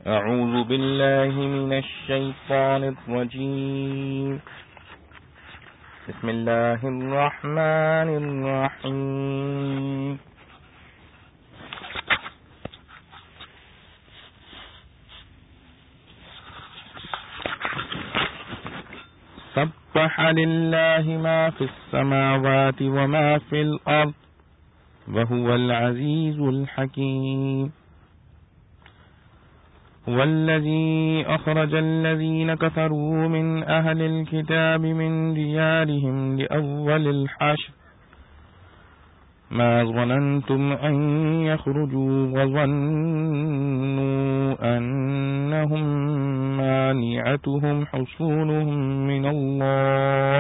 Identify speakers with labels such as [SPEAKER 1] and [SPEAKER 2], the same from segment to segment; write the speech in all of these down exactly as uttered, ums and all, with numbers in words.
[SPEAKER 1] أعوذ بالله من الشيطان الرجيم بسم الله الرحمن الرحيم سبح لله ما في السماوات وما في الأرض وهو العزيز الحكيم هو الذي أخرج الذين كفروا من أهل الكتاب من ديارهم لأول الحشر ما ظننتم أن يخرجوا وظنوا أنهم مانعتهم حصونهم من الله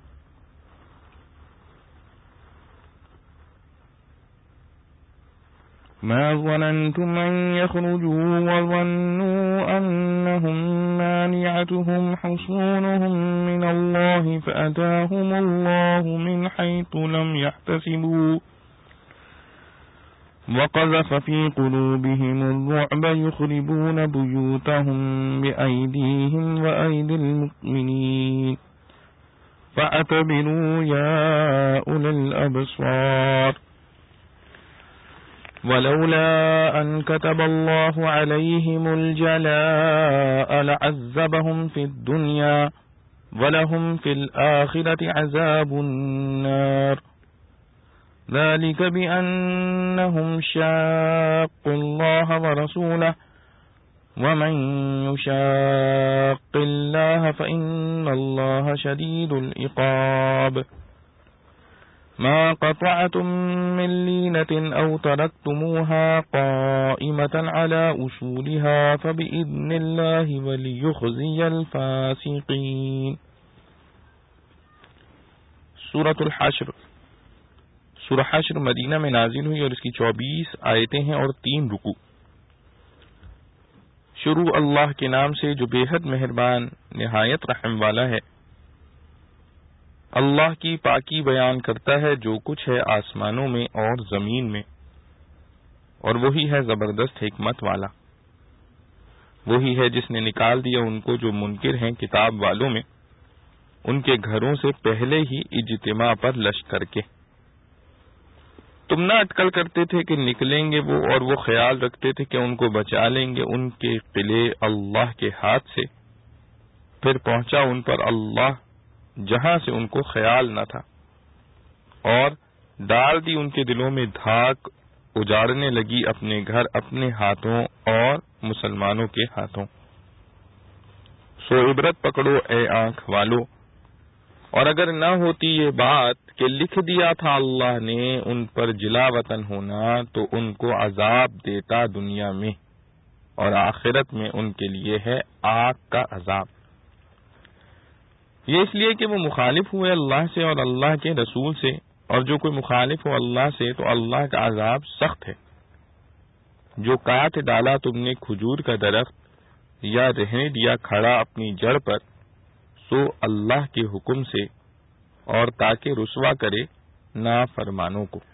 [SPEAKER 1] ما ظننتم أن يخرجوا وظنوا أنهم مانعتهم حصونهم من الله فأتاهم الله من حيث لم يحتسبوا وقذف في قلوبهم الرعب يخربون بيوتهم بأيديهم وأيدي المؤمنين فاعتبروا يا أولي الأبصار ولولا أن كتب الله عليهم الجلاء لعذبهم في الدنيا ولهم في الآخرة عذاب النار ذلك بأنهم شاقوا الله ورسوله ومن يشاق الله فإن الله شديد العقاب ما قطعتم من لينة أو تركتموها قائمة على أصولها فبإذن الله وليخزي الفاسقين. سورۃ الحشر. سورہ حشر مدینہ میں نازل ہوئی اور اس کی چوبیس آیتیں ہیں اور تین رکوع. شروع اللہ کے نام سے جو بے حد مہربان نہایت رحم والا ہے. اللہ کی پاکی بیان کرتا ہے جو کچھ ہے آسمانوں میں اور زمین میں، اور وہی ہے زبردست حکمت والا. وہی ہے جس نے نکال دیا ان کو جو منکر ہیں کتاب والوں میں ان کے گھروں سے پہلے ہی اجتماع پر لشکر کے. تم نہ اٹکل کرتے تھے کہ نکلیں گے وہ، اور وہ خیال رکھتے تھے کہ ان کو بچا لیں گے ان کے قلعے اللہ کے ہاتھ سے. پھر پہنچا ان پر اللہ جہاں سے ان کو خیال نہ تھا، اور ڈال دی ان کے دلوں میں دھاک، اجاڑنے لگی اپنے گھر اپنے ہاتھوں اور مسلمانوں کے ہاتھوں. سو عبرت پکڑو اے آنکھ والو. اور اگر نہ ہوتی یہ بات کہ لکھ دیا تھا اللہ نے ان پر جلا وطن ہونا، تو ان کو عذاب دیتا دنیا میں، اور آخرت میں ان کے لیے ہے آگ کا عذاب. یہ اس لیے کہ وہ مخالف ہوئے اللہ سے اور اللہ کے رسول سے، اور جو کوئی مخالف ہو اللہ سے تو اللہ کا عذاب سخت ہے. جو کاٹ ڈالا تم نے کھجور کا درخت یا رہنے دیا کھڑا اپنی جڑ پر، سو اللہ کے حکم سے، اور تاکہ رسوا کرے نافرمانوں کو.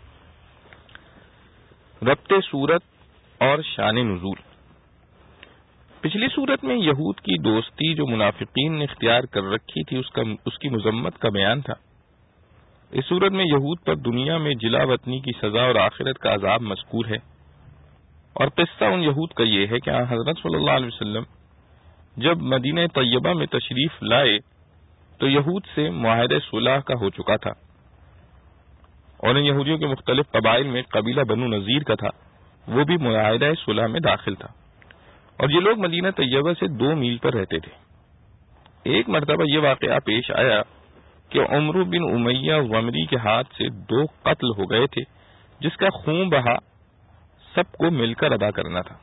[SPEAKER 1] ربط سورت اور شان نزول. پچھلی صورت میں یہود کی دوستی جو منافقین نے اختیار کر رکھی تھی اس کا اس کی مذمت کا بیان تھا. اس صورت میں یہود پر دنیا میں جلا وطنی کی سزا اور آخرت کا عذاب مذکور ہے. اور قصہ ان یہود کا یہ ہے کہ حضرت صلی اللہ علیہ وسلم جب مدینہ طیبہ میں تشریف لائے تو یہود سے معاہدہ صلح کا ہو چکا تھا، اور ان یہودیوں کے مختلف قبائل میں قبیلہ بنو نذیر کا تھا، وہ بھی معاہدہ صلح میں داخل تھا. اور یہ لوگ مدینہ طیبہ سے دو میل پر رہتے تھے. ایک مرتبہ یہ واقعہ پیش آیا کہ عمرو بن امیہ غمری کے ہاتھ سے دو قتل ہو گئے تھے جس کا خون بہا سب کو مل کر ادا کرنا تھا.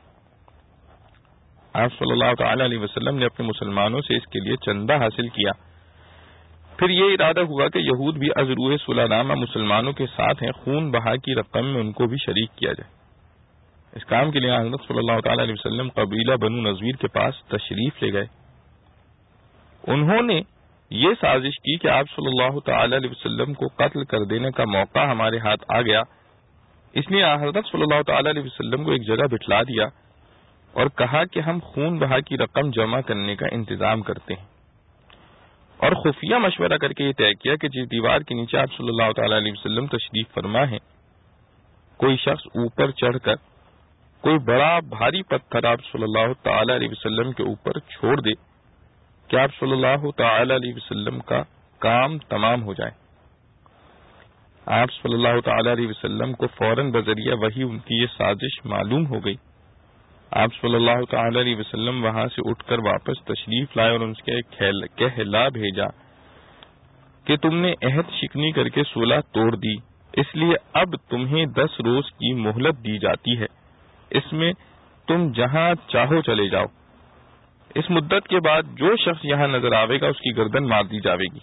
[SPEAKER 1] آپ صلی اللہ تعالی علیہ وسلم نے اپنے مسلمانوں سے اس کے لیے چندہ حاصل کیا. پھر یہ ارادہ ہوا کہ یہود بھی از روئے صلح نامہ مسلمانوں کے ساتھ ہیں، خون بہا کی رقم میں ان کو بھی شریک کیا جائے. اس کام کے لیے حضرت صلی اللہ تعالی علیہ وسلم قبیلہ بنو نذیر کے پاس تشریف لے گئے. انہوں نے یہ سازش کی کہ آپ صلی اللہ تعالی علیہ وسلم کو قتل کر دینے کا موقع ہمارے ہاتھ آ گیا، اس لیے حضرت صلی اللہ تعالی علیہ وسلم کو ایک جگہ بٹھلا دیا اور کہا کہ ہم خون بہا کی رقم جمع کرنے کا انتظام کرتے ہیں، اور خفیہ مشورہ کر کے یہ طے کیا کہ جس دیوار کے نیچے آپ صلی اللہ تعالی علیہ وسلم تشریف فرما ہے، کوئی شخص اوپر چڑھ کر کوئی بڑا بھاری پتھر آپ صلی اللہ تعالی علیہ وسلم کے اوپر چھوڑ دے کہ آپ صلی اللہ تعالی علیہ وسلم کا کام تمام ہو جائے۔ آپ صلی اللہ تعالی علیہ وسلم کو فوراً بذریعہ وحی ان کی یہ سازش معلوم ہو گئی۔ آپ صلی اللہ تعالی علیہ وسلم وہاں سے اٹھ کر واپس تشریف لائے اور ان سے کہلا بھیجا کہ تم نے عہد شکنی کر کے صلح توڑ دی، اس لیے اب تمہیں دس روز کی مہلت دی جاتی ہے، اس میں تم جہاں چاہو چلے جاؤ، اس مدت کے بعد جو شخص یہاں نظر آئے گا اس کی گردن مار دی جاوے گی۔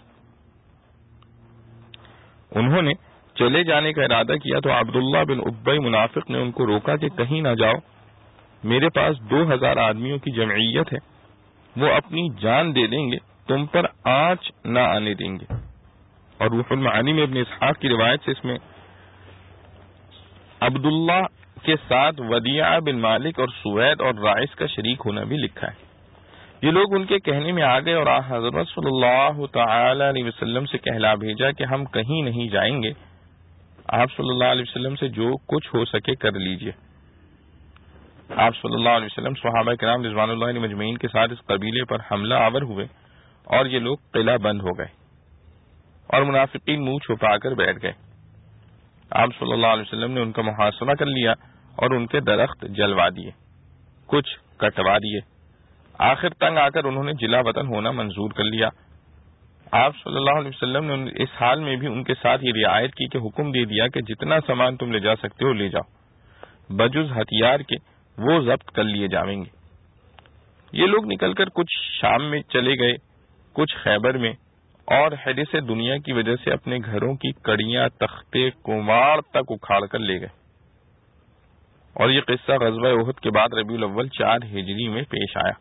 [SPEAKER 1] انہوں نے چلے جانے کا ارادہ کیا تو عبداللہ بن ابی منافق نے ان کو روکا کہ کہیں نہ جاؤ، میرے پاس دو ہزار آدمیوں کی جمعیت ہے، وہ اپنی جان دے دیں گے، تم پر آنچ نہ آنے دیں گے۔ اور روح المعانی میں ابن اسحاق کی روایت سے اس میں عبداللہ کے ساتھ ودیعہ بن مالک اور سوید اور رائس کا شریک ہونا بھی لکھا ہے۔ یہ لوگ ان کے کہنے میں آ گئے اور حضرت صلی اللہ تعالی علیہ وسلم سے کہلا بھیجا کہ ہم کہیں نہیں جائیں گے، آپ صلی اللہ علیہ وسلم سے جو کچھ ہو سکے کر لیجئے۔ آپ صلی اللہ علیہ وسلم صحابہ کرام رضوان اللہ علیہ مجمعین کے ساتھ اس قبیلے پر حملہ آور ہوئے اور یہ لوگ قلعہ بند ہو گئے اور منافقین منہ چھپا کر بیٹھ گئے۔ آپ صلی اللہ علیہ وسلم نے ان کا محاصرہ کر لیا اور ان کے درخت جلوا دیے، کچھ کٹوا دیے، آخر تنگ آ کر انہوں نے جلا وطن ہونا منظور کر لیا۔ آپ صلی اللہ علیہ وسلم نے اس حال میں بھی ان کے ساتھ یہ رعایت کی کہ حکم دے دیا کہ جتنا سامان تم لے جا سکتے ہو لے جاؤ، بجز ہتھیار کے وہ ضبط کر لیے جائیں گے۔ یہ لوگ نکل کر کچھ شام میں چلے گئے، کچھ خیبر میں، اور حدث دنیا کی وجہ سے اپنے گھروں کی کڑیاں، تختے، کماڑ تک اکھاڑ کر لے گئے۔ اور یہ قصہ غزوہ احد کے بعد ربیع الاول چار ہجری میں پیش آیا۔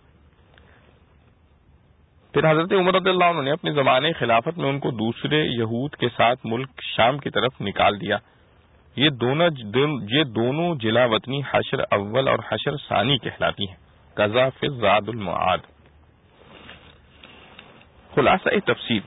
[SPEAKER 1] پھر حضرت عمر رضی اللہ عنہ نے اپنے زمانے خلافت میں ان کو دوسرے یہود کے ساتھ ملک شام کی طرف نکال دیا۔ یہ دونوں یہ دونوں جلا وطنی حشر اول اور حشر ثانی کہلاتی ہیں۔ قضا فی زاد المعاد۔ خلاصہ تفسیر،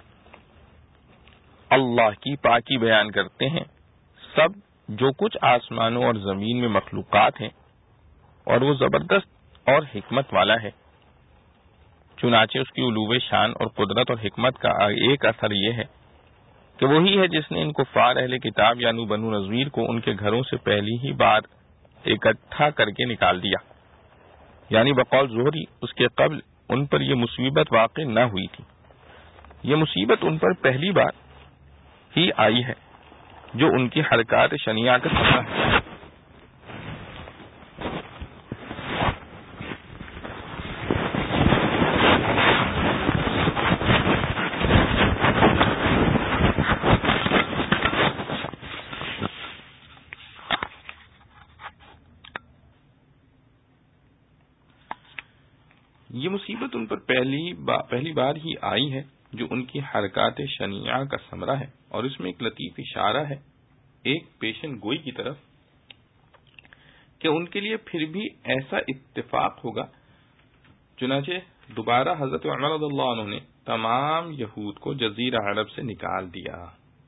[SPEAKER 1] اللہ کی پاکی بیان کرتے ہیں، سب جو کچھ آسمانوں اور زمین میں مخلوقات ہیں اور وہ زبردست اور حکمت والا ہے۔ چنانچہ اس کی علو شان اور قدرت اور حکمت کا ایک اثر یہ ہے کہ وہی ہے جس نے ان کفار اہل کتاب یعنی بنو نذیر کو ان کے گھروں سے پہلی ہی بار اکٹھا کر کے نکال دیا، یعنی بقول زہری اس کے قبل ان پر یہ مصیبت واقع نہ ہوئی تھی۔ یہ مصیبت ان پر پہلی بار ہی آئی ہے جو ان کی حرکات شنیعہ کا سبب ہے۔ یہ مصیبت ان پر پہلی با پہلی بار ہی آئی ہے جو ان کی حرکات شنیعہ کا ثمرہ ہے، اور اس میں ایک لطیف اشارہ ہے ایک پیشن گوئی کی طرف کہ ان کے لیے پھر بھی ایسا اتفاق ہوگا۔ چنانچہ دوبارہ حضرت عمر رضی اللہ عنہ نے تمام یہود کو جزیرہ عرب سے نکال دیا۔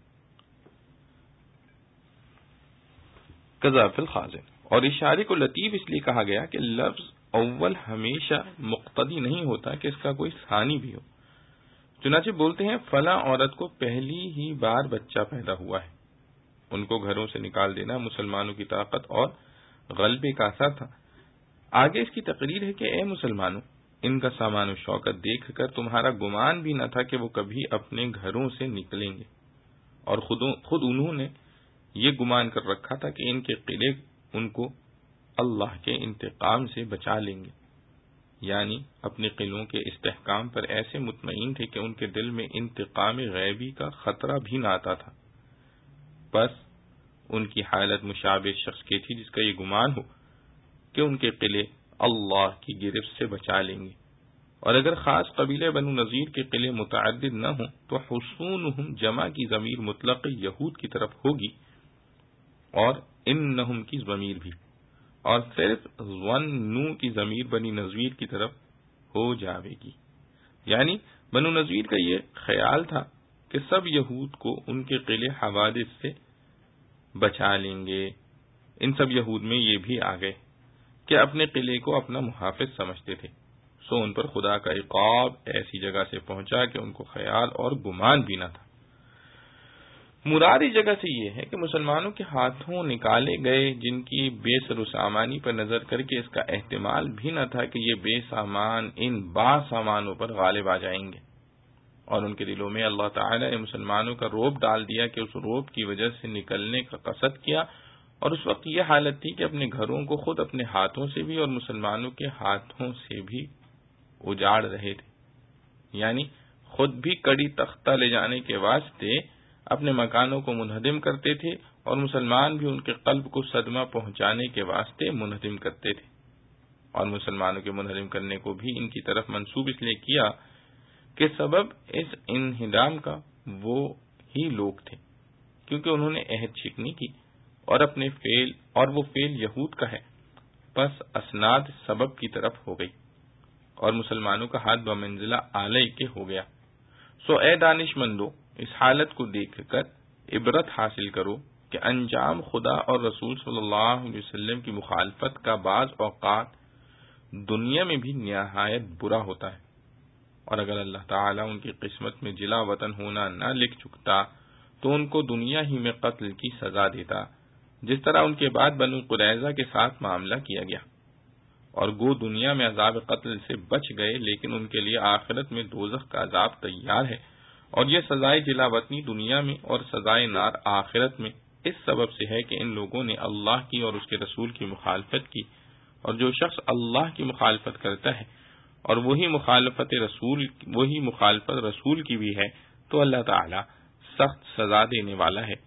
[SPEAKER 1] قضا فی الخازن، اور اشارے کو لطیف اس لیے کہا گیا کہ لفظ اول ہمیشہ مقتضی نہیں ہوتا کہ اس کا کوئی ثانی بھی ہو۔ چنانچہ بولتے ہیں فلاں عورت کو پہلی ہی بار بچہ پیدا ہوا ہے، ان کو گھروں سے نکال دینا مسلمانوں کی طاقت اور غلبے کا اثر تھا۔ آگے اس کی تقریر ہے کہ اے مسلمانوں، ان کا سامان و شوکت دیکھ کر تمہارا گمان بھی نہ تھا کہ وہ کبھی اپنے گھروں سے نکلیں گے، اور خود خود انہوں نے یہ گمان کر رکھا تھا کہ ان کے قلعے ان کو اللہ کے انتقام سے بچا لیں گے، یعنی اپنے قلعوں کے استحکام پر ایسے مطمئن تھے کہ ان کے دل میں انتقام غیبی کا خطرہ بھی نہ آتا تھا۔ بس ان کی حالت مشابہ شخص کی تھی جس کا یہ گمان ہو کہ ان کے قلعے اللہ کی گرفت سے بچا لیں گے، اور اگر خاص قبیلے بنو نذیر کے قلعے متعدد نہ ہوں تو حصونہم جمع کی ضمیر مطلق یہود کی طرف ہوگی اور انہم کی ضمیر بھی، اور صرف ظنوا کی ضمیر بنی نذیر کی طرف ہو جاوے گی. یعنی بنو نذیر کا یہ خیال تھا کہ سب یہود کو ان کے قلعے حوادث سے بچا لیں گے. ان سب یہود میں یہ بھی آ گئے کہ اپنے قلعے کو اپنا محافظ سمجھتے تھے، سو ان پر خدا کا عقاب ایسی جگہ سے پہنچا کہ ان کو خیال اور گمان بھی نہ تھا. مراد اس جگہ سے یہ ہے کہ مسلمانوں کے ہاتھوں نکالے گئے جن کی بے سر و سامانی پر نظر کر کے اس کا احتمال بھی نہ تھا کہ یہ بے سامان ان با سامانوں پر غالب آ جائیں گے، اور ان کے دلوں میں اللہ تعالی نے مسلمانوں کا رعب ڈال دیا کہ اس رعب کی وجہ سے نکلنے کا قصد کیا. اور اس وقت یہ حالت تھی کہ اپنے گھروں کو خود اپنے ہاتھوں سے بھی اور مسلمانوں کے ہاتھوں سے بھی اجاڑ رہے تھے. یعنی خود بھی کڑی تختہ لے جانے کے واسطے اپنے مکانوں کو منہدم کرتے تھے، اور مسلمان بھی ان کے قلب کو صدمہ پہنچانے کے واسطے منہدم کرتے تھے. اور مسلمانوں کے منہدم کرنے کو بھی ان کی طرف منسوب اس لیے کیا کہ سبب اس انہدام کا وہ ہی لوگ تھے، کیونکہ انہوں نے عہد شکنی کی اور اپنے فعل اور وہ فعل یہود کا ہے، پس اسناد سبب کی طرف ہو گئی اور مسلمانوں کا ہاتھ بمنزلہ آلے کے ہو گیا. سو اے دانش مندو، اس حالت کو دیکھ کر عبرت حاصل کرو کہ انجام خدا اور رسول صلی اللہ علیہ وسلم کی مخالفت کا بعض اوقات دنیا میں بھی نہایت برا ہوتا ہے، اور اگر اللہ تعالیٰ ان کی قسمت میں جلا وطن ہونا نہ لکھ چکتا تو ان کو دنیا ہی میں قتل کی سزا دیتا، جس طرح ان کے بعد بنو قریظہ کے ساتھ معاملہ کیا گیا. اور گو دنیا میں عذاب قتل سے بچ گئے، لیکن ان کے لیے آخرت میں دوزخ کا عذاب تیار ہے، اور یہ سزائے جلا وطنی دنیا میں اور سزائے نار آخرت میں اس سبب سے ہے کہ ان لوگوں نے اللہ کی اور اس کے رسول کی مخالفت کی. اور جو شخص اللہ کی مخالفت کرتا ہے اور وہی مخالفت رسول وہی مخالفت رسول کی بھی ہے تو اللہ تعالی سخت سزا دینے والا ہے.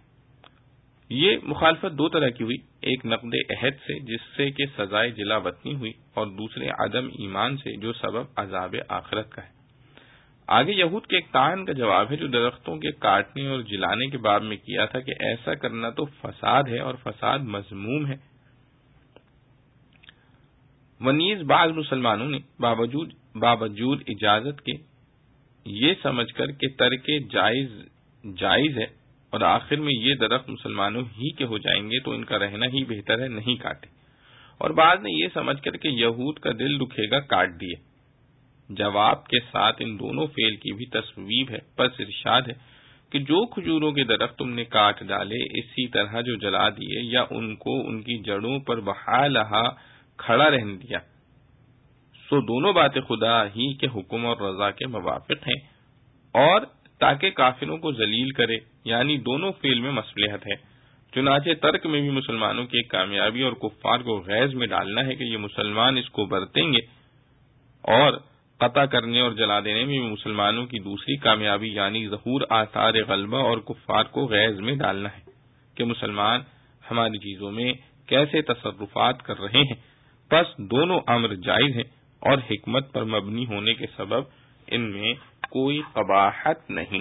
[SPEAKER 1] یہ مخالفت دو طرح کی ہوئی، ایک نقد عہد سے جس سے کہ سزائے جلا وطنی ہوئی، اور دوسرے عدم ایمان سے جو سبب عذاب آخرت کا ہے. آگے یہود کے ایک طعن کا جواب ہے جو درختوں کے کاٹنے اور جلانے کے باب میں کیا تھا کہ ایسا کرنا تو فساد ہے اور فساد مذموم ہے. ونیز بعض مسلمانوں نے باوجود باوجود اجازت کے یہ سمجھ کر کہ ترک جائز جائز ہے اور آخر میں یہ درخت مسلمانوں ہی کے ہو جائیں گے تو ان کا رہنا ہی بہتر ہے، نہیں کاٹے. اور بعض نے یہ سمجھ کر کہ یہود کا دل دکھے گا کاٹ دیے. جواب کے ساتھ ان دونوں فعل کی بھی تصویب ہے. پس ارشاد ہے کہ جو کھجوروں کے درخت تم نے کاٹ ڈالے اسی طرح جو جلا دیے یا ان کو ان کی جڑوں پر بحالہا کھڑا رہنے دیا، سو دونوں باتیں خدا ہی کے حکم اور رضا کے موافق ہیں، اور تاکہ کافروں کو ذلیل کرے، یعنی دونوں فعل میں مصلحت ہے. چنانچہ ترک میں بھی مسلمانوں کی ایک کامیابی اور کفار کو غیظ میں ڈالنا ہے کہ یہ مسلمان اس کو برتیں گے، اور قطع کرنے اور جلا دینے میں بھی مسلمانوں کی دوسری کامیابی یعنی ظہور آثار غلبہ اور کفار کو غیظ میں ڈالنا ہے کہ مسلمان ہماری چیزوں میں کیسے تصرفات کر رہے ہیں. پس دونوں امر جائز ہیں اور حکمت پر مبنی ہونے کے سبب ان میں کوئی قباحت نہیں.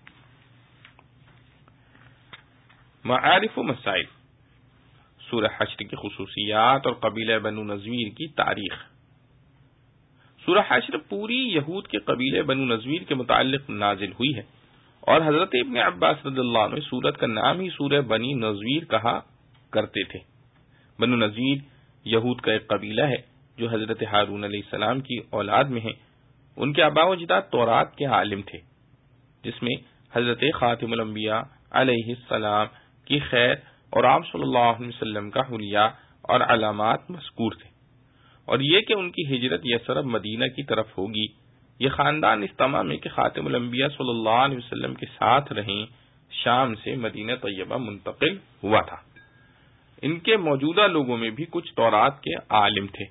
[SPEAKER 1] معارف و مسائل. سورہ حشر کی خصوصیات اور قبیلہ بنو نذیر کی تاریخ. سورہ حشر پوری یہود کے قبیلے بنو نذیر کے متعلق نازل ہوئی ہے، اور حضرت ابن عباس رضی اللہ عنہ سورت کا نام ہی سورہ بنی نذیر کہا کرتے تھے. بنو نذیر یہود کا ایک قبیلہ ہے جو حضرت ہارون علیہ السلام کی اولاد میں ہیں. ان کے آباء و اجداد تورات کے عالم تھے، جس میں حضرت خاتم الانبیاء علیہ السلام کی خیر اور آپ صلی اللہ علیہ وسلم کا حلیہ اور علامات مذکور تھے. اور یہ کہ ان کی ہجرت یثرب مدینہ کی طرف ہوگی، یہ خاندان اس تمام میں کہ خاتم الانبیاء صلی اللہ علیہ وسلم کے ساتھ رہیں شام سے مدینہ طیبہ منتقل ہوا تھا. ان کے موجودہ لوگوں میں بھی کچھ تورات کے عالم تھے.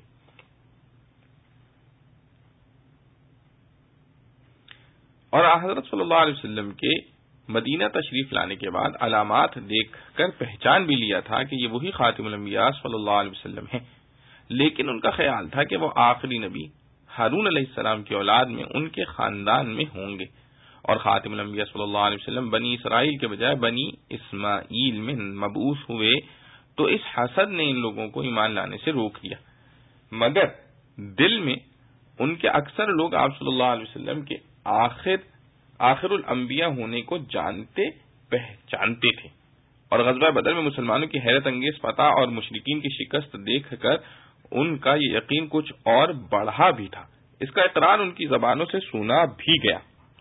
[SPEAKER 1] اور حضرت صلی اللہ علیہ وسلم کے مدینہ تشریف لانے کے بعد علامات دیکھ کر پہچان بھی لیا تھا کہ یہ وہی خاتم الانبیاء صلی اللہ علیہ وسلم ہیں، لیکن ان کا خیال تھا کہ وہ آخری نبی ہارون علیہ السلام کی اولاد میں ان کے خاندان میں ہوں گے، اور خاتم الانبیاء صلی اللہ علیہ وسلم بنی اسرائیل کے بجائے بنی اسماعیل میں مبعوث ہوئے تو اس حسد نے ان لوگوں کو ایمان لانے سے روک دیا، مگر دل میں ان کے اکثر لوگ آپ صلی اللہ علیہ وسلم کے آخر آخر الانبیاء ہونے کو جانتے پہچانتے تھے، اور غزوہ بدر میں مسلمانوں کی حیرت انگیز فتح اور مشرکین کی شکست دیکھ کر ان کا یہ یقین کچھ اور بڑھا بھی تھا۔ اس کا اقرار ان کی زبانوں سے سنا بھی گیا،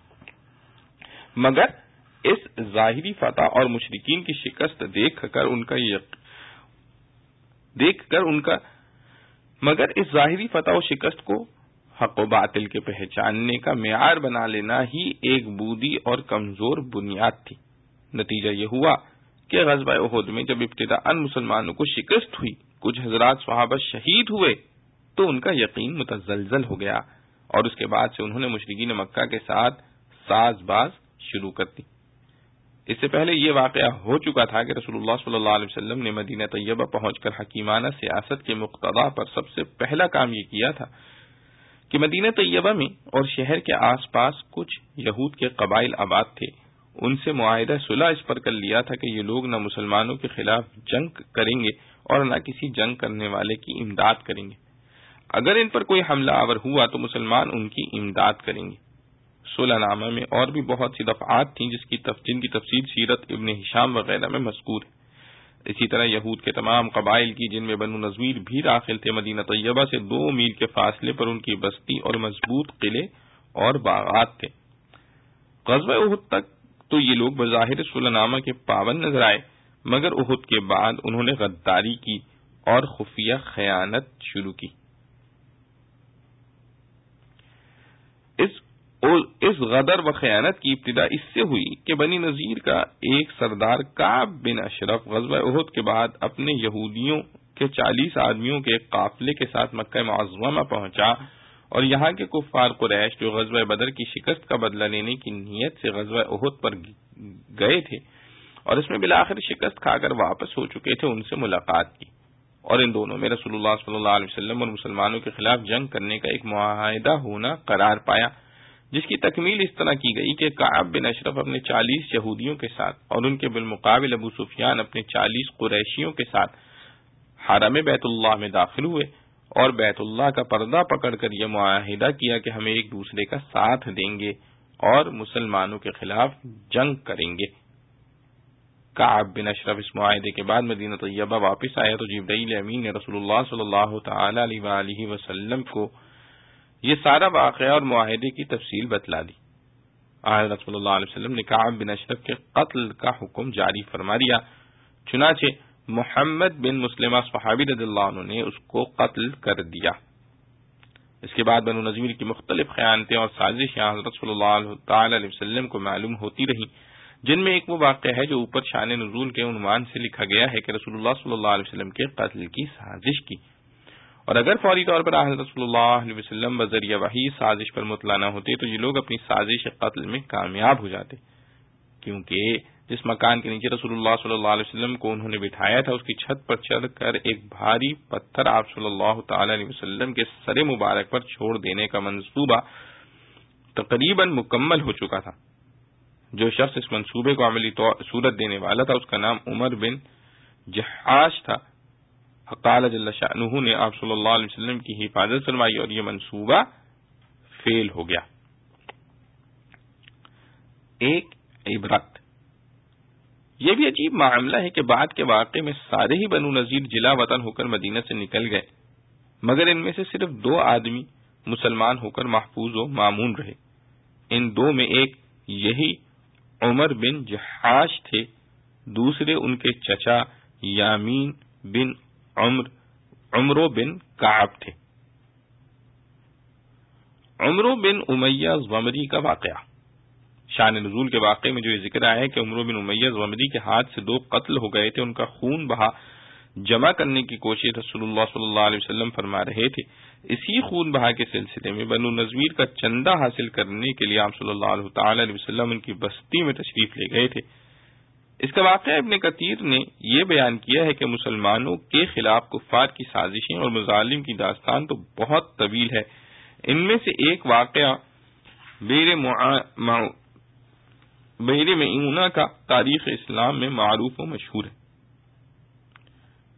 [SPEAKER 1] مگر اس ظاہری فتح اور مشرکین کی شکست دیکھ کر ان کا یہ دیکھ کر ان کا مگر اس ظاہری فتح و شکست کو حق و باطل کے پہچاننے کا معیار بنا لینا ہی ایک بودی اور کمزور بنیاد تھی۔ نتیجہ یہ ہوا کہ غزوہ احد میں جب ابتداءً مسلمانوں کو شکست ہوئی، کچھ حضرات صحابہ شہید ہوئے، تو ان کا یقین متزلزل ہو گیا، اور اس کے بعد سے انہوں نے مشرکین مکہ کے ساتھ ساز باز شروع کر دی۔ اس سے پہلے یہ واقعہ ہو چکا تھا کہ رسول اللہ صلی اللہ علیہ وسلم نے مدینہ طیبہ پہنچ کر حکیمانہ سیاست کے مقتضا پر سب سے پہلا کام یہ کیا تھا کہ مدینہ طیبہ میں اور شہر کے آس پاس کچھ یہود کے قبائل آباد تھے، ان سے معاہدہ صلح اس پر کر لیا تھا کہ یہ لوگ نہ مسلمانوں کے خلاف جنگ کریں گے اور نہ کسی جنگ کرنے والے کی امداد کریں گے۔ اگر ان پر کوئی حملہ آور ہوا تو مسلمان ان کی امداد کریں گے۔ صلح نامہ میں اور بھی بہت سی دفعات تھیں جس کی جن کی تفصیل سیرت ابن ہشام وغیرہ میں مذکور ہے۔ اسی طرح یہود کے تمام قبائل کی، جن میں بنو نذیر بھی داخل تھے، مدینہ طیبہ سے دو میل کے فاصلے پر ان کی بستی اور مضبوط قلعے اور باغات تھے۔ غزوہ احد تک تو یہ لوگ بظاہر صلح نامہ کے پابند نظر آئے، مگر احد کے بعد انہوں نے غداری کی اور خفیہ خیانت شروع کی۔ اس اس غدر و خیانت کی ابتدا اس سے ہوئی کہ بنی نذیر کا ایک سردار کعب بن اشرف غزوہ احد کے بعد اپنے یہودیوں کے چالیس آدمیوں کے ایک قافلے کے ساتھ مکہ معظمہ پہنچا، اور یہاں کے کفار قریش جو غزوہ بدر کی شکست کا بدلہ لینے کی نیت سے غزوہ احد پر گئے تھے اور اس میں بالآخر شکست کھا کر واپس ہو چکے تھے، ان سے ملاقات کی، اور ان دونوں میں رسول اللہ صلی اللہ علیہ وسلم اور مسلمانوں کے خلاف جنگ کرنے کا ایک معاہدہ ہونا قرار پایا، جس کی تکمیل اس طرح کی گئی کہ کعب بن اشرف اپنے چالیس یہودیوں کے ساتھ اور ان کے بالمقابل ابو سفیان اپنے چالیس قریشیوں کے ساتھ حرم بیت اللہ میں داخل ہوئے، اور بیت اللہ کا پردہ پکڑ کر یہ معاہدہ کیا کہ ہمیں ایک دوسرے کا ساتھ دیں گے اور مسلمانوں کے خلاف جنگ کریں گے۔ کعب بن اشرف اس معاہدے کے بعد مدینہ طیبہ واپس آیا تو جبرائیل امین نے رسول اللہ صلی اللہ تعالی علیہ وآلہ وسلم کو یہ سارا واقعہ اور معاہدے کی تفصیل بتلا دی۔ حضرت صلی اللہ علیہ وسلم نے کعب بن اشرف کے قتل کا حکم جاری فرما دیا، چنانچہ محمد بن مسلمہ صحابی رضی اللہ عنہ نے اس کو قتل کر دیا۔ اس کے بعد بنو نذیر کی مختلف خیانتیں اور سازشیں حضرت صلی اللہ تعالی علیہ وسلم کو معلوم ہوتی رہیں، جن میں ایک وہ واقعہ ہے جو اوپر شان نزول کے عنوان سے لکھا گیا ہے کہ رسول اللہ صلی اللہ علیہ وسلم کے قتل کی سازش کی، اور اگر فوری طور پر حضرت صلی اللہ علیہ وسلم بذریعہ وحی سازش پر مطلع نہ ہوتے تو یہ لوگ اپنی سازش قتل میں کامیاب ہو جاتے، کیونکہ جس مکان کے نیچے رسول اللہ صلی اللہ علیہ وسلم کو انہوں نے بٹھایا تھا اس کی چھت پر چڑھ کر ایک بھاری پتھر آپ صلی اللہ تعالی علیہ وسلم کے سر مبارک پر چھوڑ دینے کا منصوبہ تقریباً مکمل ہو چکا تھا۔ جو شخص اس منصوبے کو عملی صورت دینے والا تھا اس کا نام عمر بن جحاش تھا۔ قال جل شأنہ نے آپ صلی اللہ علیہ وسلم کی حفاظت فرمائی اور یہ منصوبہ فیل ہو گیا۔ ایک عبرت، یہ بھی عجیب معاملہ ہے کہ بعد کے واقعے میں سارے ہی بنو نذیر جلا وطن ہو کر مدینہ سے نکل گئے، مگر ان میں سے صرف دو آدمی مسلمان ہو کر محفوظ و مامون رہے۔ ان دو میں ایک یہی عمر بن جحاش تھے، دوسرے ان کے چچا یامین بن عمر عمرو بن کعب تھے۔ عمرو بن امیہ زمری کا واقعہ، شان نزول کے واقعے میں جو یہ ذکر آیا ہے کہ عمرو بن امیہ زمری کے ہاتھ سے دو قتل ہو گئے تھے، ان کا خون بہا جمع کرنے کی کوشش رسول اللہ صلی اللہ علیہ وسلم فرما رہے تھے۔ اسی خون بہا کے سلسلے میں بنو نذیر کا چندہ حاصل کرنے کے لیے آپ صلی اللہ علیہ تعالی علیہ وسلم ان کی بستی میں تشریف لے گئے تھے۔ اس کا واقعہ ابن کثیر نے یہ بیان کیا ہے کہ مسلمانوں کے خلاف کفار کی سازشیں اور مظالم کی داستان تو بہت طویل ہے۔ ان میں سے ایک واقعہ بیر بیر معونہ کا تاریخ اسلام میں معروف و مشہور ہے۔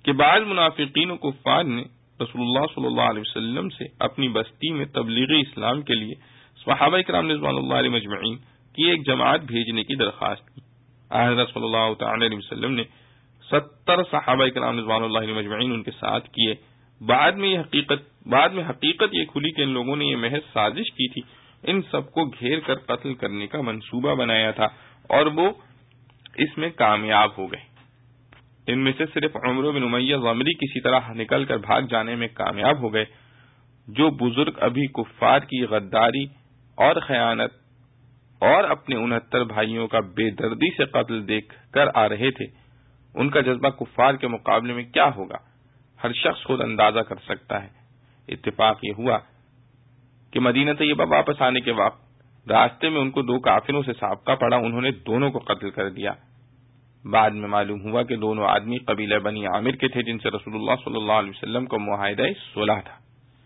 [SPEAKER 1] کہ بعض منافقین و کفار نے رسول اللہ صلی اللہ علیہ وسلم سے اپنی بستی میں تبلیغ اسلام کے لیے صحابہ کرام رضوان اللہ علیہ مجمعین کی ایک جماعت بھیجنے کی درخواست کی. حضرت صلی اللہ تعالی علیہ وسلم نے ستر صحابہ کرام رضوان اللہ علیہ مجمعین ان کے ساتھ کیے. بعد میں یہ حقیقت بعد میں حقیقت یہ کھلی کہ ان لوگوں نے یہ محض سازش کی تھی. ان سب کو گھیر کر قتل کرنے کا منصوبہ بنایا تھا اور وہ اس میں کامیاب ہو گئے. ان میں سے صرف عمرو بن امیہ ضمری کسی طرح نکل کر بھاگ جانے میں کامیاب ہو گئے. جو بزرگ ابھی کفار کی غداری اور خیانت اور اپنے انہتر بھائیوں کا بے دردی سے قتل دیکھ کر آ رہے تھے، ان کا جذبہ کفار کے مقابلے میں کیا ہوگا ہر شخص خود اندازہ کر سکتا ہے. اتفاق یہ ہوا کہ مدینہ طیبہ واپس آنے کے وقت راستے میں ان کو دو کافروں سے سابقہ پڑا. انہوں نے دونوں کو قتل کر دیا. بعد میں معلوم ہوا کہ دونوں آدمی قبیلہ بنی عامر کے تھے جن سے رسول اللہ صلی اللہ علیہ وسلم کا معاہدہ صلح تھا.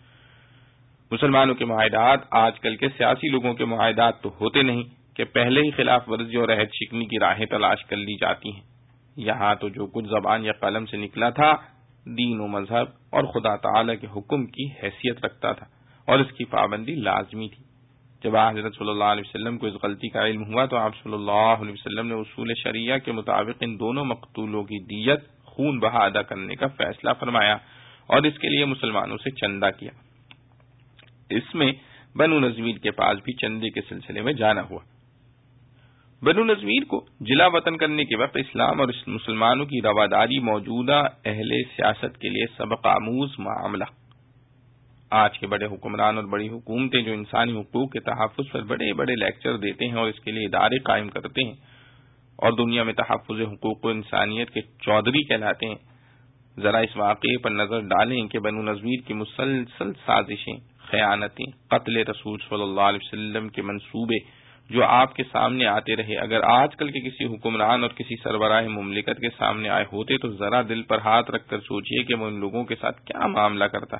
[SPEAKER 1] مسلمانوں کے معاہدات آج کل کے سیاسی لوگوں کے معاہدات تو ہوتے نہیں کہ پہلے ہی خلاف ورزی اور عہد شکنی کی راہیں تلاش کر لی جاتی ہیں. یہاں تو جو کچھ زبان یا قلم سے نکلا تھا دین و مذہب اور خدا تعالی کے حکم کی حیثیت رکھتا تھا اور اس کی پابندی لازمی تھی. جب حضرت صلی اللہ علیہ وسلم کو اس غلطی کا علم ہوا تو آپ صلی اللہ علیہ وسلم نے اصول شریعہ کے مطابق ان دونوں مقتولوں کی دیت خون بہا ادا کرنے کا فیصلہ فرمایا اور اس کے لیے مسلمانوں سے چندہ کیا. اس میں بنو نذیر کے پاس بھی چندے کے سلسلے میں جانا ہوا. بنو نذیر کو جلا وطن کرنے کے وقت اسلام اور مسلمانوں کی رواداری موجودہ اہل سیاست کے لیے سبق آموز معاملہ. آج کے بڑے حکمران اور بڑی حکومتیں جو انسانی حقوق کے تحفظ پر بڑے بڑے لیکچر دیتے ہیں اور اس کے لیے ادارے قائم کرتے ہیں اور دنیا میں تحفظ حقوق و انسانیت کے چودھری کہلاتے ہیں، ذرا اس واقعے پر نظر ڈالیں کہ بنو نذیر کی مسلسل سازشیں، خیانتیں، قتل رسول صلی اللہ علیہ وسلم کے منصوبے جو آپ کے سامنے آتے رہے اگر آج کل کے کسی حکمران اور کسی سربراہ مملکت کے سامنے آئے ہوتے تو ذرا دل پر ہاتھ رکھ کر سوچئے کہ وہ ان لوگوں کے ساتھ کیا معاملہ کرتا.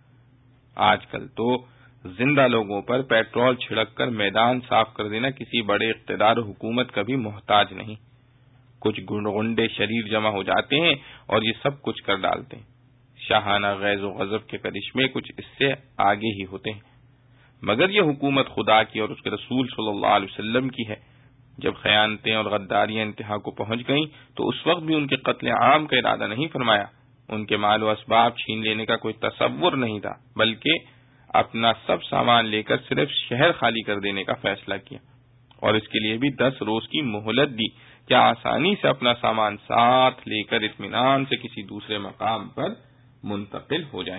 [SPEAKER 1] آج کل تو زندہ لوگوں پر پیٹرول چھڑک کر میدان صاف کر دینا کسی بڑے اقتدار و حکومت کا بھی محتاج نہیں. کچھ گنڈے شریر جمع ہو جاتے ہیں اور یہ سب کچھ کر ڈالتے ہیں. شاہانہ غیظ و غضب کے کرشمے کچھ اس سے آگے ہی ہوتے ہیں. مگر یہ حکومت خدا کی اور اس کے رسول صلی اللہ علیہ وسلم کی ہے. جب خیانتیں اور غداریاں انتہا کو پہنچ گئیں تو اس وقت بھی ان کے قتل عام کا ارادہ نہیں فرمایا. ان کے مال و اسباب چھین لینے کا کوئی تصور نہیں تھا بلکہ اپنا سب سامان لے کر صرف شہر خالی کر دینے کا فیصلہ کیا اور اس کے لیے بھی دس روز کی مہلت دی کہ آسانی سے اپنا سامان ساتھ لے کر اطمینان سے کسی دوسرے مقام پر منتقل ہو جائیں.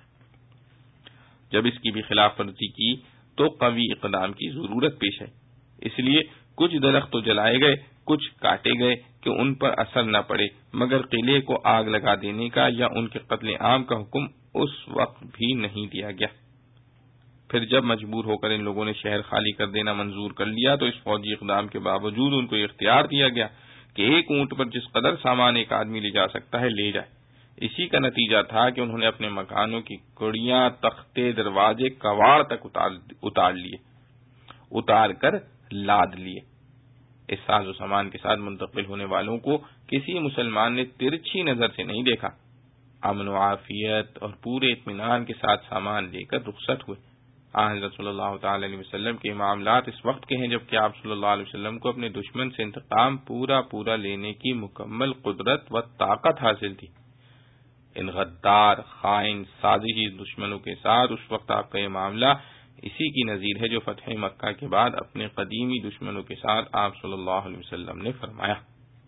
[SPEAKER 1] جب اس کی بھی خلاف ورزی کی تو قوی اقدام کی ضرورت پیش ہے. اس لیے کچھ درخت تو جلائے گئے، کچھ کاٹے گئے کہ ان پر اثر نہ پڑے، مگر قلعے کو آگ لگا دینے کا یا ان کے قتل عام کا حکم اس وقت بھی نہیں دیا گیا. پھر جب مجبور ہو کر ان لوگوں نے شہر خالی کر دینا منظور کر لیا تو اس فوجی اقدام کے باوجود ان کو اختیار دیا گیا کہ ایک اونٹ پر جس قدر سامان ایک آدمی لے جا سکتا ہے لے جائے. اسی کا نتیجہ تھا کہ انہوں نے اپنے مکانوں کی کڑیاں، تختے، دروازے، کواڑ تک اتار لیے اتار کر لاد لیے. اس ساز و سامان کے ساتھ منتقل ہونے والوں کو کسی مسلمان نے ترچھی نظر سے نہیں دیکھا. امن و عافیت اور پورے اطمینان کے ساتھ سامان لے کر رخصت ہوئے. حضرت صلی اللہ تعالی علیہ وسلم کے معاملات اس وقت کے ہیں جبکہ آپ صلی اللہ علیہ وسلم کو اپنے دشمن سے انتقام پورا پورا لینے کی مکمل قدرت و طاقت حاصل تھی. ان غدار، خائن، سازشی دشمنوں کے ساتھ اس وقت آپ کا یہ معاملہ اسی کی نظیر ہے جو فتح مکہ کے بعد اپنے قدیمی دشمنوں کے ساتھ آپ صلی اللہ علیہ وسلم نے فرمایا.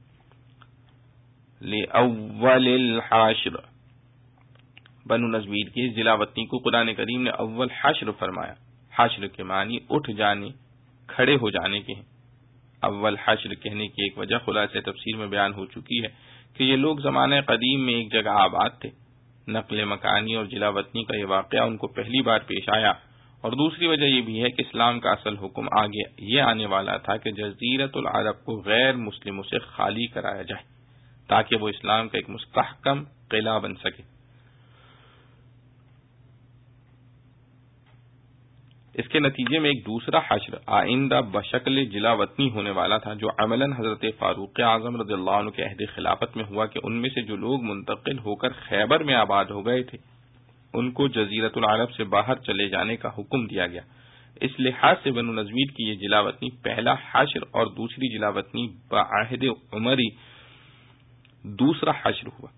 [SPEAKER 1] لِأَوَّلِ الْحَاشِرِ، بنو نذیر کی ضلع وطنی کو قرآن کریم نے اول حشر فرمایا. حشر کے معنی اٹھ جانے، کھڑے ہو جانے کے ہیں. اول حشر کہنے کی ایک وجہ خلاصہ تفسیر میں بیان ہو چکی ہے کہ یہ لوگ زمانہ قدیم میں ایک جگہ آباد تھے. نقل مکانی اور ضلع وطنی کا یہ واقعہ ان کو پہلی بار پیش آیا اور دوسری وجہ یہ بھی ہے کہ اسلام کا اصل حکم آگے یہ آنے والا تھا کہ جزیرۃ العرب کو غیر مسلموں سے خالی کرایا جائے تاکہ وہ اسلام کا ایک مستحکم قلعہ بن سکے. اس کے نتیجے میں ایک دوسرا حشر آئندہ بشکل جلا وطنی ہونے والا تھا، جو عملاً حضرت فاروق اعظم رضی اللہ عنہ کے عہد خلافت میں ہوا کہ ان میں سے جو لوگ منتقل ہو کر خیبر میں آباد ہو گئے تھے ان کو جزیرۃ العرب سے باہر چلے جانے کا حکم دیا گیا۔ اس لحاظ سے بنو نذیر کی یہ جلا وطنی پہلا حشر اور دوسری جلا وطنی بعہد عمری دوسرا حشر ہوا۔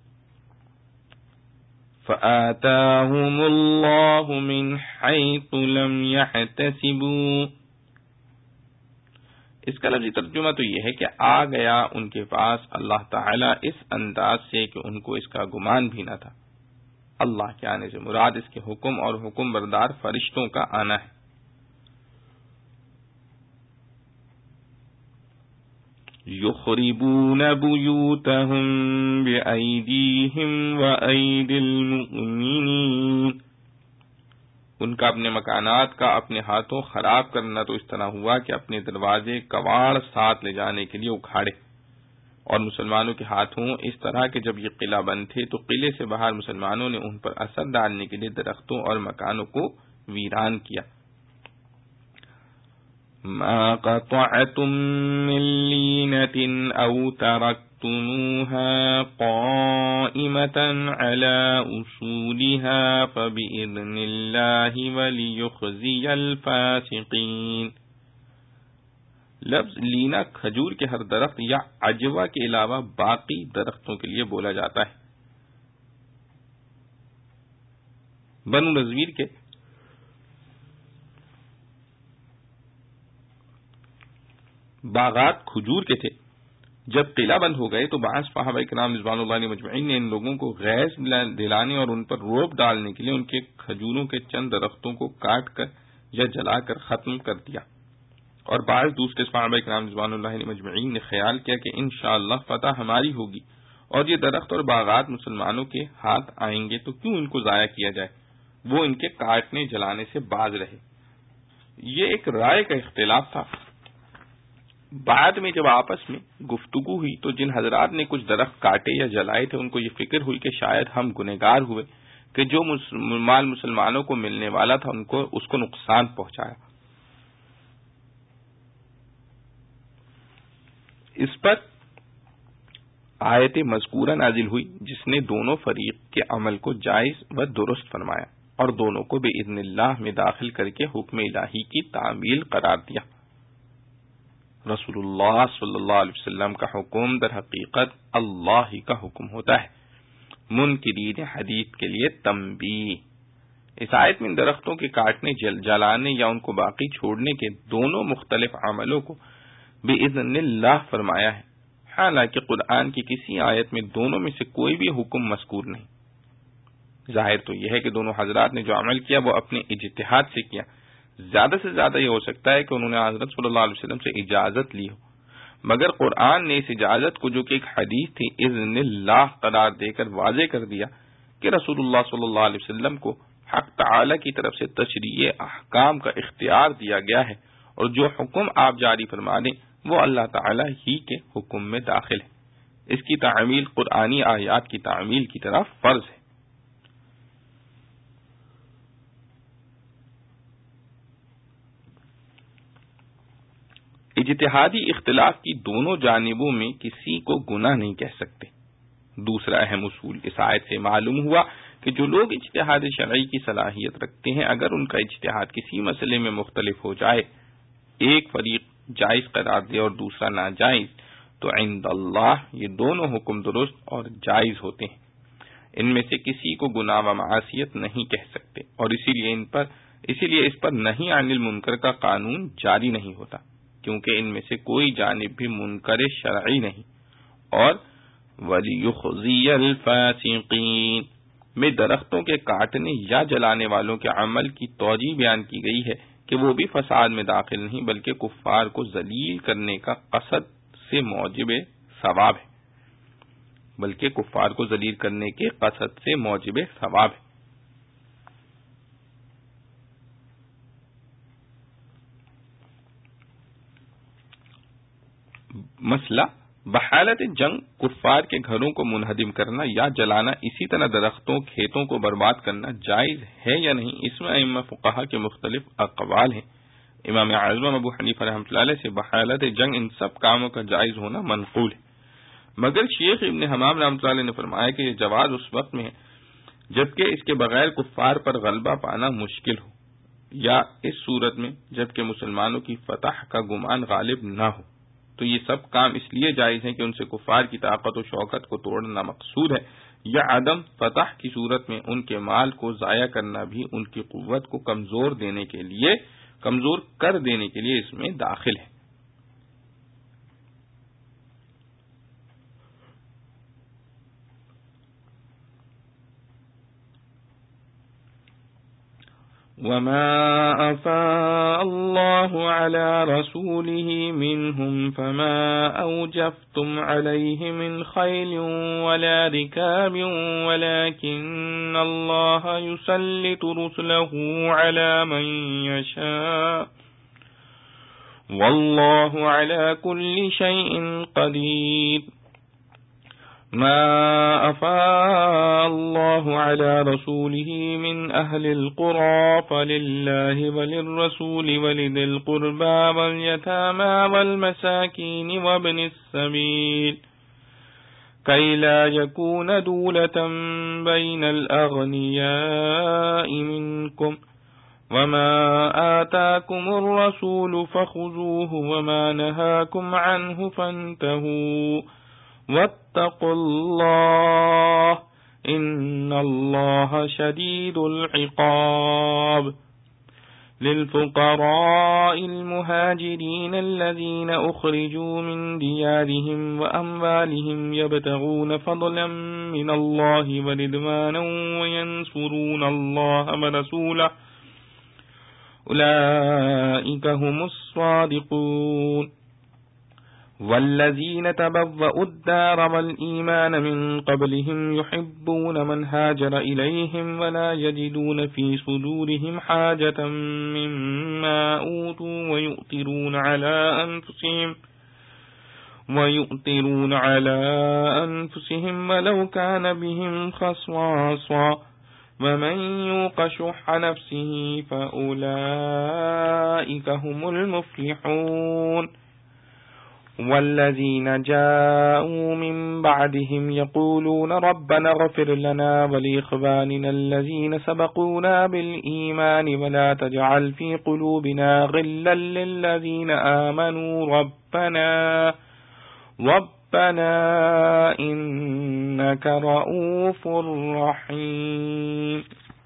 [SPEAKER 1] فآتاهم اللہ من حیث لم يحتسبوا، اس کا لفظی ترجمہ تو یہ ہے کہ آ گیا ان کے پاس اللہ تعالی اس انداز سے کہ ان کو اس کا گمان بھی نہ تھا۔ اللہ کے آنے سے مراد اس کے حکم اور حکم بردار فرشتوں کا آنا ہے۔ یخربون بیوتہم بأیدیہم وأیدی المؤمنین، ان کا اپنے مکانات کا اپنے ہاتھوں خراب کرنا تو اس طرح ہوا کہ اپنے دروازے کواڑ ساتھ لے جانے کے لیے اکھاڑے، اور مسلمانوں کے ہاتھوں اس طرح کہ جب یہ قلعہ بند تھے تو قلعے سے باہر مسلمانوں نے ان پر اثر ڈالنے کے لیے درختوں اور مکانوں کو ویران کیا۔ ما قطعتم من لینة او ترکتموها قائمة على اصولها فبإذن اللہ وليخزي الفاسقین۔ لفظ لینا کھجور کے ہر درخت یا عجوہ کے علاوہ باقی درختوں کے لیے بولا جاتا ہے۔ بنو نذیر کے باغات کھجور کے تھے۔ جب قلعہ بند ہو گئے تو بعض صحابہ کرام رضوان اللہ علیہم مجمعین نے ان لوگوں کو غیظ دلانے اور ان پر رعب ڈالنے کے لیے ان کے کھجوروں کے چند درختوں کو کاٹ کر یا جلا کر ختم کر دیا، اور بعض دوسرے صحابہ کرام رضوان اللہ علیہم مجمعین نے خیال کیا کہ انشاءاللہ فتح ہماری ہوگی اور یہ درخت اور باغات مسلمانوں کے ہاتھ آئیں گے تو کیوں ان کو ضائع کیا جائے، وہ ان کے کاٹنے جلانے سے باز رہے۔ یہ ایک رائے کا اختلاف تھا۔ بعد میں جب آپس میں گفتگو ہوئی تو جن حضرات نے کچھ درخت کاٹے یا جلائے تھے ان کو یہ فکر ہوئی کہ شاید ہم گنہگار ہوئے کہ جو مال مسلمانوں کو ملنے والا تھا ان کو اس کو نقصان پہنچایا۔ اس پر آیت مذکورہ نازل ہوئی جس نے دونوں فریق کے عمل کو جائز و درست فرمایا اور دونوں کو باذن اللہ میں داخل کر کے حکم الہی کی تعمیل قرار دیا۔ رسول اللہ صلی اللہ علیہ وسلم کا حکم در حقیقت اللہ ہی کا حکم ہوتا ہے۔ منکرین حدیث کے لیے تنبیہ، اس آیت میں درختوں کے کاٹنے جل جلانے یا ان کو باقی چھوڑنے کے دونوں مختلف عملوں کو باذن اللہ فرمایا ہے، حالانکہ قرآن کی کسی آیت میں دونوں میں سے کوئی بھی حکم مذکور نہیں۔ ظاہر تو یہ ہے کہ دونوں حضرات نے جو عمل کیا وہ اپنے اجتہاد سے کیا۔ زیادہ سے زیادہ یہ ہو سکتا ہے کہ انہوں نے حضرت صلی اللہ علیہ وسلم سے اجازت لی ہو، مگر قرآن نے اس اجازت کو جو کہ ایک حدیث تھی اذن اللہ قرار دے کر واضح کر دیا کہ رسول اللہ صلی اللہ علیہ وسلم کو حق تعالی کی طرف سے تشریع احکام کا اختیار دیا گیا ہے، اور جو حکم آپ جاری فرما دیں وہ اللہ تعالی ہی کے حکم میں داخل ہے۔ اس کی تعمیل قرآنی آیات کی تعمیل کی طرح فرض ہے۔ اجتہادی اختلاف کی دونوں جانبوں میں کسی کو گناہ نہیں کہہ سکتے۔ دوسرا اہم اصول اس آیت سے معلوم ہوا کہ جو لوگ اجتہاد شرعی کی صلاحیت رکھتے ہیں اگر ان کا اجتہاد کسی مسئلے میں مختلف ہو جائے، ایک فریق جائز قرار دے اور دوسرا ناجائز، تو عند اللہ یہ دونوں حکم درست اور جائز ہوتے ہیں، ان میں سے کسی کو گناہ و معصیت نہیں کہہ سکتے، اور اسی لیے ان پر اسی لیے اس پر نہی عن المنکر کا قانون جاری نہیں ہوتا، کیونکہ ان میں سے کوئی جانب بھی منکر شرعی نہیں۔ اور وَلِيُخْزِيَ الْفَاسِقِينَ میں درختوں کے کاٹنے یا جلانے والوں کے عمل کی توجیہ بیان کی گئی ہے کہ وہ بھی فساد میں داخل نہیں بلکہ کفار کو ذلیل کرنے کا قصد سے موجب ثواب ہے بلکہ کفار کو ذلیل کرنے کے قصد سے موجب ثواب ہے۔ مسئلہ بحالت جنگ کفار کے گھروں کو منہدم کرنا یا جلانا، اسی طرح درختوں کھیتوں کو برباد کرنا جائز ہے یا نہیں، اس میں ائمہ فقہا کے مختلف اقوال ہیں۔ امام اعظم ابو حنیفہ رحمۃ اللہ علیہ سے بحالت جنگ ان سب کاموں کا جائز ہونا منقول ہے، مگر شیخ ابن حمام رحمۃ اللہ علیہ نے فرمایا کہ یہ جواز اس وقت میں ہے جبکہ اس کے بغیر کفار پر غلبہ پانا مشکل ہو، یا اس صورت میں جبکہ مسلمانوں کی فتح کا گمان غالب نہ ہو، تو یہ سب کام اس لیے جائز ہیں کہ ان سے کفار کی طاقت و شوکت کو توڑنا مقصود ہے، یا عدم فتح کی صورت میں ان کے مال کو ضائع کرنا بھی ان کی قوت کو کمزور دینے کے لیے کمزور کر دینے کے لیے اس میں داخل ہے۔ وما أفاء الله على رسوله منهم فما أوجفتم عليه من خيل ولا ركاب ولكن الله يسلط رسله على من يشاء والله على كل شيء قدير۔ ما أفاء الله على رسوله من أهل القرى فلله وللرسول ولذي القربى واليتامى والمساكين وابن السبيل كي لا يكون دولة بين الأغنياء منكم وما آتاكم الرسول فخذوه وما نهاكم عنه فانتهوا واتقوا اللہ ان اللہ شدید العقاب۔ للفقراء المهاجرين الذين أخرجوا من ديارهم وأموالهم يبتغون فضلا من الله ورضوانا وينصرون الله ورسوله أولئك هم الصادقون۔ والذين تبوأوا الدار والإيمان من قبلهم يحبون من هاجر إليهم ولا يجدون في صدورهم حاجة مما أوتوا ويؤثرون على أنفسهم ويؤثرون على أنفسهم ولو كان بهم خصاصة ومن يوق شح نفسه فأولئك هم المفلحون۔ والذين جاءوا من بعدهم يقولون ربنا اغفر لنا ولإخواننا الذين سبقونا بالإيمان ولا تجعل في قلوبنا غلا للذين آمنوا ربنا ربنا إنك رؤوف رحيم۔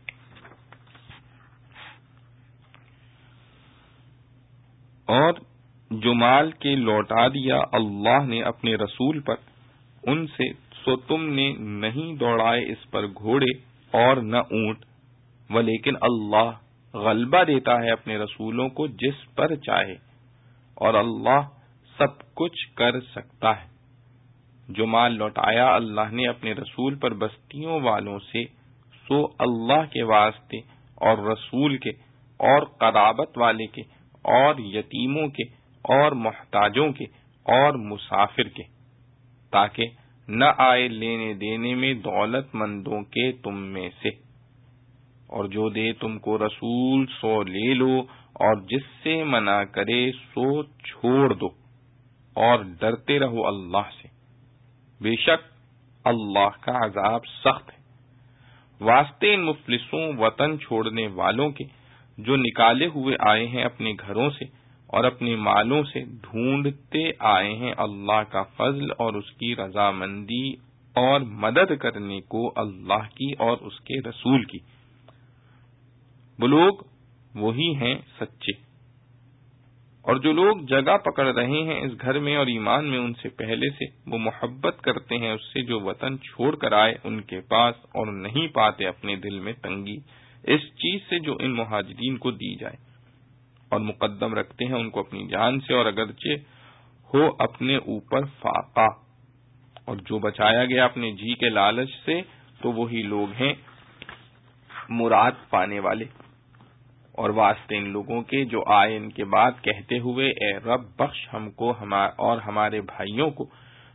[SPEAKER 1] اور جو مال کے لوٹا دیا اللہ نے اپنے رسول پر ان سے، سو تم نے نہیں دوڑائے اس پر گھوڑے اور نہ اونٹ، ولیکن اللہ غلبہ دیتا ہے اپنے رسولوں کو جس پر چاہے، اور اللہ سب کچھ کر سکتا ہے۔ جو مال لوٹایا اللہ نے اپنے رسول پر بستیوں والوں سے، سو اللہ کے واسطے اور رسول کے اور قرابت والے کے اور یتیموں کے اور محتاجوں کے اور مسافر کے، تاکہ نہ آئے لینے دینے میں دولت مندوں کے تم میں سے، اور جو دے تم کو رسول سو لے لو، اور جس سے منع کرے سو چھوڑ دو، اور ڈرتے رہو اللہ سے، بے شک اللہ کا عذاب سخت ہے۔ واسطے ان مفلسوں وطن چھوڑنے والوں کے جو نکالے ہوئے آئے ہیں اپنے گھروں سے اور اپنے مالوں سے، ڈھونڈتے آئے ہیں اللہ کا فضل اور اس کی رضامندی اور مدد کرنے کو اللہ کی اور اس کے رسول کی۔ وہ لوگ وہی ہیں سچے۔ اور جو لوگ جگہ پکڑ رہے ہیں اس گھر میں اور ایمان میں ان سے پہلے سے، وہ محبت کرتے ہیں اس سے جو وطن چھوڑ کر آئے ان کے پاس، اور نہیں پاتے اپنے دل میں تنگی اس چیز سے جو ان مہاجرین کو دی جائے، اور مقدم رکھتے ہیں ان کو اپنی جان سے، اور اگرچہ ہو اپنے اوپر فاقہ، اور جو بچایا گیا اپنے جی کے لالچ سے تو وہی لوگ ہیں مراد پانے والے۔ اور واسطے ان لوگوں کے جو آئے ان کے بعد کہتے ہوئے اے رب بخش ہم کو اور ہمارے بھائیوں کو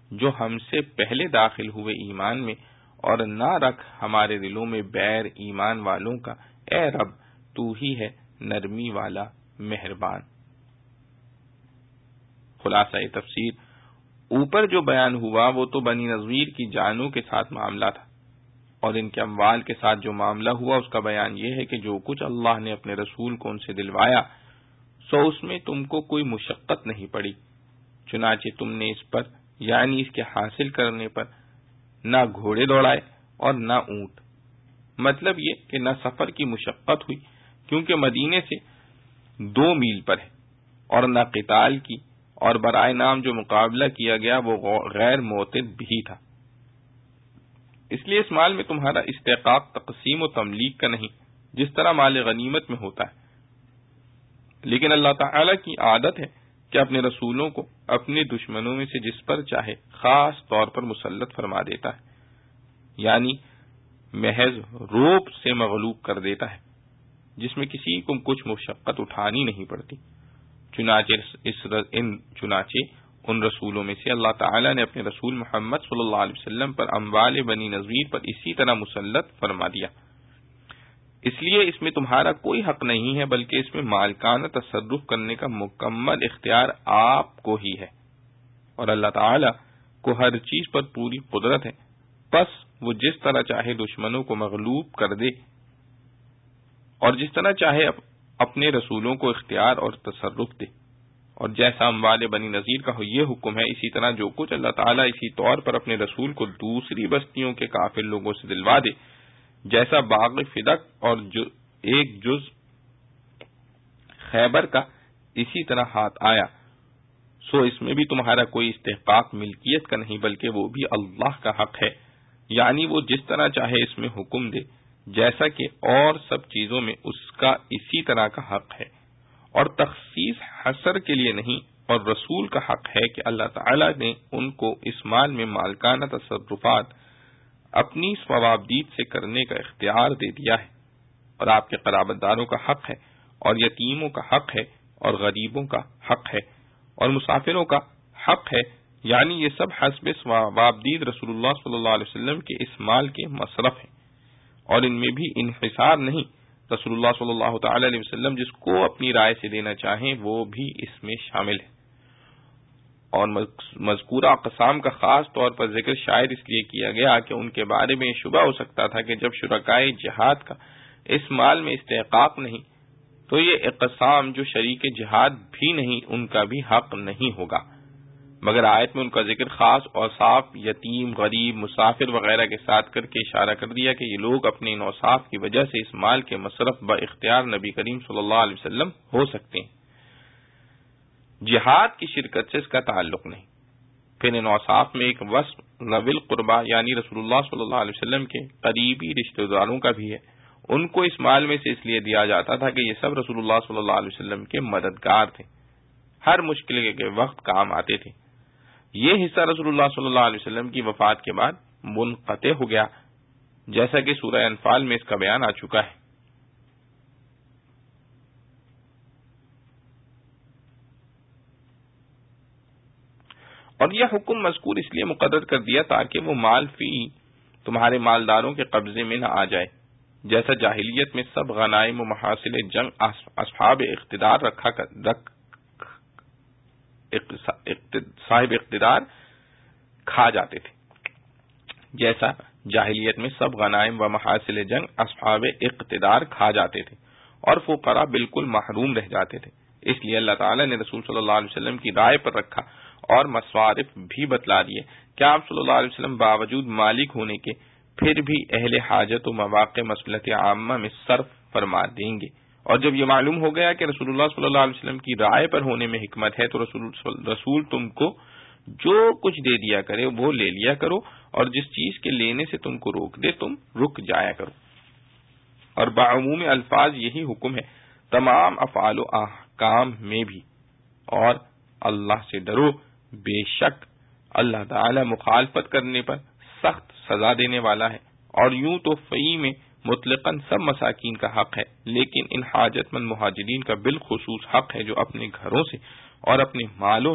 [SPEAKER 1] جو ہم سے پہلے داخل ہوئے ایمان میں، اور نہ رکھ ہمارے دلوں میں بیر ایمان والوں کا، اے رب تو ہی ہے نرمی والا مہربان۔ خلاصہ تفسیر، اوپر جو بیان ہوا وہ تو بنی نذیر کی جانوں کے ساتھ معاملہ تھا، اور ان کے اموال کے ساتھ جو معاملہ ہوا اس کا بیان یہ ہے کہ جو کچھ اللہ نے اپنے رسول کو ان سے دلوایا سو اس میں تم کو کوئی مشقت نہیں پڑی، چنانچہ تم نے اس پر یعنی اس کے حاصل کرنے پر نہ گھوڑے دوڑائے اور نہ اونٹ۔ مطلب یہ کہ نہ سفر کی مشقت ہوئی کیونکہ مدینے سے دو میل پر ہے، اور نہ قتال کی، اور برائے نام جو مقابلہ کیا گیا وہ غیر معتد بھی تھا۔ اس لیے اس مال میں تمہارا استحقاق تقسیم و تملیک کا نہیں جس طرح مال غنیمت میں ہوتا ہے، لیکن اللہ تعالی کی عادت ہے کہ اپنے رسولوں کو اپنے دشمنوں میں سے جس پر چاہے خاص طور پر مسلط فرما دیتا ہے، یعنی محض روب سے مغلوب کر دیتا ہے جس میں کسی کو کچھ مشقت اٹھانی نہیں پڑتی۔ چنانچہ اس ان چنانچہ ان رسولوں میں سے اللہ تعالی نے اپنے رسول محمد صلی اللہ علیہ وسلم پر اموال بنی نذیر پر اسی طرح مسلط فرما دیا۔ اس لیے اس میں تمہارا کوئی حق نہیں ہے، بلکہ اس میں مالکانہ تصرف کرنے کا مکمل اختیار آپ کو ہی ہے، اور اللہ تعالی کو ہر چیز پر پوری قدرت ہے، پس وہ جس طرح چاہے دشمنوں کو مغلوب کر دے اور جس طرح چاہے اپنے رسولوں کو اختیار اور تصرف دے۔ اور جیسا اموال بنی نذیر کا یہ حکم ہے، اسی طرح جو کچھ اللہ تعالیٰ اسی طور پر اپنے رسول کو دوسری بستیوں کے کافر لوگوں سے دلوا دے، جیسا باغ فدق اور جو ایک جز خیبر کا اسی طرح ہاتھ آیا، سو اس میں بھی تمہارا کوئی استحقاق ملکیت کا نہیں بلکہ وہ بھی اللہ کا حق ہے، یعنی وہ جس طرح چاہے اس میں حکم دے، جیسا کہ اور سب چیزوں میں اس کا اسی طرح کا حق ہے۔ اور تخصیص حصر کے لیے نہیں، اور رسول کا حق ہے کہ اللہ تعالی نے ان کو اس مال میں مالکانہ تصرفات اپنی ثوابدید سے کرنے کا اختیار دے دیا ہے، اور آپ کے قرابت داروں کا حق ہے، اور یتیموں کا حق ہے، اور غریبوں کا حق ہے، اور مسافروں کا حق ہے، یعنی یہ سب حسب ثوابدید رسول اللہ صلی اللہ علیہ وسلم کے اس مال کے مصرف ہیں، اور ان میں بھی انحصار نہیں۔ رسول اللہ صلی اللہ تعالی علیہ وسلم جس کو اپنی رائے سے دینا چاہیں وہ بھی اس میں شامل ہے۔ اور مذکورہ اقسام کا خاص طور پر ذکر شاید اس لیے کیا گیا کہ ان کے بارے میں شبہ ہو سکتا تھا کہ جب شرکائے جہاد کا اس مال میں استحقاق نہیں تو یہ اقسام جو شریک جہاد بھی نہیں ان کا بھی حق نہیں ہوگا، مگر آیت میں ان کا ذکر خاص اور صاف یتیم، غریب، مسافر وغیرہ کے ساتھ کر کے اشارہ کر دیا کہ یہ لوگ اپنے ان اوصاف کی وجہ سے اس مال کے مصرف با اختیار نبی کریم صلی اللہ علیہ وسلم ہو سکتے ہیں۔ جہاد کی شرکت سے اس کا تعلق نہیں۔ پھر ان اوصاف میں ایک وصف ذوی القربیٰ یعنی رسول اللہ صلی اللہ علیہ وسلم کے قریبی رشتہ داروں کا بھی ہے، ان کو اس مال میں سے اس لیے دیا جاتا تھا کہ یہ سب رسول اللہ صلی اللہ علیہ وسلم کے مددگار تھے، ہر مشکل کے وقت کام آتے تھے۔ یہ حصہ رسول اللہ صلی اللہ علیہ وسلم کی وفات کے بعد منقطع ہو گیا، جیسا کہ سورہ انفال میں اس کا بیان آ چکا ہے۔ اور یہ حکم مذکور اس لیے مقرر کر دیا تاکہ وہ مال فی تمہارے مالداروں کے قبضے میں نہ آ جائے، جیسا جاہلیت میں سب غنائم و محاصل جنگ اصحاب اقتدار رکھا کر رکھ صاحب اقتدار کھا جاتے تھے، جیسا جاہلیت میں سب غنائم و محاصل جنگ اصحاب اقتدار کھا جاتے تھے اور فقراء بالکل محروم رہ جاتے تھے۔ اس لیے اللہ تعالی نے رسول صلی اللہ علیہ وسلم کی رائے پر رکھا اور مصارف بھی بتلا دیے کہ آپ صلی اللہ علیہ وسلم باوجود مالک ہونے کے پھر بھی اہل حاجت و مواقع مصلحت عامہ میں صرف فرما دیں گے۔ اور جب یہ معلوم ہو گیا کہ رسول اللہ صلی اللہ علیہ وسلم کی رائے پر ہونے میں حکمت ہے تو رسول رسول تم کو جو کچھ دے دیا کرے وہ لے لیا کرو، اور جس چیز کے لینے سے تم کو روک دے تم رک جایا کرو۔ اور بعموم الفاظ یہی حکم ہے تمام افعال و احکام میں بھی۔ اور اللہ سے ڈرو، بے شک اللہ تعالی مخالفت کرنے پر سخت سزا دینے والا ہے۔ اور یوں تو فی میں مطلقاً سب مساکین کا حق ہے، لیکن ان حاجت مند مہاجرین کا بالخصوص حق ہے جو اپنے گھروں سے اور اپنے مالوں سے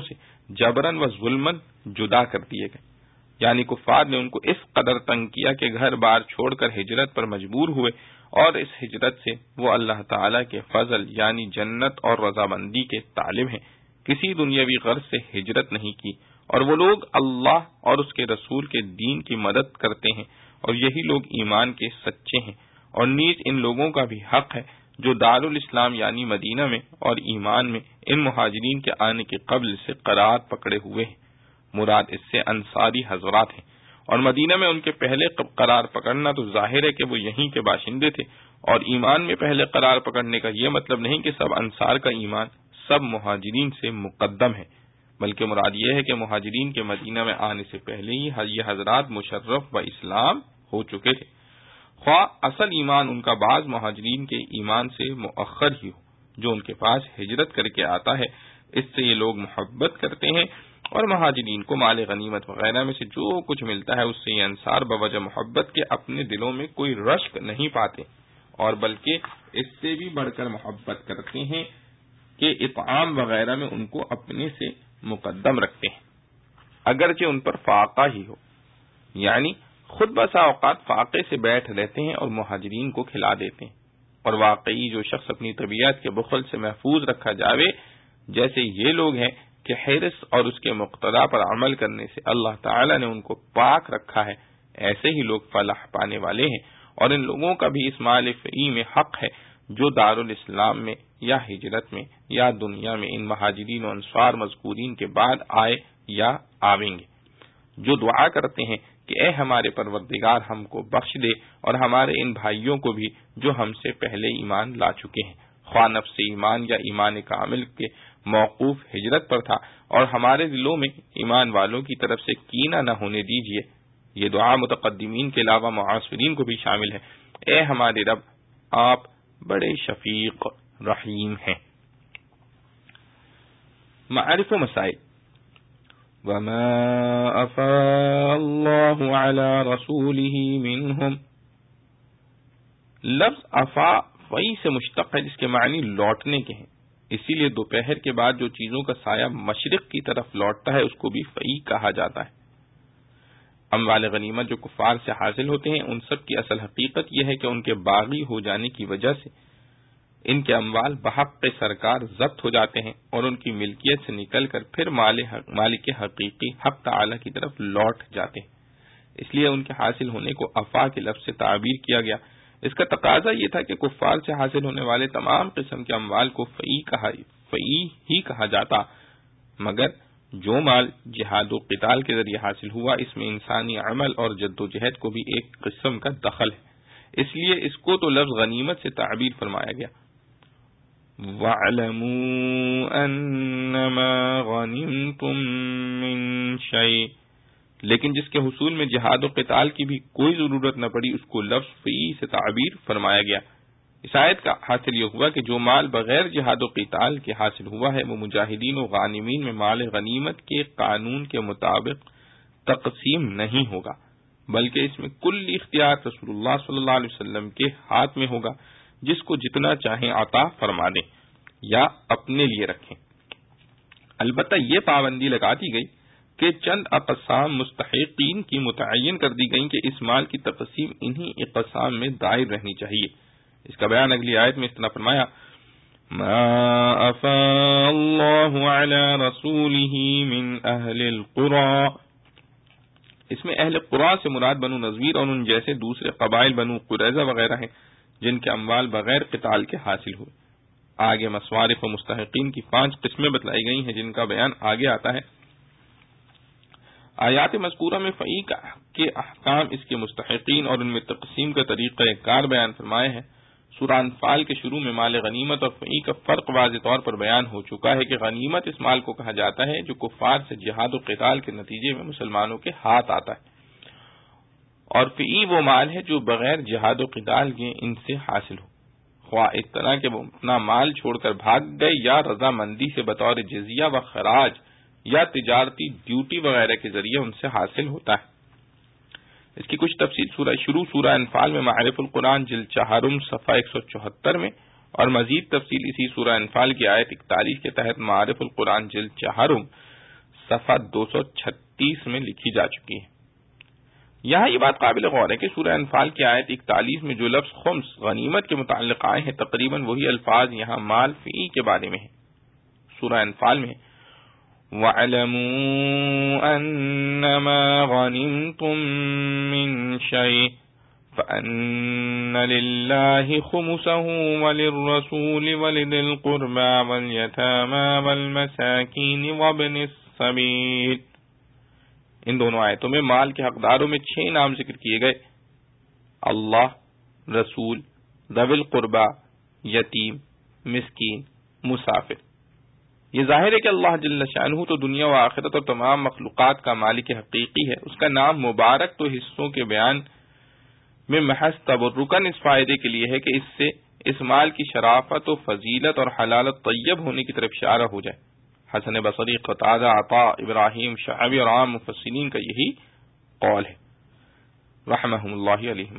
[SPEAKER 1] جبرن و ظلمن جدا کر دیے گئے، یعنی کفار نے ان کو اس قدر تنگ کیا کہ گھر بار چھوڑ کر ہجرت پر مجبور ہوئے، اور اس ہجرت سے وہ اللہ تعالیٰ کے فضل یعنی جنت اور رضامندی کے طالب ہیں، کسی دنیاوی غرض سے ہجرت نہیں کی۔ اور وہ لوگ اللہ اور اس کے رسول کے دین کی مدد کرتے ہیں، اور یہی لوگ ایمان کے سچے ہیں۔ اور نیز ان لوگوں کا بھی حق ہے جو دارالاسلام یعنی مدینہ میں اور ایمان میں ان مہاجرین کے آنے کے قبل سے قرار پکڑے ہوئے ہیں، مراد اس سے انصاری حضرات ہیں۔ اور مدینہ میں ان کے پہلے قرار پکڑنا تو ظاہر ہے کہ وہ یہیں کے باشندے تھے، اور ایمان میں پہلے قرار پکڑنے کا یہ مطلب نہیں کہ سب انصار کا ایمان سب مہاجرین سے مقدم ہے، بلکہ مراد یہ ہے کہ مہاجرین کے مدینہ میں آنے سے پہلے ہی یہ حضرات مشرف و اسلام ہو چکے تھے، خواہ اصل ایمان ان کا بعض مہاجرین کے ایمان سے مؤخر ہی ہو جو ان کے پاس ہجرت کر کے آتا ہے۔ اس سے یہ لوگ محبت کرتے ہیں، اور مہاجرین کو مال غنیمت وغیرہ میں سے جو کچھ ملتا ہے اس سے یہ انصار بوجہ محبت کے اپنے دلوں میں کوئی رشک نہیں پاتے، اور بلکہ اس سے بھی بڑھ کر محبت کرتے ہیں کہ اطعام وغیرہ میں ان کو اپنے سے مقدم رکھتے ہیں، اگرچہ ان پر فاقہ ہی ہو، یعنی خود بسا اوقات فاقے سے بیٹھ رہتے ہیں اور مہاجرین کو کھلا دیتے ہیں۔ اور واقعی جو شخص اپنی طبیعت کے بخل سے محفوظ رکھا جاوے، جیسے یہ لوگ ہیں کہ حرص اور اس کے مقتضا پر عمل کرنے سے اللہ تعالی نے ان کو پاک رکھا ہے، ایسے ہی لوگ فلاح پانے والے ہیں۔ اور ان لوگوں کا بھی اس مال فی میں حق ہے جو دارالاسلام میں یا ہجرت میں یا دنیا میں ان مہاجرین و انصار مذکورین کے بعد آئے یا آویں گے، جو دعا کرتے ہیں کہ اے ہمارے پروردگار ہم کو بخش دے اور ہمارے ان بھائیوں کو بھی جو ہم سے پہلے ایمان لا چکے ہیں، خواہ نفس ایمان یا ایمان کامل کے موقوف ہجرت پر تھا، اور ہمارے دلوں میں ایمان والوں کی طرف سے کینہ نہ ہونے دیجیے۔ یہ دعا متقدمین کے علاوہ معاصرین کو بھی شامل ہے۔ اے ہمارے رب، آپ بڑے شفیق رحیم ہیں۔ معارف و مسائل۔ وما افاء اللہ علی رسولہ منہم، لفظ افاء فئی سے مشتق ہے جس کے معنی لوٹنے کے ہیں، اسی لیے دوپہر کے بعد جو چیزوں کا سایہ مشرق کی طرف لوٹتا ہے اس کو بھی فئی کہا جاتا ہے۔ اموال غنیمت جو کفار سے حاصل ہوتے ہیں ان سب کی اصل حقیقت یہ ہے کہ ان کے باغی ہو جانے کی وجہ سے ان کے اموال بحق سرکار ضبط ہو جاتے ہیں، اور ان کی ملکیت سے نکل کر پھر مالک حقیقی حق تعالی کی طرف لوٹ جاتے ہیں، اس لیے ان کے حاصل ہونے کو افا کے لفظ سے تعبیر کیا گیا۔ اس کا تقاضا یہ تھا کہ کفار سے حاصل ہونے والے تمام قسم کے اموال کو فئی کہا فئی ہی کہا جاتا، مگر جو مال جہاد و قتال کے ذریعے حاصل ہوا اس میں انسانی عمل اور جد و جہد کو بھی ایک قسم کا دخل ہے، اس لیے اس کو تو لفظ غنیمت سے تعبیر فرمایا گیا۔ وَاعْلَمُوا أَنَّمَا غَنِمْتُم مِّن شَيْءٍ، لیکن جس کے حصول میں جہاد و قتال کی بھی کوئی ضرورت نہ پڑی اس کو لفظ فی سے تعبیر فرمایا گیا۔ اس آیت کا حاصل یہ ہوا کہ جو مال بغیر جہاد و قتال کے حاصل ہوا ہے وہ مجاہدین و غانمین میں مال غنیمت کے قانون کے مطابق تقسیم نہیں ہوگا، بلکہ اس میں کل اختیار رسول اللہ صلی اللہ علیہ وسلم کے ہاتھ میں ہوگا، جس کو جتنا چاہیں عطا فرما دیں یا اپنے لیے رکھیں۔ البتہ یہ پابندی لگا دی گئی کہ چند اقسام مستحقین کی متعین کر دی گئیں کہ اس مال کی تقسیم انہی اقسام میں دائر رہنی چاہیے۔ اس کا بیان اگلی آیت میں اس طرح فرمایا، ما افاء اللہ علی رسولہ من اہل القرى، اس میں اہل قرى سے مراد بنو نذیر اور ان جیسے دوسرے قبائل بنو قریظہ وغیرہ ہیں جن کے اموال بغیر قتال کے حاصل ہوئے۔ آگے مصارف و مستحقین کی پانچ قسمیں بتلائی گئی ہیں جن کا بیان آگے آتا ہے۔ آیات مذکورہ میں فئی کے احکام، اس کے مستحقین اور ان میں تقسیم کا طریقہ کار بیان فرمائے ہیں۔ سورہ انفال کے شروع میں مال غنیمت اور فئی کا فرق واضح طور پر بیان ہو چکا ہے کہ غنیمت اس مال کو کہا جاتا ہے جو کفار سے جہاد و قتال کے نتیجے میں مسلمانوں کے ہاتھ آتا ہے، اور فئی وہ مال ہے جو بغیر جہاد و قتال کے ان سے حاصل ہو، خواہ اس طرح کہ وہ اپنا مال چھوڑ کر بھاگ گئے یا رضامندی سے بطور جزیہ و خراج یا تجارتی ڈیوٹی وغیرہ کے ذریعے ان سے حاصل ہوتا ہے۔ اس کی کچھ تفصیل سورہ شروع سورہ انفال میں معارف القرآن جلد چہارم صفحہ ایک سو چوہتر میں، اور مزید تفصیل اسی سورہ انفال کی آیت اکتالیس کے تحت معارف القرآن جلد چہارم صفحہ دو سو چھتیس میں لکھی جا چکی ہے۔ یہاں یہ بات قابل غور ہے کہ سورہ انفال کی آیت اکتالیس میں جو لفظ خمس غنیمت کے متعلق آئے ہیں تقریباً وہی الفاظ یہاں مال فی کے بارے میں ہیں۔ سورہ انفال میں وَاعْلَمُوا أَنَّمَا غَنِمْتُم مِّن شَيْءٍ فَأَنَّ لِلَّهِ خُمُسَهُ وَلِلرَّسُولِ وَلِذِي الْقُرْبَى وَالْيَتَامَى وَالْمَسَاكِينِ وَابْنِ السَّبِيلِ۔ ان دونوں آیتوں میں مال کے حقداروں میں چھ نام ذکر کیے گئے: اللہ، رسول، ذوی القربى، یتیم، مسکین، مسافر۔ یہ ظاہر ہے کہ اللہ جل شانہ تو دنیا و آخرت اور تمام مخلوقات کا مالک حقیقی ہے۔ اس کا نام مبارک تو حصوں کے بیان میں محض تبرکاً اس فائدے کے لیے ہے کہ اس سے اس مال کی شرافت و فضیلت اور حلالت طیب ہونے کی طرف اشارہ ہو جائے۔ حسن بصری، قتادہ، عطاء، ابراہیم، شعبی اور عام مفسرین کا یہی قول ہے رحمہم اللہ علیہما۔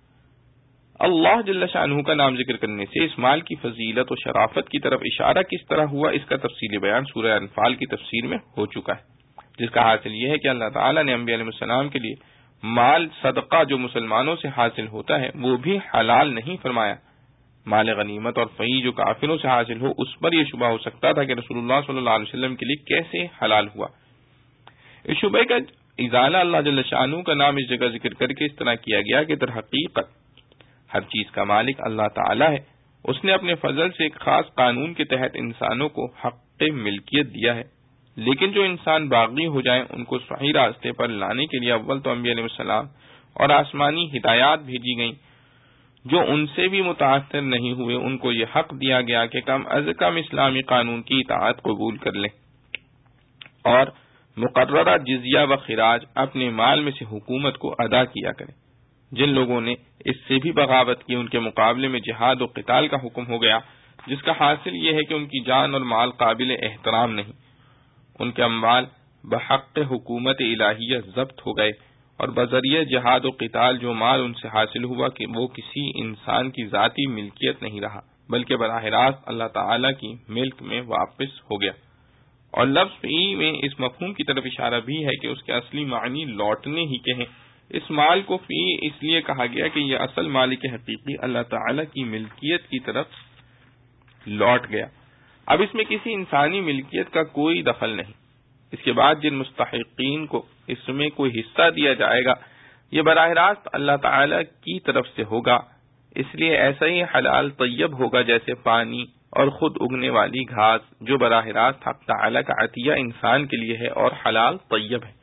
[SPEAKER 1] اللہ جل شانہ کا نام ذکر کرنے سے اس مال کی فضیلت و شرافت کی طرف اشارہ کس طرح ہوا، اس کا تفصیلی بیان سورہ انفال کی تفسیر میں ہو چکا ہے، جس کا حاصل یہ ہے کہ اللہ تعالیٰ نے انبیاء علیہ السلام کے لیے مال صدقہ جو مسلمانوں سے حاصل ہوتا ہے وہ بھی حلال نہیں فرمایا۔ مال غنیمت اور فیء جو کافروں سے حاصل ہو، اس پر یہ شبہ ہو سکتا تھا کہ رسول اللہ صلی اللہ علیہ وسلم کے لیے کیسے حلال ہوا۔ اس شبہ کا ازالہ اللہ جل شانہ کا نام اس جگہ ذکر کر کے اس طرح کیا گیا کہ در حقیقت ہر چیز کا مالک اللہ تعالی ہے۔ اس نے اپنے فضل سے ایک خاص قانون کے تحت انسانوں کو حق ملکیت دیا ہے، لیکن جو انسان باغی ہو جائیں ان کو صحیح راستے پر لانے کے لیے اول تو انبیاء علیہ السلام اور آسمانی ہدایات بھیجی گئیں جو ان سے بھی متاثر نہیں ہوئے۔ ان کو یہ حق دیا گیا کہ کم از کم اسلامی قانون کی اطاعت قبول کر لیں اور مقررہ جزیہ و خراج اپنے مال میں سے حکومت کو ادا کیا کریں۔ جن لوگوں نے اس سے بھی بغاوت کی ان کے مقابلے میں جہاد و قتال کا حکم ہو گیا، جس کا حاصل یہ ہے کہ ان کی جان اور مال قابل احترام نہیں، ان کے اموال بحق حکومت الہیہ ضبط ہو گئے، اور بذریعہ جہاد و قتال جو مال ان سے حاصل ہوا کہ وہ کسی انسان کی ذاتی ملکیت نہیں رہا بلکہ براہ راست اللہ تعالی کی ملک میں واپس ہو گیا۔ اور لفظ فی میں اس مفہوم کی طرف اشارہ بھی ہے کہ اس کے اصلی معنی لوٹنے ہی کے ہیں۔ اس مال کو فی اس لیے کہا گیا کہ یہ اصل مالک حقیقی اللہ تعالی کی ملکیت کی طرف لوٹ گیا۔ اب اس میں کسی انسانی ملکیت کا کوئی دخل نہیں۔ اس کے بعد جن مستحقین کو اس میں کوئی حصہ دیا جائے گا یہ براہ راست اللہ تعالی کی طرف سے ہوگا، اس لیے ایسا ہی حلال طیب ہوگا جیسے پانی اور خود اگنے والی گھاس جو براہ راست حق تعالی کا عطیہ انسان کے لیے ہے اور حلال طیب ہے۔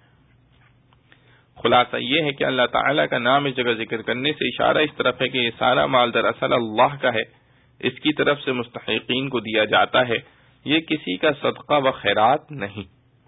[SPEAKER 1] خلاصہ یہ ہے کہ اللہ تعالی کا نام اس جگہ ذکر کرنے سے اشارہ اس طرف ہے کہ یہ سارا مال دراصل اللہ کا ہے، اس کی طرف سے مستحقین کو دیا جاتا ہے، یہ کسی کا صدقہ و خیرات نہیں۔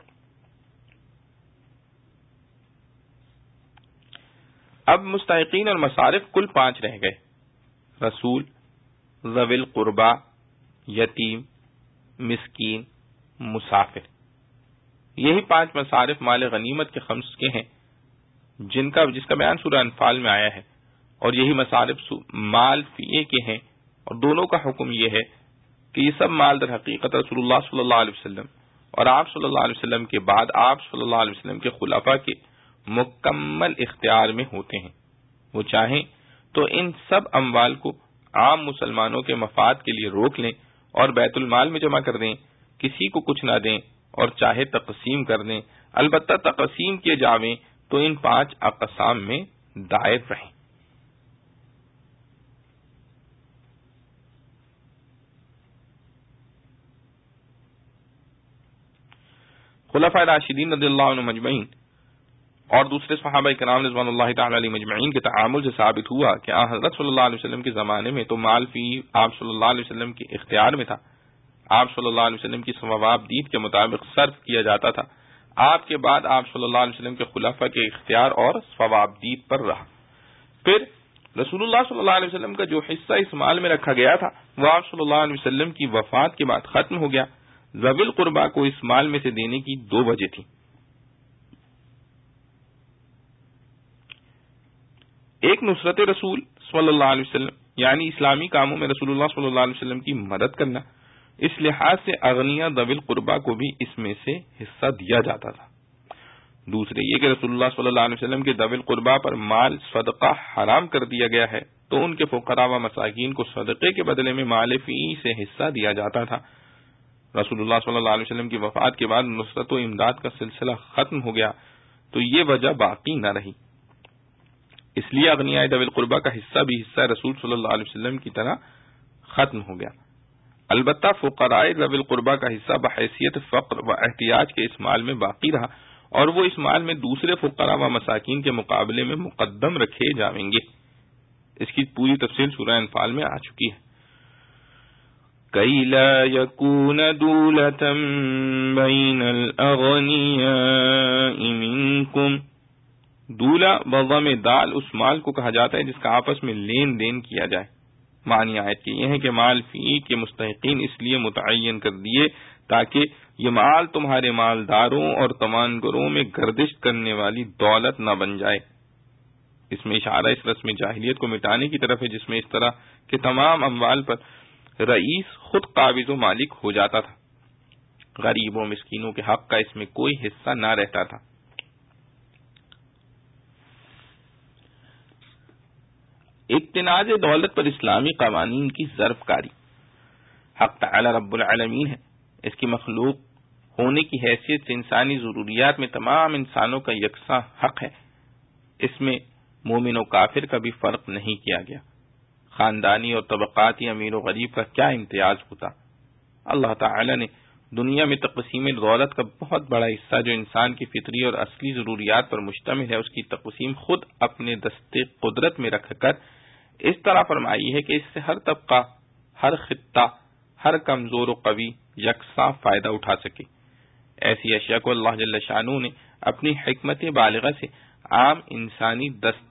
[SPEAKER 1] اب مستحقین اور مصارف کل پانچ رہ گئے: رسول، ذوی القربى، یتیم، مسکین، مسافر۔ یہی پانچ مصارف مال غنیمت کے خمس کے ہیں جن کا جس کا بیان سورہ انفال میں آیا ہے، اور یہی مصارف مال فیے کے ہیں، اور دونوں کا حکم یہ ہے کہ یہ سب مال در حقیقت رسول اللہ صلی اللہ علیہ وسلم اور آپ صلی اللہ علیہ وسلم کے بعد آپ صلی اللہ علیہ وسلم کے خلفاء کے مکمل اختیار میں ہوتے ہیں۔ وہ چاہیں تو ان سب اموال کو عام مسلمانوں کے مفاد کے لیے روک لیں اور بیت المال میں جمع کر دیں، کسی کو کچھ نہ دیں، اور چاہے تقسیم کر دیں، البتہ تقسیم کیے جاویں تو ان پانچ اقسام میں دائر رہیں۔ خلفائے راشدین رضی اللہ عنہم اجمعین اور دوسرے صحابہ کرام رضوان اللہ تعالی علیہم اجمعین کے تعامل سے ثابت ہوا کہ آن حضرت صلی اللہ علیہ وسلم کے زمانے میں تو مال فی آپ صلی اللہ علیہ وسلم کے اختیار میں تھا، آپ صلی اللہ علیہ وسلم کی ثوابدید کے مطابق صرف کیا جاتا تھا۔ آپ کے بعد آپ صلی اللہ علیہ وسلم کے خلفاء کے اختیار اور ثوابدید پر رہا۔ پھر رسول اللہ صلی اللہ علیہ وسلم کا جو حصہ اس مال میں رکھا گیا تھا وہ آپ صلی اللہ علیہ وسلم کی وفات کے بعد ختم ہو گیا۔ ذوی القربیٰ کو اس مال میں سے دینے کی دو وجہ تھی۔ ایک نصرت رسول صلی اللہ علیہ وسلم یعنی اسلامی کاموں میں رسول اللہ صلی اللہ علیہ وسلم کی مدد کرنا، اس لحاظ سے اغنیاء ذوی القربا کو بھی اس میں سے حصہ دیا جاتا تھا۔ دوسرے یہ کہ رسول اللہ صلی اللہ علیہ وسلم کے ذوی القربا پر مال صدقہ حرام کر دیا گیا ہے، تو ان کے فقراء و مساکین کو صدقے کے بدلے میں مال فی سے حصہ دیا جاتا تھا۔ رسول اللہ صلی اللہ علیہ وسلم کی وفات کے بعد نصرت و امداد کا سلسلہ ختم ہو گیا تو یہ وجہ باقی نہ رہی، اس لیے اغنیاء ذوی القربا کا حصہ بھی حصہ رسول صلی اللہ علیہ وسلم کی طرح ختم ہو گیا۔ البتہ فقراء ذوی القربا کا حصہ بحیثیت فقر و احتیاج کے اس مال میں باقی رہا، اور وہ اس مال میں دوسرے فقراء و مساکین کے مقابلے میں مقدم رکھے جائیں گے۔ اس کی پوری تفصیل سورہ انفال میں آ چکی ہے۔ کَإْ لَا يَكُونَ دُولَةً بَيْنَ الْأَغْنِيَاءِ مِنْكُمْ، دولہ بضم دال اس مال کو کہا جاتا ہے جس کا آپس میں لین دین کیا جائے۔ معنی آیت کے یہ ہے کہ مال فی کے مستحقین اس لیے متعین کر دیے تاکہ یہ مال تمہارے مالداروں اور توانگروں میں گردش کرنے والی دولت نہ بن جائے۔ اس میں اشارہ اس رسم جاہلیت کو مٹانے کی طرف ہے جس میں اس طرح کے تمام اموال پر رئیس خود قابض و مالک ہو جاتا تھا، غریبوں مسکینوں کے حق کا اس میں کوئی حصہ نہ رہتا تھا۔ اقتناز دولت پر اسلامی قوانین کی ضرب کاری۔ حق تعالی رب العالمین ہے، اس کی مخلوق ہونے کی حیثیت سے انسانی ضروریات میں تمام انسانوں کا یکساں حق ہے۔ اس میں مومن و کافر کا بھی فرق نہیں کیا گیا، خاندانی اور طبقاتی امیر و غریب کا کیا امتیاز ہوتا۔ اللہ تعالی نے دنیا میں تقسیم دولت کا بہت بڑا حصہ جو انسان کی فطری اور اصلی ضروریات پر مشتمل ہے، اس کی تقسیم خود اپنے دستے قدرت میں رکھ کر اس طرح فرمائی ہے کہ اس سے ہر طبقہ، ہر خطہ، ہر کمزور و قوی یکساں فائدہ اٹھا سکے۔ ایسی اشیاء کو اللہ جل شانہ نے اپنی حکمت بالغہ سے عام انسانی دست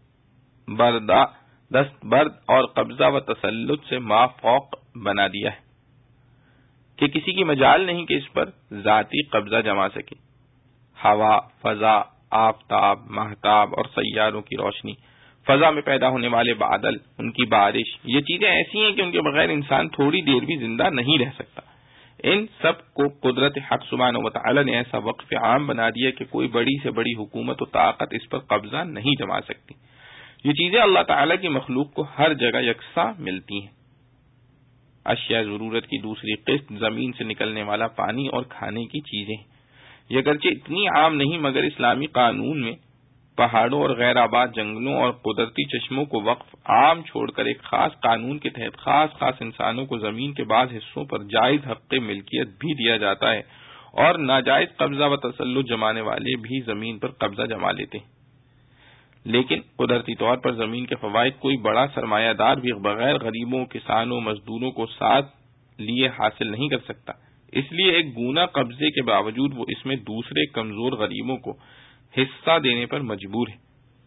[SPEAKER 1] بردہ دست برد اور قبضہ و تسلط سے مافوق بنا دیا ہے کہ کسی کی مجال نہیں کہ اس پر ذاتی قبضہ جما سکے۔ ہوا، فضا، آفتاب، مہتاب اور سیاروں کی روشنی، فضا میں پیدا ہونے والے بادل، ان کی بارش، یہ چیزیں ایسی ہیں کہ ان کے بغیر انسان تھوڑی دیر بھی زندہ نہیں رہ سکتا۔ ان سب کو قدرت حق سبحانہ و تعالی نے ایسا وقف عام بنا دیا کہ کوئی بڑی سے بڑی حکومت و طاقت اس پر قبضہ نہیں جما سکتی۔ یہ چیزیں اللہ تعالی کی مخلوق کو ہر جگہ یکساں ملتی ہیں۔ اشیاء ضرورت کی دوسری قسط زمین سے نکلنے والا پانی اور کھانے کی چیزیں ہیں۔ یہ اگرچہ اتنی عام نہیں مگر اسلامی قانون میں پہاڑوں اور غیر آباد جنگلوں اور قدرتی چشموں کو وقف عام چھوڑ کر ایک خاص قانون کے تحت خاص خاص انسانوں کو زمین کے بعض حصوں پر جائز حق ملکیت بھی دیا جاتا ہے، اور ناجائز قبضہ و تسلط جمانے والے بھی زمین پر قبضہ جما لیتے ہیں۔ لیکن قدرتی طور پر زمین کے فوائد کوئی بڑا سرمایہ دار بھی بغیر غریبوں، کسانوں، مزدوروں کو ساتھ لیے حاصل نہیں کر سکتا۔ اس لیے ایک گونا قبضے کے باوجود وہ اس میں دوسرے کمزور غریبوں کو حصہ دینے پر مجبور ہے۔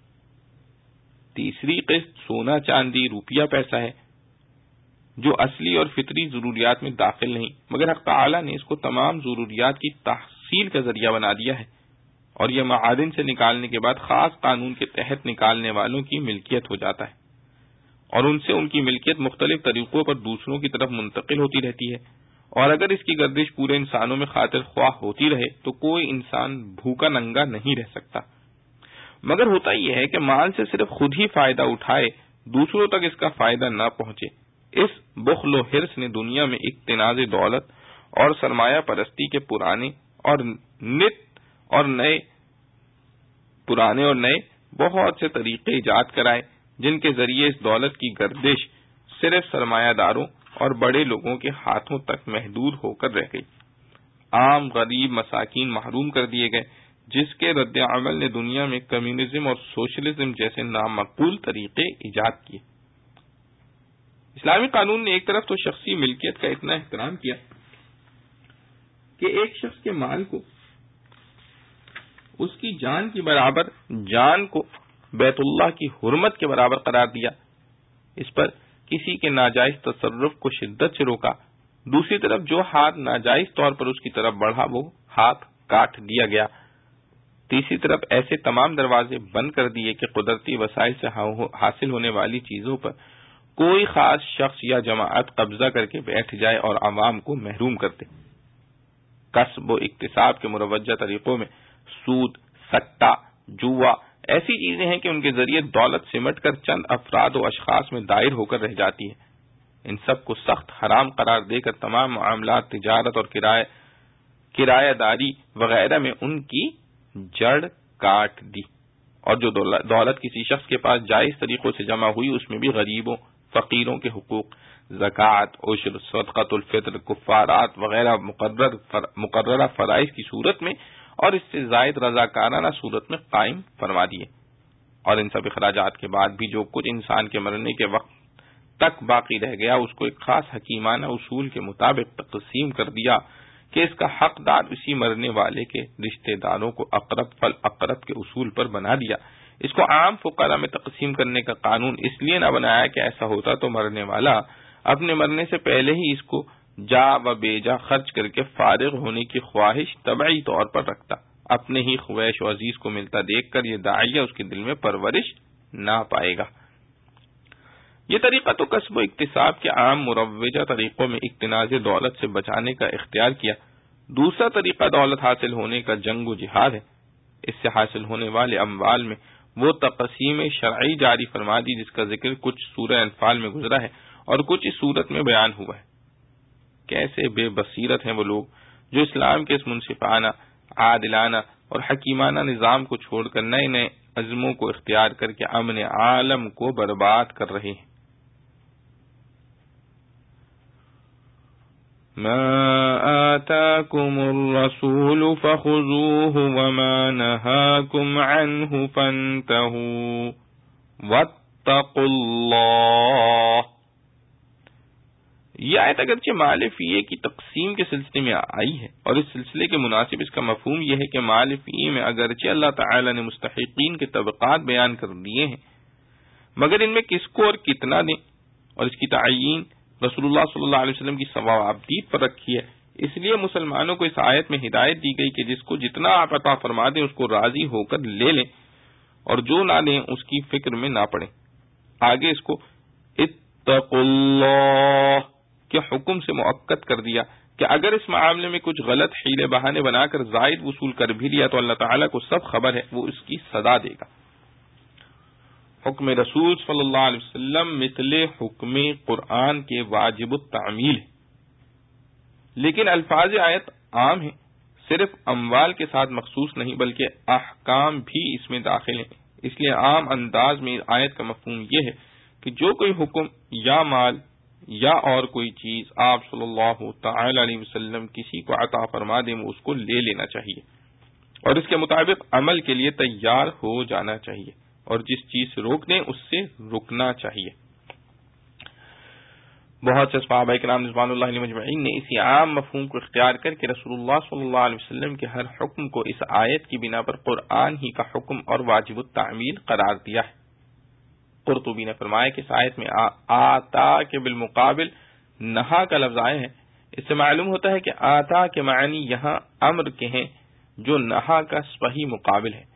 [SPEAKER 1] تیسری قسط سونا، چاندی، روپیہ پیسہ ہے جو اصلی اور فطری ضروریات میں داخل نہیں، مگر حق تعالی نے اس کو تمام ضروریات کی تحصیل کا ذریعہ بنا دیا ہے، اور یہ معادن سے نکالنے کے بعد خاص قانون کے تحت نکالنے والوں کی ملکیت ہو جاتا ہے، اور ان سے ان کی ملکیت مختلف طریقوں پر دوسروں کی طرف منتقل ہوتی رہتی ہے، اور اگر اس کی گردش پورے انسانوں میں خاطر خواہ ہوتی رہے تو کوئی انسان بھوکا ننگا نہیں رہ سکتا۔ مگر ہوتا یہ ہے کہ مال سے صرف خود ہی فائدہ اٹھائے، دوسروں تک اس کا فائدہ نہ پہنچے۔ اس بخل و حرص نے دنیا میں اقتناز دولت اور سرمایہ پرستی کے پرانے اور نت اور نئے پرانے اور نئے بہت سے طریقے ایجاد کرائے، جن کے ذریعے اس دولت کی گردش صرف سرمایہ داروں اور بڑے لوگوں کے ہاتھوں تک محدود ہو کر رہ گئی۔ عام غریب مساکین محروم کر دیے گئے، جس کے رد عمل نے دنیا میں کمیونزم اور سوشلزم جیسے نامقبول طریقے ایجاد کیے۔ اسلامی قانون نے ایک طرف تو شخصی ملکیت کا اتنا احترام کیا کہ ایک شخص کے مال کو اس کی جان کی برابر، جان کو بیت اللہ کی حرمت کے برابر قرار دیا، اس پر کسی کے ناجائز تصرف کو شدت سے روکا، دوسری طرف جو ہاتھ ناجائز طور پر اس کی طرف بڑھا وہ ہاتھ کاٹ دیا گیا، تیسری طرف ایسے تمام دروازے بند کر دیے کہ قدرتی وسائل سے حاصل ہونے والی چیزوں پر کوئی خاص شخص یا جماعت قبضہ کر کے بیٹھ جائے اور عوام کو محروم کر دے۔ کسب و اکتساب کے مروجہ طریقوں میں سود، سٹہ، جوا ایسی چیزیں ہیں کہ ان کے ذریعے دولت سمٹ کر چند افراد و اشخاص میں دائر ہو کر رہ جاتی ہے۔ ان سب کو سخت حرام قرار دے کر تمام معاملات، تجارت اور کرایہ کرایہ داری وغیرہ میں ان کی جڑ کاٹ دی، اور جو دولت کسی شخص کے پاس جائز طریقوں سے جمع ہوئی اس میں بھی غریبوں، فقیروں کے حقوق، زکوٰۃ، عشر، صدقۃ الفطر، کفارات وغیرہ مقرر مقررہ فرائض کی صورت میں اور اس سے زائد رضاکارانہ صورت میں قائم فرما دیے، اور ان سب اخراجات کے بعد بھی جو کچھ انسان کے مرنے کے وقت تک باقی رہ گیا اس کو ایک خاص حکیمانہ اصول کے مطابق تقسیم کر دیا کہ اس کا حقدار اسی مرنے والے کے رشتہ داروں کو اقرب فل اقرب کے اصول پر بنا دیا۔ اس کو عام فقراء میں تقسیم کرنے کا قانون اس لیے نہ بنایا کہ ایسا ہوتا تو مرنے والا اپنے مرنے سے پہلے ہی اس کو جا و بے جا خرچ کر کے فارغ ہونے کی خواہش طبعی طور پر رکھتا، اپنے ہی خویش و عزیز کو ملتا دیکھ کر یہ داعیہ اس کے دل میں پرورش نہ پائے گا۔ یہ طریقہ تو کسب و اکتساب کے عام مروجہ طریقوں میں اقتناز دولت سے بچانے کا اختیار کیا۔ دوسرا طریقہ دولت حاصل ہونے کا جنگ و جہاد ہے۔ اس سے حاصل ہونے والے اموال میں وہ تقسیم شرعی جاری فرما دی جس کا ذکر کچھ سورہ انفال میں گزرا ہے اور کچھ اس صورت میں بیان ہوا ہے۔ کیسے بے بصیرت ہیں وہ لوگ جو اسلام کے اس منصفانہ، عادلانہ اور حکیمانہ نظام کو چھوڑ کر نئے نئے عزموں کو اختیار کر کے امن عالم کو برباد کر رہے ہیں۔ ما آتاكم الرسول فخذوه وما نهاكم عنه فانتهوا واتقوا الله۔ یہ آیت اگرچہ مال فیہ کی تقسیم کے سلسلے میں آئی ہے اور اس سلسلے کے مناسب اس کا مفہوم یہ ہے کہ مال فیہ میں اگرچہ اللہ تعالی نے مستحقین کے طبقات بیان کر دیے ہیں مگر ان میں کس کو اور کتنا دیں اور اس کی تعیین رسول اللہ صلی اللہ علیہ وسلم کی ثوابدید پر رکھی ہے۔ اس لیے مسلمانوں کو اس آیت میں ہدایت دی گئی کہ جس کو جتنا آپ عطا فرما دیں اس کو راضی ہو کر لے لیں اور جو نہ لیں اس کی فکر میں نہ پڑیں۔ آگے اس کو اتقوا اللہ کے حکم سے مؤکد کر دیا کہ اگر اس معاملے میں کچھ غلط حیلے بہانے بنا کر زائد وصول کر بھی لیا تو اللہ تعالیٰ کو سب خبر ہے، وہ اس کی سزا دے گا۔ حکم رسول صلی اللہ علیہ وسلم مثل حکم قرآن کے واجب التعمیل ہے، لیکن الفاظ آیت عام ہیں، صرف اموال کے ساتھ مخصوص نہیں بلکہ احکام بھی اس میں داخل ہیں۔ اس لیے عام انداز میں آیت کا مفہوم یہ ہے کہ جو کوئی حکم یا مال یا اور کوئی چیز آپ صلی اللہ تعالی علیہ وسلم کسی کو عطا فرما دیں وہ اس کو لے لینا چاہیے اور اس کے مطابق عمل کے لیے تیار ہو جانا چاہیے، اور جس چیز سے روک دیں اس سے رکنا چاہیے۔ بہت سے صحابہ کرام رضوان اللہ علیہم اجمعین نے اسی عام مفہوم کو اختیار کر کے رسول اللہ صلی اللہ علیہ وسلم کے ہر حکم کو اس آیت کی بنا پر قرآن ہی کا حکم اور واجب التعمیل قرار دیا ہے۔ قرطبی نے فرمایا کہ اس آیت میں آتا کے بالمقابل نہا کا لفظ آئے ہیں۔ اس سے معلوم ہوتا ہے کہ آتا کے معنی یہاں امر کے ہیں جو نہا کا صحیح مقابل ہے۔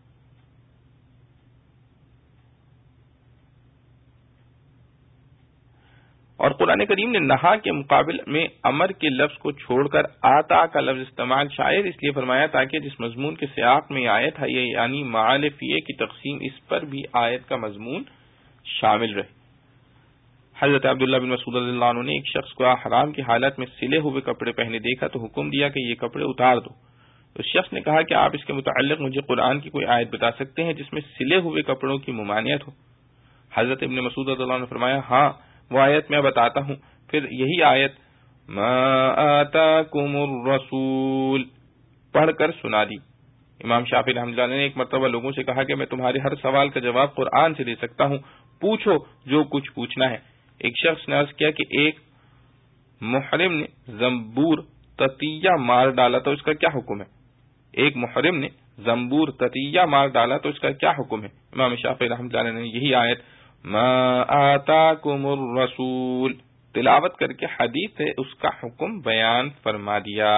[SPEAKER 1] اور قرآن کریم نے نہا کے مقابل میں امر کے لفظ کو چھوڑ کر آتا کا لفظ استعمال شاید اس لیے فرمایا تاکہ جس مضمون کے سیاق میں آیت ہے یہ یعنی مال فیہ کی تقسیم اس پر بھی آیت کا مضمون شامل رہے۔ حضرت عبداللہ بن مسعود رضی اللہ عنہ نے ایک شخص کو احرام کی حالت میں سلے ہوئے کپڑے پہنے دیکھا تو حکم دیا کہ یہ کپڑے اتار دو۔ اس شخص نے کہا کہ آپ اس کے متعلق مجھے قرآن کی کوئی آیت بتا سکتے ہیں جس میں سلے ہوئے کپڑوں کی ممانعت ہو؟ حضرت ابن مسعود رضی اللہ عنہ نے فرمایا ہاں وہ آیت میں بتاتا ہوں۔ پھر یہی آیت ما آتاکم الرسول پڑھ کر سنا دی۔ امام شافعی رحمۃ اللہ نے ایک مرتبہ لوگوں سے کہا کہ میں تمہارے ہر سوال کا جواب قرآن سے دے سکتا ہوں، پوچھو جو کچھ پوچھنا ہے۔ ایک شخص نے عرض کیا کہ ایک محرم نے زنبور تتیہ مار ڈالا تو اس کا کیا حکم ہے؟ ایک محرم نے زنبور تتیہ مار ڈالا تو اس کا کیا حکم ہے؟ امام شافعی رحمۃ اللہ نے یہی آیت ما آتاکم الرسول تلاوت کر کے حدیث ہے اس کا حکم بیان فرما دیا۔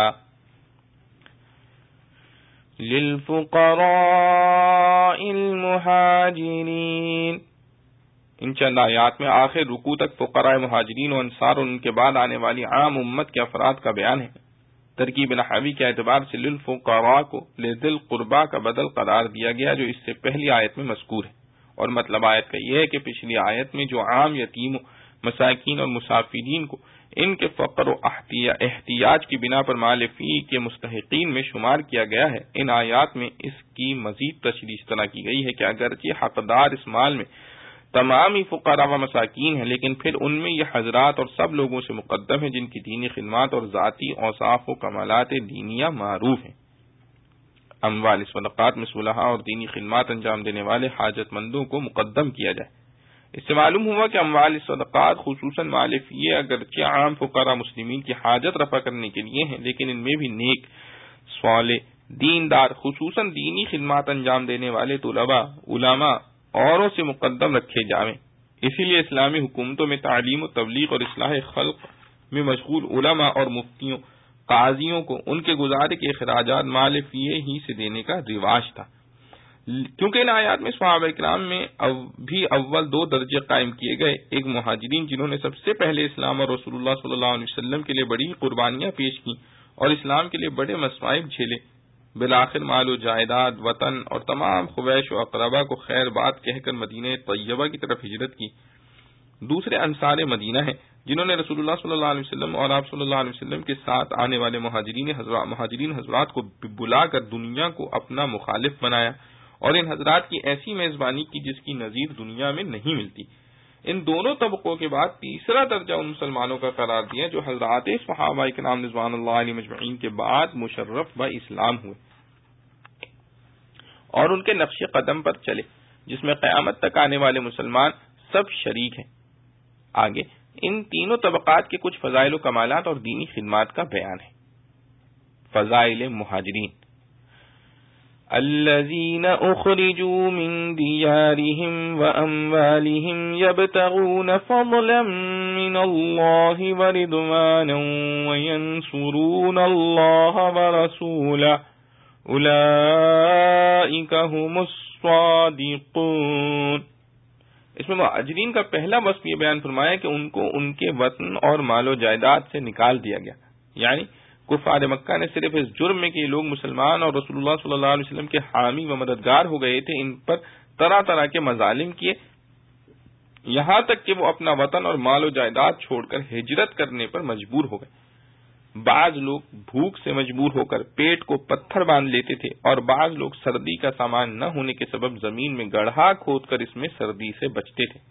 [SPEAKER 1] للفقراء المہاجرین ان چند آیات میں آخر رکوع تک فقراء مہاجرین و انصار اور ان کے بعد آنے والی عام امت کے افراد کا بیان ہے۔ ترکیب نحوی کے اعتبار سے للفقراء کو لذی القربى کا بدل قرار دیا گیا جو اس سے پہلی آیت میں مذکور ہے، اور مطلب آیت کا یہ ہے کہ پچھلی آیت میں جو عام یتیم، مساکین اور مسافرین کو ان کے فقر و احتیاج کی بنا پر مال فی کے مستحقین میں شمار کیا گیا ہے، ان آیات میں اس کی مزید تشریح اس طرح کی گئی ہے کہ اگرچہ حقدار اس مال میں تمام ہی فقراء و مساکین ہیں، لیکن پھر ان میں یہ حضرات اور سب لوگوں سے مقدم ہیں جن کی دینی خدمات اور ذاتی اوصاف و کمالات دینیہ معروف ہیں۔ اموال صدقات میں صلحاء اور دینی خدمات انجام دینے والے حاجت مندوں کو مقدم کیا جائے۔ اس سے معلوم ہوا کہ اموال صدقات خصوصاً مال فیہ اگرچہ عام فقراء مسلمین کی حاجت رفع کرنے کے لیے ہیں، لیکن ان میں بھی نیک، صالح، دیندار، خصوصاً دینی خدمات انجام دینے والے طلباء، علماء اوروں سے مقدم رکھے جاویں۔ اسی لیے اسلامی حکومتوں میں تعلیم و تبلیغ اور اصلاح خلق میں مشغول علماء اور مفتیوں، قاضیوں کو ان کے گزارے کے اخراجات مال فیہ ہی سے دینے کا رواج تھا، کیونکہ ان آیات میں صحابہ کرام میں بھی اول دو درجے قائم کیے گئے، ایک مہاجرین جنہوں نے سب سے پہلے اسلام اور رسول اللہ صلی اللہ علیہ وسلم کے لیے بڑی قربانیاں پیش کی اور اسلام کے لیے بڑے مصائب جھیلے، بالآخر مال و جائیداد، وطن اور تمام خویش و اقربا کو خیر بات کہہ کر مدینہ طیبہ کی طرف ہجرت کی۔ دوسرے انصار مدینہ ہیں جنہوں نے رسول اللہ صلی اللہ علیہ وسلم اور آپ صلی اللہ علیہ وسلم کے ساتھ آنے والے مہاجرین حضرات مہاجرین حضرات کو بلا کر دنیا کو اپنا مخالف بنایا اور ان حضرات کی ایسی میزبانی کی جس کی نظیر دنیا میں نہیں ملتی۔ ان دونوں طبقوں کے بعد تیسرا درجہ ان مسلمانوں کا قرار دیا جو حضرات صحابہ کرام رضوان اللہ علیہ مجمعین کے بعد مشرف با اسلام ہوئے اور ان کے نقش قدم پر چلے، جس میں قیامت تک آنے والے مسلمان سب شریک ہیں۔ آگے ان تینوں طبقات کے کچھ فضائل و کمالات اور دینی خدمات کا بیان ہے۔ فضائل مہاجرین: الذين اخرجوا من ديارهم واموالهم يبتغون فضلا من الله ورضوانا وينصرون الله ورسوله اولئك هم الصادقون۔ اس میں مہاجرین کا پہلا وصف یہ بیان فرمایا کہ ان کو ان کے وطن اور مال و جائیداد سے نکال دیا گیا، یعنی کفار مکہ نے صرف اس جرم میں کہ یہ لوگ مسلمان اور رسول اللہ صلی اللہ علیہ وسلم کے حامی و مددگار ہو گئے تھے، ان پر طرح طرح کے مظالم کیے، یہاں تک کہ وہ اپنا وطن اور مال و جائیداد چھوڑ کر ہجرت کرنے پر مجبور ہو گئے۔ بعض لوگ بھوک سے مجبور ہو کر پیٹ کو پتھر باندھ لیتے تھے اور بعض لوگ سردی کا سامان نہ ہونے کے سبب زمین میں گڑھا کھود کر اس میں سردی سے بچتے تھے۔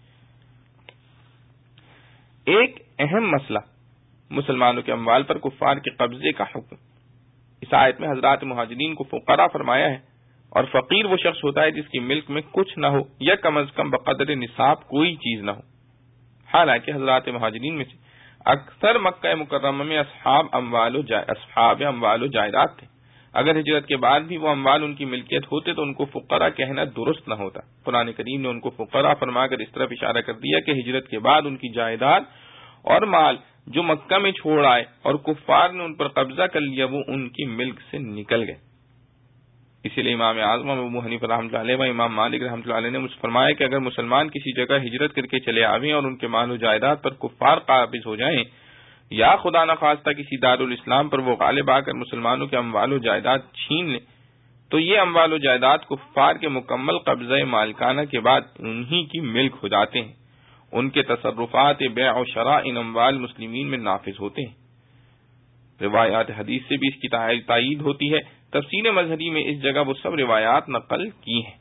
[SPEAKER 1] ایک اہم مسئلہ مسلمانوں کے اموال پر کفار کے قبضے کا حکم۔ اس آیت میں حضرات مہاجرین کو فقراء فرمایا ہے، اور فقیر وہ شخص ہوتا ہے جس کی ملک میں کچھ نہ ہو یا کم از کم بقدر نصاب کوئی چیز نہ ہو۔ حالانکہ حضرات مہاجرین میں سے اکثر مکہ مکرمہ میں اصحاب اموال و جائے اصحاب اموال و جائیداد تھے، اگر ہجرت کے بعد بھی وہ اموال ان کی ملکیت ہوتے تو ان کو فقراء کہنا درست نہ ہوتا۔ قرآن کریم نے ان کو فقراء فرما کر اس طرف اشارہ کر دیا کہ ہجرت کے بعد ان کی جائیداد اور مال جو مکہ میں چھوڑ آئے اور کفار نے ان پر قبضہ کر لیا وہ ان کی ملک سے نکل گئے۔ اسی لیے امام اعظم ابو حنیفہ رحمۃ اللہ علیہ و امام مالک رحمۃ اللہ علیہ نے مجھ فرمایا کہ اگر مسلمان کسی جگہ ہجرت کر کے چلے آویں اور ان کے مال و جائیداد پر کفار قابض ہو جائیں یا خدا نخواستہ کسی دارالاسلام پر وہ غالب آ کر مسلمانوں کے اموال و جائیداد چھین لیں تو یہ اموال و جائیداد کفار کے مکمل قبضہ مالکانہ کے بعد انہی کی ملک ہو جاتے ہیں، ان کے تصرفات بیع و شراء ان اموال مسلمین میں نافذ ہوتے ہیں۔ روایات حدیث سے بھی اس کی تائید ہوتی ہے۔ تفسیر مظہری میں اس جگہ وہ سب روایات نقل کی ہیں۔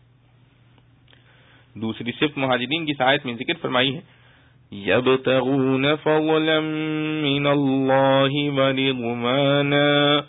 [SPEAKER 1] دوسری صفت مہاجرین کی آیت میں ذکر فرمائی ہے، یبتغون فضلا من اللہ ورضوانا،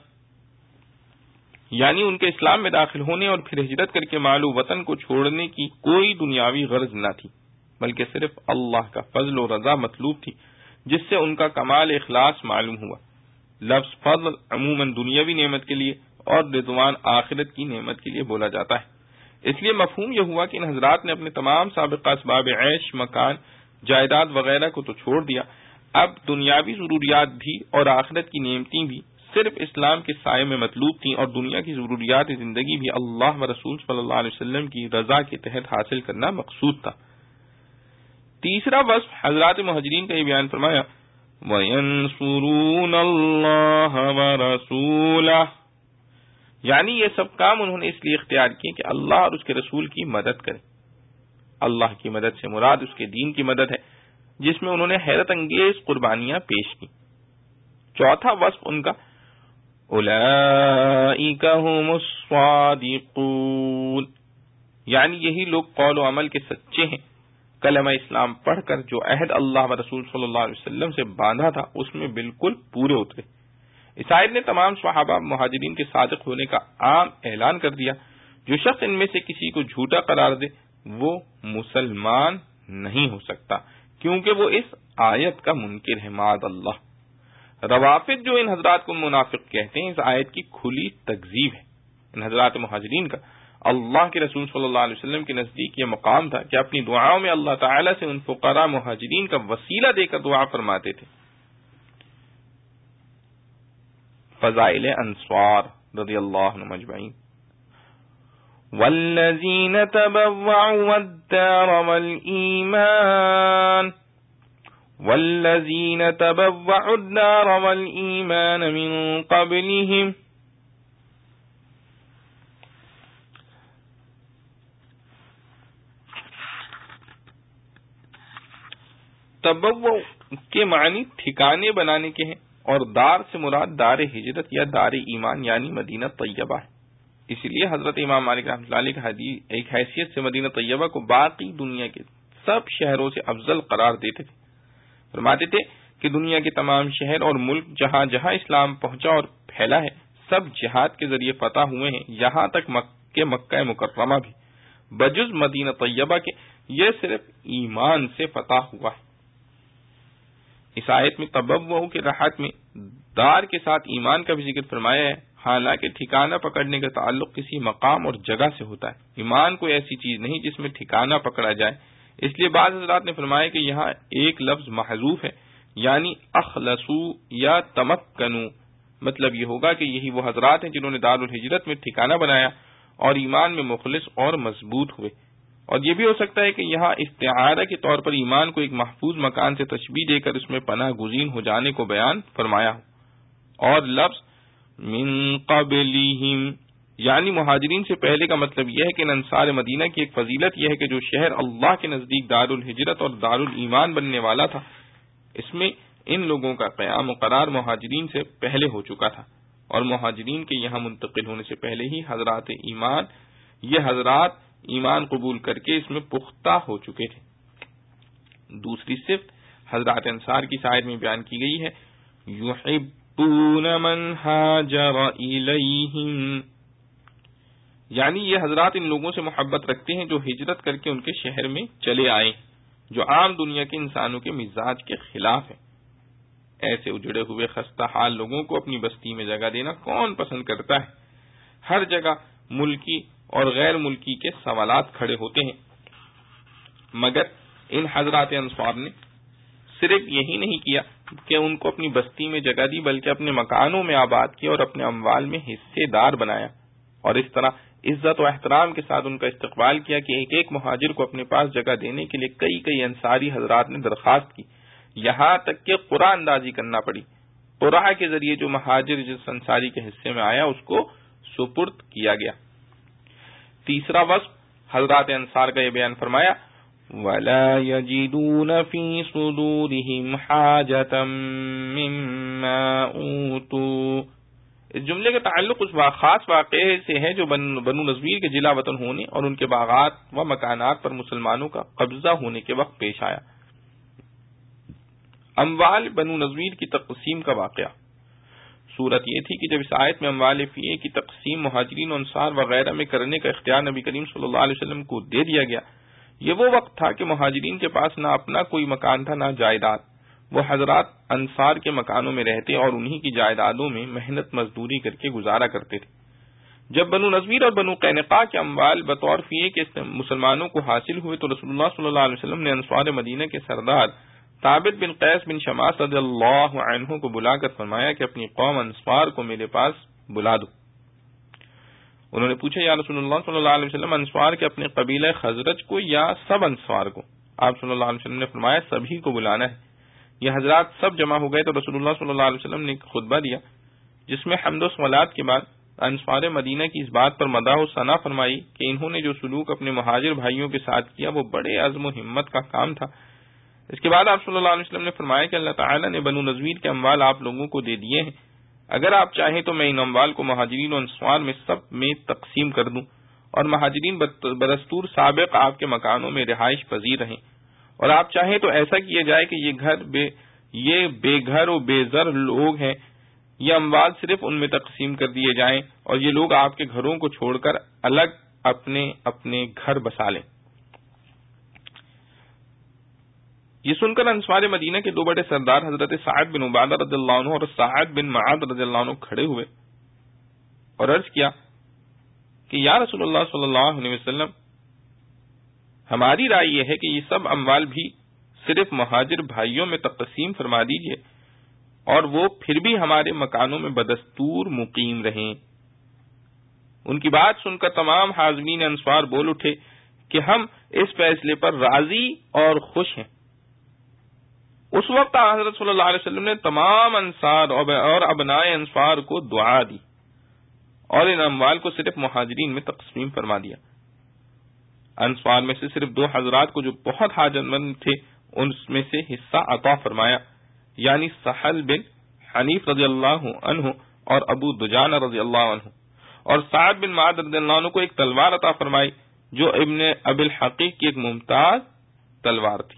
[SPEAKER 1] یعنی ان کے اسلام میں داخل ہونے اور پھر ہجرت کر کے مال و وطن کو چھوڑنے کی کوئی دنیاوی غرض نہ تھی، بلکہ صرف اللہ کا فضل و رضا مطلوب تھی، جس سے ان کا کمال اخلاص معلوم ہوا۔ لفظ فضل عموماً دنیاوی نعمت کے لیے اور رضوان آخرت کی نعمت کے لیے بولا جاتا ہے۔ اس لیے مفہوم یہ ہوا کہ ان حضرات نے اپنے تمام سابقہ اسباب عیش، مکان، جائیداد وغیرہ کو تو چھوڑ دیا، اب دنیاوی ضروریات بھی اور آخرت کی نعمتیں بھی صرف اسلام کے سائے میں مطلوب تھیں، اور دنیا کی ضروریات زندگی بھی اللہ و رسول صلی اللہ علیہ وسلم کی رضا کے تحت حاصل کرنا مقصود تھا۔ تیسرا وصف حضرات مہاجرین کا یہ بیان فرمایا وَيَنْصُرُونَ اللَّهَ وَرَسُولَهُ، یعنی یہ سب کام انہوں نے اس لیے اختیار کیے کہ اللہ اور اس کے رسول کی مدد کرے. اللہ کی مدد سے مراد اس کے دین کی مدد ہے جس میں انہوں نے حیرت انگیز قربانیاں پیش کی. چوتھا وصف ان کا اولئک ھم الصادقون، یعنی یہی لوگ قول و عمل کے سچے ہیں. کلمہ اسلام پڑھ کر جو عہد اللہ و رسول صلی اللہ علیہ وسلم سے باندھا تھا اس میں بالکل پورے اترے. اس آیت نے تمام صحابہ مہاجرین کے صادق ہونے کا عام اعلان کر دیا. جو شخص ان میں سے کسی کو جھوٹا قرار دے وہ مسلمان نہیں ہو سکتا کیونکہ وہ اس آیت کا منکر ہے معاذ اللہ. روافض جو ان حضرات کو منافق کہتے ہیں اس آیت کی کھلی تکذیب ہے. ان حضرات مہاجرین کا اللہ کے رسول صلی اللہ علیہ وسلم کے نزدیک یہ مقام تھا کہ اپنی دعاؤں میں اللہ تعالی سے ان فقراء مہاجرین کا وسیلہ دے کر دعا فرماتے تھے. فضائل انصار رضی اللہ عنہم اجمعین. والذین تبوأوا الدار والایمان والذین تبوأوا الدار والایمان من قبلهم تبوّع کے معنی ٹھکانے بنانے کے ہیں اور دار سے مراد دار ہجرت یا دار ایمان یعنی مدینہ طیبہ ہے. اسی لیے حضرت امام مالک رحمۃ اللہ علیہ کا حدیث ایک حیثیت سے مدینہ طیبہ کو باقی دنیا کے سب شہروں سے افضل قرار دیتے تھے. فرماتے تھے کہ دنیا کے تمام شہر اور ملک جہاں جہاں اسلام پہنچا اور پھیلا ہے سب جہاد کے ذریعے فتح ہوئے ہیں، یہاں تک مکہ مکہ مکرمہ بھی بجز مدینہ طیبہ کے یہ صرف ایمان سے فتح ہوا ہے. اس آیت میں تبوّع کے راحت میں دار کے ساتھ ایمان کا بھی ذکر فرمایا ہے، حالانکہ ٹھکانہ پکڑنے کا تعلق کسی مقام اور جگہ سے ہوتا ہے. ایمان کوئی ایسی چیز نہیں جس میں ٹھکانہ پکڑا جائے. اس لیے بعض حضرات نے فرمایا کہ یہاں ایک لفظ محذوف ہے یعنی اخلصوا یا تمکنوا. مطلب یہ ہوگا کہ یہی وہ حضرات ہیں جنہوں نے دار الہجرت میں ٹھکانہ بنایا اور ایمان میں مخلص اور مضبوط ہوئے. اور یہ بھی ہو سکتا ہے کہ یہاں استعارہ کے طور پر ایمان کو ایک محفوظ مکان سے تشبیہ دے کر اس میں پناہ گزین ہو جانے کو بیان فرمایا ہو. اور لفظ من قبلہم یعنی مہاجرین سے پہلے کا مطلب یہ ہے کہ انصار مدینہ کی ایک فضیلت یہ ہے کہ جو شہر اللہ کے نزدیک دار الہجرت اور دار الایمان بننے والا تھا اس میں ان لوگوں کا قیام و قرار مہاجرین سے پہلے ہو چکا تھا اور مہاجرین کے یہاں منتقل ہونے سے پہلے ہی حضرات ایمان یہ حضرات ایمان قبول کر کے اس میں پختہ ہو چکے تھے. دوسری صفت حضرات انصار کی شاعر میں بیان کی گئی ہے یحبون من ہاجر الیہم، یعنی یہ حضرات ان لوگوں سے محبت رکھتے ہیں جو ہجرت کر کے ان کے شہر میں چلے آئے جو عام دنیا کے انسانوں کے مزاج کے خلاف ہے. ایسے اجڑے ہوئے خستہ حال لوگوں کو اپنی بستی میں جگہ دینا کون پسند کرتا ہے. ہر جگہ ملکی اور غیر ملکی کے سوالات کھڑے ہوتے ہیں، مگر ان حضرات انصار نے صرف یہی نہیں کیا کہ ان کو اپنی بستی میں جگہ دی بلکہ اپنے مکانوں میں آباد کیا اور اپنے اموال میں حصے دار بنایا اور اس طرح عزت و احترام کے ساتھ ان کا استقبال کیا کہ ایک ایک مہاجر کو اپنے پاس جگہ دینے کے لیے کئی کئی انصاری حضرات نے درخواست کی، یہاں تک کہ قرآن اندازی کرنا پڑی. قرآن کے ذریعے جو مہاجر جس انصاری کے حصے میں آیا اس کو سپرد کیا گیا. تیسرا وصف حضرات انصار کا یہ بیان فرمایا وَلَا يَجِدُونَ فِي صُدُورِهِمْ حَاجَةً مِّمَّا أُوتُوا. اس جملے کا تعلق اس خاص واقعے سے ہے جو بنو نضیر کے جلا وطن ہونے اور ان کے باغات و مکانات پر مسلمانوں کا قبضہ ہونے کے وقت پیش آیا. اموال بنو نضیر کی تقسیم کا واقعہ. صورت یہ تھی کہ جب اس آیت میں اموال فیہ کی تقسیم مہاجرین و انصار وغیرہ میں کرنے کا اختیار نبی کریم صلی اللہ علیہ وسلم کو دے دیا گیا، یہ وہ وقت تھا کہ مہاجرین کے پاس نہ اپنا کوئی مکان تھا نہ جائیداد. وہ حضرات انصار کے مکانوں میں رہتے اور انہی کی جائیدادوں میں محنت مزدوری کر کے گزارا کرتے تھے. جب بنو نضیر اور بنو قینقاع کے اموال بطور فیہ کے مسلمانوں کو حاصل ہوئے تو رسول اللہ صلی اللہ علیہ وسلم نے انصار مدینہ کے سردار ثابت بن قیس بن شماس رضی اللہ عنہ کو بلا کر فرمایا کہ اپنی قوم انصار کو میرے پاس بلا دو. انہوں نے پوچھا یا رسول اللہ صلی اللہ علیہ وسلم انصار کے اپنے قبیلہ خزرج کو یا سب انصار کو؟ آپ صلی اللہ علیہ وسلم نے فرمایا سبھی کو بلانا ہے۔ یہ حضرات سب جمع ہو گئے تو رسول اللہ صلی اللہ علیہ وسلم نے ایک خطبہ دیا جس میں حمد و صلوات کے بعد انصار مدینہ کی اس بات پر مداح و ثنا فرمائی کہ انہوں نے جو سلوک اپنے مہاجر بھائیوں کے ساتھ کیا وہ بڑے عزم و ہمت کا کام تھا۔ اس کے بعد آپ صلی اللہ علیہ وسلم نے فرمایا کہ اللہ تعالیٰ نے بنو نذیر کے اموال آپ لوگوں کو دے دیے ہیں، اگر آپ چاہیں تو میں ان اموال کو مہاجرین و انصار میں سب میں تقسیم کر دوں، اور مہاجرین بدستور سابق آپ کے مکانوں میں رہائش پذیر رہیں، اور آپ چاہیں تو ایسا کیا جائے کہ یہ گھر بے یہ بے گھر و بے زر لوگ ہیں، یہ اموال صرف ان میں تقسیم کر دیے جائیں اور یہ لوگ آپ کے گھروں کو چھوڑ کر الگ اپنے اپنے گھر بسا لیں۔ یہ سن کر انصار مدینہ کے دو بڑے سردار حضرت سعد بن عبادہ رضی اللہ عنہ اور سعد بن معاذ رضی اللہ عنہ کھڑے ہوئے اور عرض کیا کہ یا رسول اللہ صلی اللہ علیہ وسلم، ہماری رائے یہ ہے کہ یہ سب اموال بھی صرف مہاجر بھائیوں میں تقسیم فرما دیجئے اور وہ پھر بھی ہمارے مکانوں میں بدستور مقیم رہیں۔ ان کی بات سن کر تمام حاضرین انصار بول اٹھے کہ ہم اس فیصلے پر راضی اور خوش ہیں۔ اس وقت حضرت صلی اللہ علیہ وسلم نے تمام انصار اور ابنائے انصار کو دعا دی اور ان اموال کو صرف مہاجرین میں تقسیم فرما دیا۔ انصار میں سے صرف دو حضرات کو جو بہت حاجت مند تھے ان میں سے حصہ عطا فرمایا، یعنی سہل بن حنیف رضی اللہ عنہ اور ابو دجانہ رضی اللہ عنہ، اور سعد بن معاذ رضی اللہ عنہ کو ایک تلوار عطا فرمائی جو ابن ابی الحقیق کی ایک ممتاز تلوار تھی۔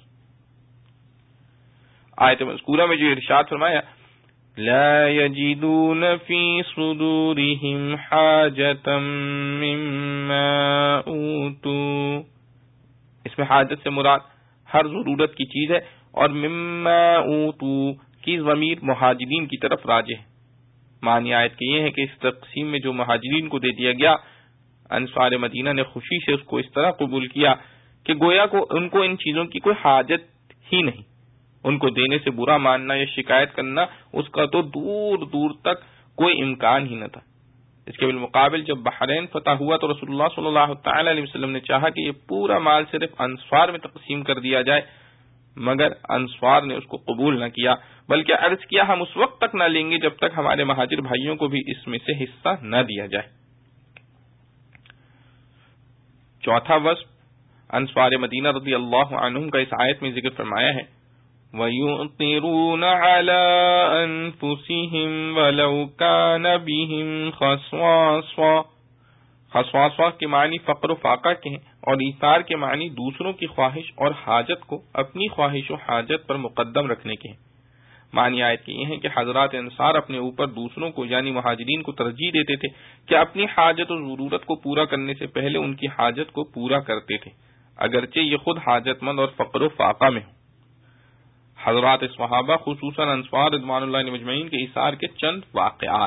[SPEAKER 1] آیت مذکورہ میں جو ارشاد فرمایا لا یجدون فی صدورہم حاجتا مما اوتوا، اس میں حاجت سے مراد ہر ضرورت کی چیز ہے، اور مما اوتوا کی ضمیر مہاجرین کی طرف راجع ہے۔ معنی آیت کے یہ ہے کہ اس تقسیم میں جو مہاجرین کو دے دیا گیا، انصار مدینہ نے خوشی سے اس کو اس طرح قبول کیا کہ گویا کو ان کو ان چیزوں کی کوئی حاجت ہی نہیں، ان کو دینے سے برا ماننا یا شکایت کرنا اس کا تو دور دور تک کوئی امکان ہی نہ تھا۔ اس کے بالمقابل جب بحرین فتح ہوا تو رسول اللہ صلی اللہ تعالی علیہ وسلم نے چاہا کہ یہ پورا مال صرف انصار میں تقسیم کر دیا جائے، مگر انصار نے اس کو قبول نہ کیا، بلکہ عرض کیا ہم اس وقت تک نہ لیں گے جب تک ہمارے مہاجر بھائیوں کو بھی اس میں سے حصہ نہ دیا جائے۔ چوتھا وصف انصار مدینہ رضی اللہ عنہم کا اس آیت میں ذکر فرمایا ہے وَيُؤْثِرُونَ عَلَىٰ أَنفُسِهِمْ وَلَوْ كَانَ بِهِمْ خَصَاصَةٌ۔ خصاصہ کے معنی فقر و فاقہ کے ہیں اور ایثار کے معنی دوسروں کی خواہش اور حاجت کو اپنی خواہش و حاجت پر مقدم رکھنے کے ہیں۔ معنی آیت کے یہ ہے کہ حضرات انصار اپنے اوپر دوسروں کو یعنی مہاجرین کو ترجیح دیتے تھے کہ اپنی حاجت و ضرورت کو پورا کرنے سے پہلے ان کی حاجت کو پورا کرتے تھے، اگرچہ یہ خود حاجت مند اور فقر و فاقہ میں ہو۔ حضرات صحابہ خصوصاً انصار رضوان اللہ علیہم اجمعین کے ایثار کے چند واقعات۔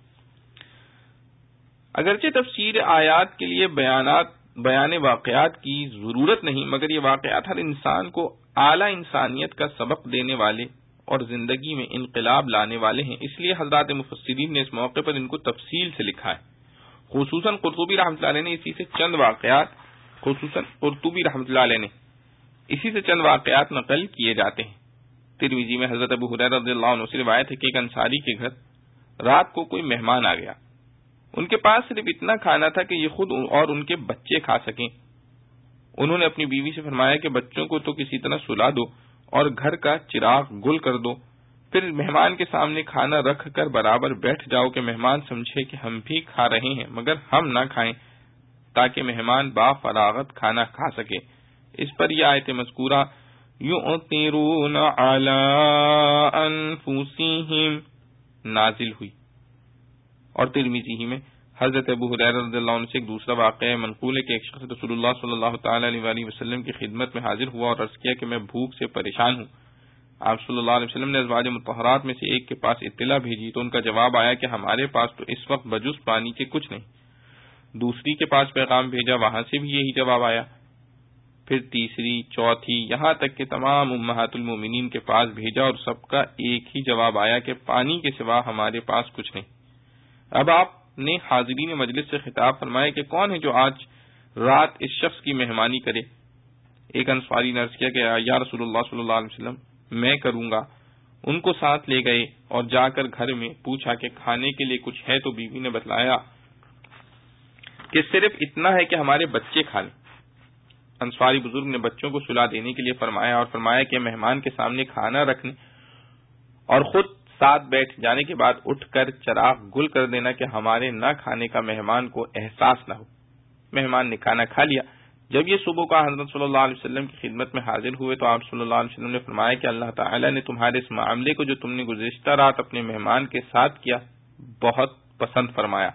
[SPEAKER 1] اگرچہ تفسیر آیات کے لیے بیانات بیان واقعات کی ضرورت نہیں، مگر یہ واقعات ہر انسان کو اعلیٰ انسانیت کا سبق دینے والے اور زندگی میں انقلاب لانے والے ہیں، اس لیے حضرات مفسرین نے اس موقع پر ان کو تفصیل سے لکھا ہے۔ خصوصاً قرطبی رحمۃ اللہ علیہ نے اسی سے چند واقعات خصوصاً قرطبی رحمۃ اللہ علیہ نے اسی سے چند واقعات نقل کیے جاتے ہیں۔ ترمذی میں حضرت ابو ہریرہ رضی اللہ عنہ سے روایت ہے کہ ایک انصاری کے گھر رات کو کوئی مہمان آ گیا، ان کے پاس صرف اتنا کھانا تھا کہ یہ خود اور ان کے بچے کھا سکیں۔ انہوں نے اپنی بیوی سے فرمایا کہ بچوں کو تو کسی طرح سلا دو اور گھر کا چراغ گل کر دو، پھر مہمان کے سامنے کھانا رکھ کر برابر بیٹھ جاؤ کہ مہمان سمجھے کہ ہم بھی کھا رہے ہیں مگر ہم نہ کھائیں، تاکہ مہمان با فراغت کھانا کھا سکے۔ اس پر یہ آیت مذکورہ یؤثرون علی انفسہم نازل ہوئی۔ اور ترمذی ہی میں حضرت ابو ہریرہ رضی اللہ عنہ سے ایک دوسرا واقعہ منقول ہے کہ ایک شخص رسول اللہ صلی اللہ تعالی علیہ وآلہ وسلم کی خدمت میں حاضر ہوا اور عرض کیا کہ میں بھوک سے پریشان ہوں۔ آپ صلی اللہ علیہ وسلم نے ازواج مطہرات میں سے ایک کے پاس اطلاع بھیجی تو ان کا جواب آیا کہ ہمارے پاس تو اس وقت بجز پانی کے کچھ نہیں۔ دوسری کے پاس پیغام بھیجا، وہاں سے بھی یہی جواب آیا۔ پھر تیسری، چوتھی، یہاں تک کہ تمام امہات المومنین کے پاس بھیجا اور سب کا ایک ہی جواب آیا کہ پانی کے سوا ہمارے پاس کچھ نہیں۔ اب آپ نے حاضرین مجلس سے خطاب فرمایا کہ کون ہے جو آج رات اس شخص کی مہمانی کرے؟ ایک انصاری نے عرض کیا کہ یا رسول اللہ صلی اللہ علیہ وسلم میں کروں گا. ان کو ساتھ لے گئے اور جا کر گھر میں پوچھا کہ کھانے کے لیے کچھ ہے، تو بیوی نے بتلایا کہ صرف اتنا ہے کہ ہمارے بچے کھا لیں. انصاری بزرگ نے بچوں کو سلا دینے کے لیے فرمایا اور فرمایا کہ مہمان کے سامنے کھانا رکھنے اور خود ساتھ بیٹھ جانے کے بعد اٹھ کر چراغ گل کر دینا کہ ہمارے نہ کھانے کا مہمان کو احساس نہ ہو. مہمان نے کھانا کھا لیا. جب یہ صبح کا حضرت صلی اللہ علیہ وسلم کی خدمت میں حاضر ہوئے تو آپ صلی اللہ علیہ وسلم نے فرمایا کہ اللہ تعالی نے تمہارے اس معاملے کو جو تم نے گزشتہ رات اپنے مہمان کے ساتھ کیا بہت پسند فرمایا.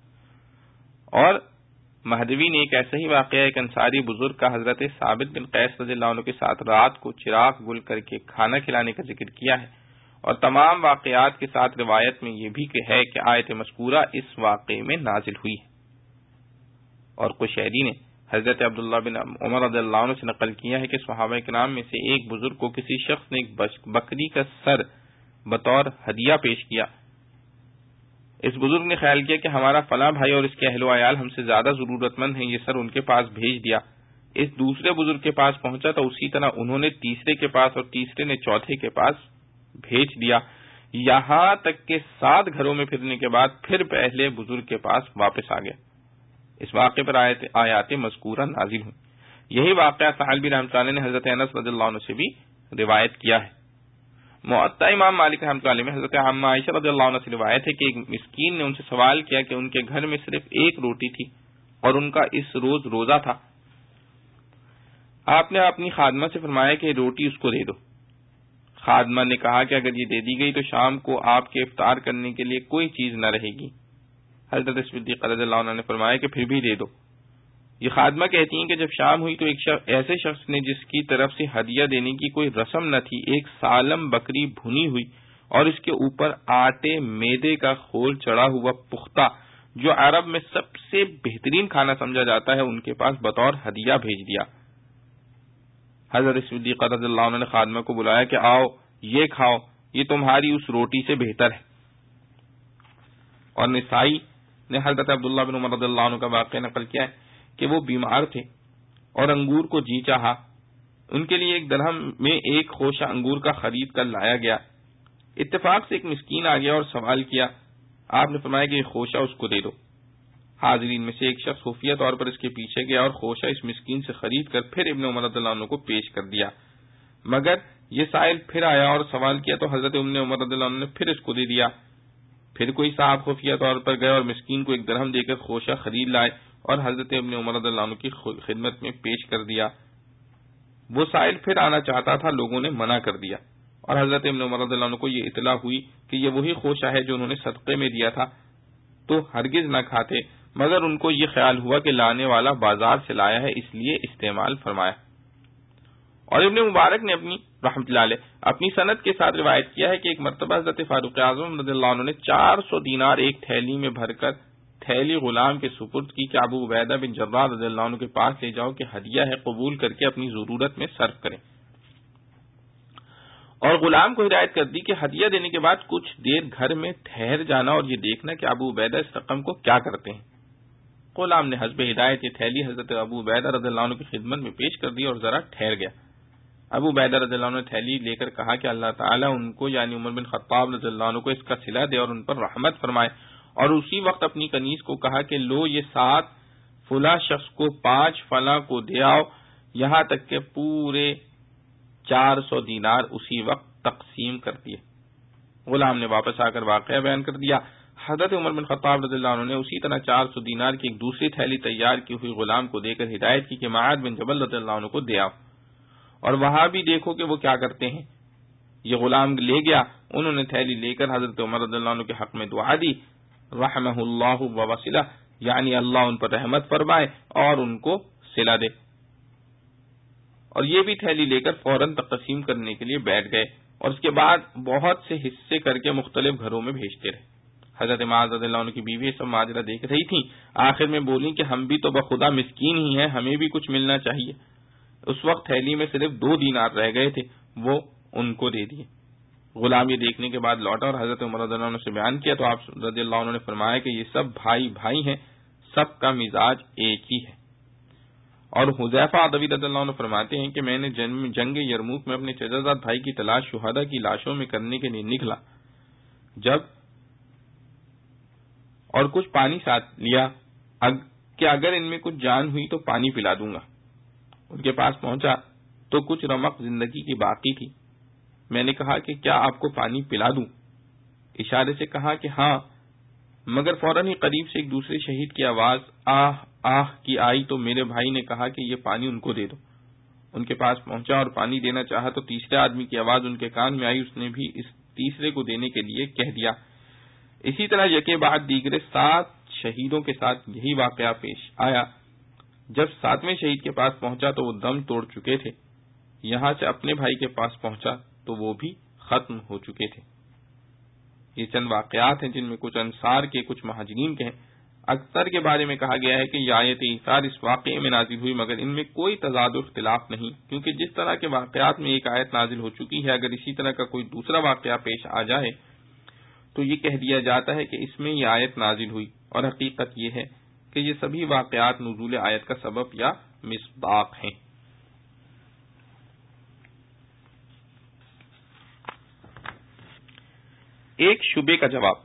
[SPEAKER 1] اور مہدوی نے ایک ایسا ہی واقعہ ایک انصاری بزرگ کا حضرت ثابت بن قیس رضی اللہ عنہ کے ساتھ رات کو چراغ گل کر کے کھانا کھلانے کا ذکر کیا ہے. اور تمام واقعات کے ساتھ روایت میں یہ بھی کہ ہے کہ آیت مذکورہ اس واقعے میں نازل ہوئی ہے. اور قشیری نے حضرت عبداللہ بن عمر رضی اللہ عنہ سے نقل کیا ہے کہ صحابہ کرام میں سے ایک بزرگ کو کسی شخص نے ایک بکری کا سر بطور ہدیہ پیش کیا. اس بزرگ نے خیال کیا کہ ہمارا فلاں بھائی اور اس کے اہل و عیال ہم سے زیادہ ضرورت مند ہیں، یہ سر ان کے پاس بھیج دیا. اس دوسرے بزرگ کے پاس پہنچا تو اسی طرح انہوں نے تیسرے کے پاس اور تیسرے نے چوتھے کے پاس بھیج دیا، یہاں تک کہ سات گھروں میں پھرنے کے بعد پھر پہلے بزرگ کے پاس واپس آ گیا. اس واقعے پر آیت آیات مذکورہ نازل ہوئی. یہی واقعہ ثعلبی رحمۃ اللہ نے حضرت انس رضی اللہ عنہ سے بھی روایت کیا ہے. معطا امام مالک رحمۃ اللہ علیہ میں حضرت عامہ عائشہ رضی اللہ عنہ سے روایت ہے کہ ایک مسکین نے ان سے سوال کیا کہ ان کے گھر میں صرف ایک روٹی تھی اور ان کا اس روز روزہ تھا. آپ نے اپنی خادمہ سے فرمایا کہ روٹی اس کو دے دو. خادمہ نے کہا کہ اگر یہ دے دی گئی تو شام کو آپ کے افطار کرنے کے لیے کوئی چیز نہ رہے گی. حضرت صدیقہ رضی اللہ عنہ نے فرمایا کہ پھر بھی دے دو. یہ خادمہ کہتی ہیں کہ جب شام ہوئی تو ایک شخص ایسے شخص نے جس کی طرف سے ہدیہ دینے کی کوئی رسم نہ تھی ایک سالم بکری بھنی ہوئی اور اس کے اوپر آٹے میدے کا خول چڑھا ہوا پختہ جو عرب میں سب سے بہترین کھانا سمجھا جاتا ہے ان کے پاس بطور ہدیہ بھیج دیا. حضرت صدیقہ رضی اللہ عنہ نے خادمہ کو بلایا کہ آؤ یہ کھاؤ، یہ تمہاری اس روٹی سے بہتر ہے. اور نسائی نے حضرت عبداللہ بن عمر رضی اللہ عنہ کا واقعہ نقل کیا ہے کہ وہ بیمار تھے اور انگور کو جی چاہا. ان کے لیے ایک درہم میں ایک خوشہ انگور کا خرید کر لایا گیا. اتفاق سے ایک مسکین آ گیا اور سوال کیا. آپ نے فرمایا کہ یہ خوشہ اس کو دے دو. حاضرین میں سے ایک شخص خفیہ طور پر اس کے پیچھے گیا اور خوشہ اس مسکین سے خرید کر پھر ابن عمر رضی اللہ عنہ کو پیش کر دیا. مگر یہ سائل پھر آیا اور سوال کیا تو حضرت ابن عمر رضی اللہ عنہ نے پھر اس کو دے دیا. پھر کوئی صاحب خفیہ طور پر گئے اور مسکین کو ایک درہم دے کر خوشہ خرید لائے اور حضرت ابن عمر رضی اللہ عنہ کی خدمت میں پیش کر دیا. وہ سائل پھر آنا چاہتا تھا، لوگوں نے منع کر دیا اور حضرت ابن عمر رضی اللہ عنہ کو یہ اطلاع ہوئی کہ یہ وہی خوشہ ہے جو انہوں نے صدقے میں دیا تھا تو ہرگز نہ کھاتے، مگر ان کو یہ خیال ہوا کہ لانے والا بازار سے لایا ہے اس لیے استعمال فرمایا. اور ابن مبارک نے اپنی رحمۃ اللہ علیہ اپنی سند کے ساتھ روایت کیا ہے کہ ایک مرتبہ حضرت فاروق اعظم رضی اللہ عنہ نے چار سو دینار ایک تھیلی میں بھر کر تھیلی غلام کے سپرد کی کہ ابو عبیدہ بن جراح رضی اللہ عنہ کے پاس لے جاؤ کہ ہدیہ ہے، قبول کر کے اپنی ضرورت میں صرف کریں. اور غلام کو ہدایت کر دی کہ ہدیہ دینے کے بعد کچھ دیر گھر میں ٹھہر جانا اور یہ دیکھنا کہ ابو عبیدہ اس رقم کو کیا کرتے ہیں. غلام نے حسب ہدایت یہ تھیلی حضرت ابو عبیدہ رضی اللہ عنہ کی خدمت میں پیش کر دی اور ذرا ٹھہر گیا. ابو عبیدہ رضی اللہ عنہ نے تھیلی لے کر کہا کہ اللہ تعالیٰ ان کو یعنی عمر بن خطاب رضی اللہ عنہ کو اس کا صلہ دے اور ان پر رحمت فرمائے. اور اسی وقت اپنی کنیز کو کہا کہ لو یہ سات فلاں شخص کو پانچ فلاں کو دے آؤ، یہاں تک کہ پورے چار سو دینار اسی وقت تقسیم کر دیے. غلام نے واپس آ کر واقعہ بیان کر دیا. حضرت عمر بن خطاب رضی اللہ عنہ نے اسی طرح چار سو دینار کی ایک دوسری تھیلی تیار کی ہوئی غلام کو دے کر ہدایت کی کہ معاذ بن جبل رضی اللہ عنہ کو دے آؤ اور وہاں بھی دیکھو کہ وہ کیا کرتے ہیں. یہ غلام لے گیا، انہوں نے تھیلی لے کر حضرت عمر رضی اللہ عنہ کے حق میں دعا دی، رحمہ اللہ ووصلہ، یعنی اللہ ان پر رحمت فرمائے اور ان کو صلہ دے. اور یہ بھی تھیلی لے کر فوراً تقسیم کرنے کے لیے بیٹھ گئے اور اس کے بعد بہت سے حصے کر کے مختلف گھروں میں بھیجتے رہے. حضرت معاذ رضی اللہ عنہ کی بیوی سب ماجرہ دیکھ رہی تھی، آخر میں بولی کہ ہم بھی تو بخدا مسکین ہی ہیں، ہمیں بھی کچھ ملنا چاہیے. اس وقت تھیلی میں صرف دو دینار رہ گئے تھے، وہ ان کو دے دیے. غلام یہ دیکھنے کے بعد لوٹا اور حضرت عمر رضی اللہ عنہ سے بیان کیا تو آپ رضی اللہ عنہ نے فرمایا کہ یہ سب بھائی بھائی ہیں، سب کا مزاج ایک ہی ہے. اور حذیفہ عدوی رضی اللہ عنہ فرماتے ہیں کہ میں نے جنگ یرموک میں اپنے چچا بھائی کی تلاش شہداء کی لاشوں میں کرنے کے لیے نکلا جب اور کچھ پانی ساتھ لیا کہ اگر ان میں کچھ جان ہوئی تو پانی پلا دوں گا. ان کے پاس پہنچا تو کچھ رمق زندگی کی باقی تھی. میں نے کہا کہ کیا آپ کو پانی پلا دوں؟ اشارے سے کہا کہ ہاں، مگر فوراً ہی قریب سے ایک دوسرے شہید کی آواز آہ آہ کی آئی تو میرے بھائی نے کہا کہ یہ پانی ان کو دے دو. ان کے پاس پہنچا اور پانی دینا چاہا تو تیسرے آدمی کی آواز ان کے کان میں آئی. اس نے بھی اس تیسرے کو دینے کے لیے کہہ دیا. اسی طرح یکے بعد دیگرے سات شہیدوں کے ساتھ یہی واقعہ پیش آیا. جب ساتویں شہید کے پاس پہنچا تو وہ دم توڑ چکے تھے. یہاں سے اپنے بھائی کے پاس پہنچا تو وہ بھی ختم ہو چکے تھے. یہ چند واقعات ہیں جن میں کچھ انصار کے کچھ مہاجرین کے ہیں. اکثر کے بارے میں کہا گیا ہے کہ یہ آیت ایثار اس واقعے میں نازل ہوئی، مگر ان میں کوئی تضاد و اختلاف نہیں، کیونکہ جس طرح کے واقعات میں ایک آیت نازل ہو چکی ہے، اگر اسی طرح کا کوئی دوسرا واقعہ پیش آ جائے تو یہ کہہ دیا جاتا ہے کہ اس میں یہ آیت نازل ہوئی، اور حقیقت یہ ہے کہ یہ سبھی واقعات نزول آیت کا سبب یا مصداق ہیں. ایک شبے کا جواب.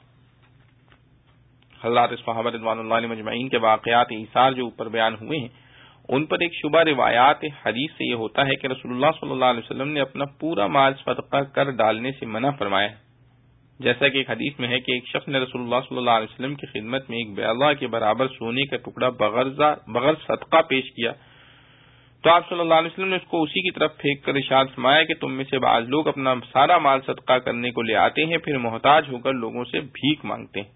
[SPEAKER 1] حضرات صحابہ رضوان اللہ علیہم اجمعین کے واقعات ایثار جو اوپر بیان ہوئے ہیں، ان پر ایک شبہ روایات حدیث سے یہ ہوتا ہے کہ رسول اللہ صلی اللہ علیہ وسلم نے اپنا پورا مال صدقہ کر ڈالنے سے منع فرمایا ہے. جیسا کہ ایک حدیث میں ہے کہ ایک شخص نے رسول اللہ صلی اللہ علیہ وسلم کی خدمت میں ایک بیضہ کے برابر سونے کا ٹکڑا بغیر صدقہ پیش کیا تو آپ صلی اللہ علیہ وسلم نے اس کو اسی کی طرف پھینک کر ارشاد فرمایا کہ تم میں سے بعض لوگ اپنا سارا مال صدقہ کرنے کو لے آتے ہیں، پھر محتاج ہو کر لوگوں سے بھیک مانگتے ہیں.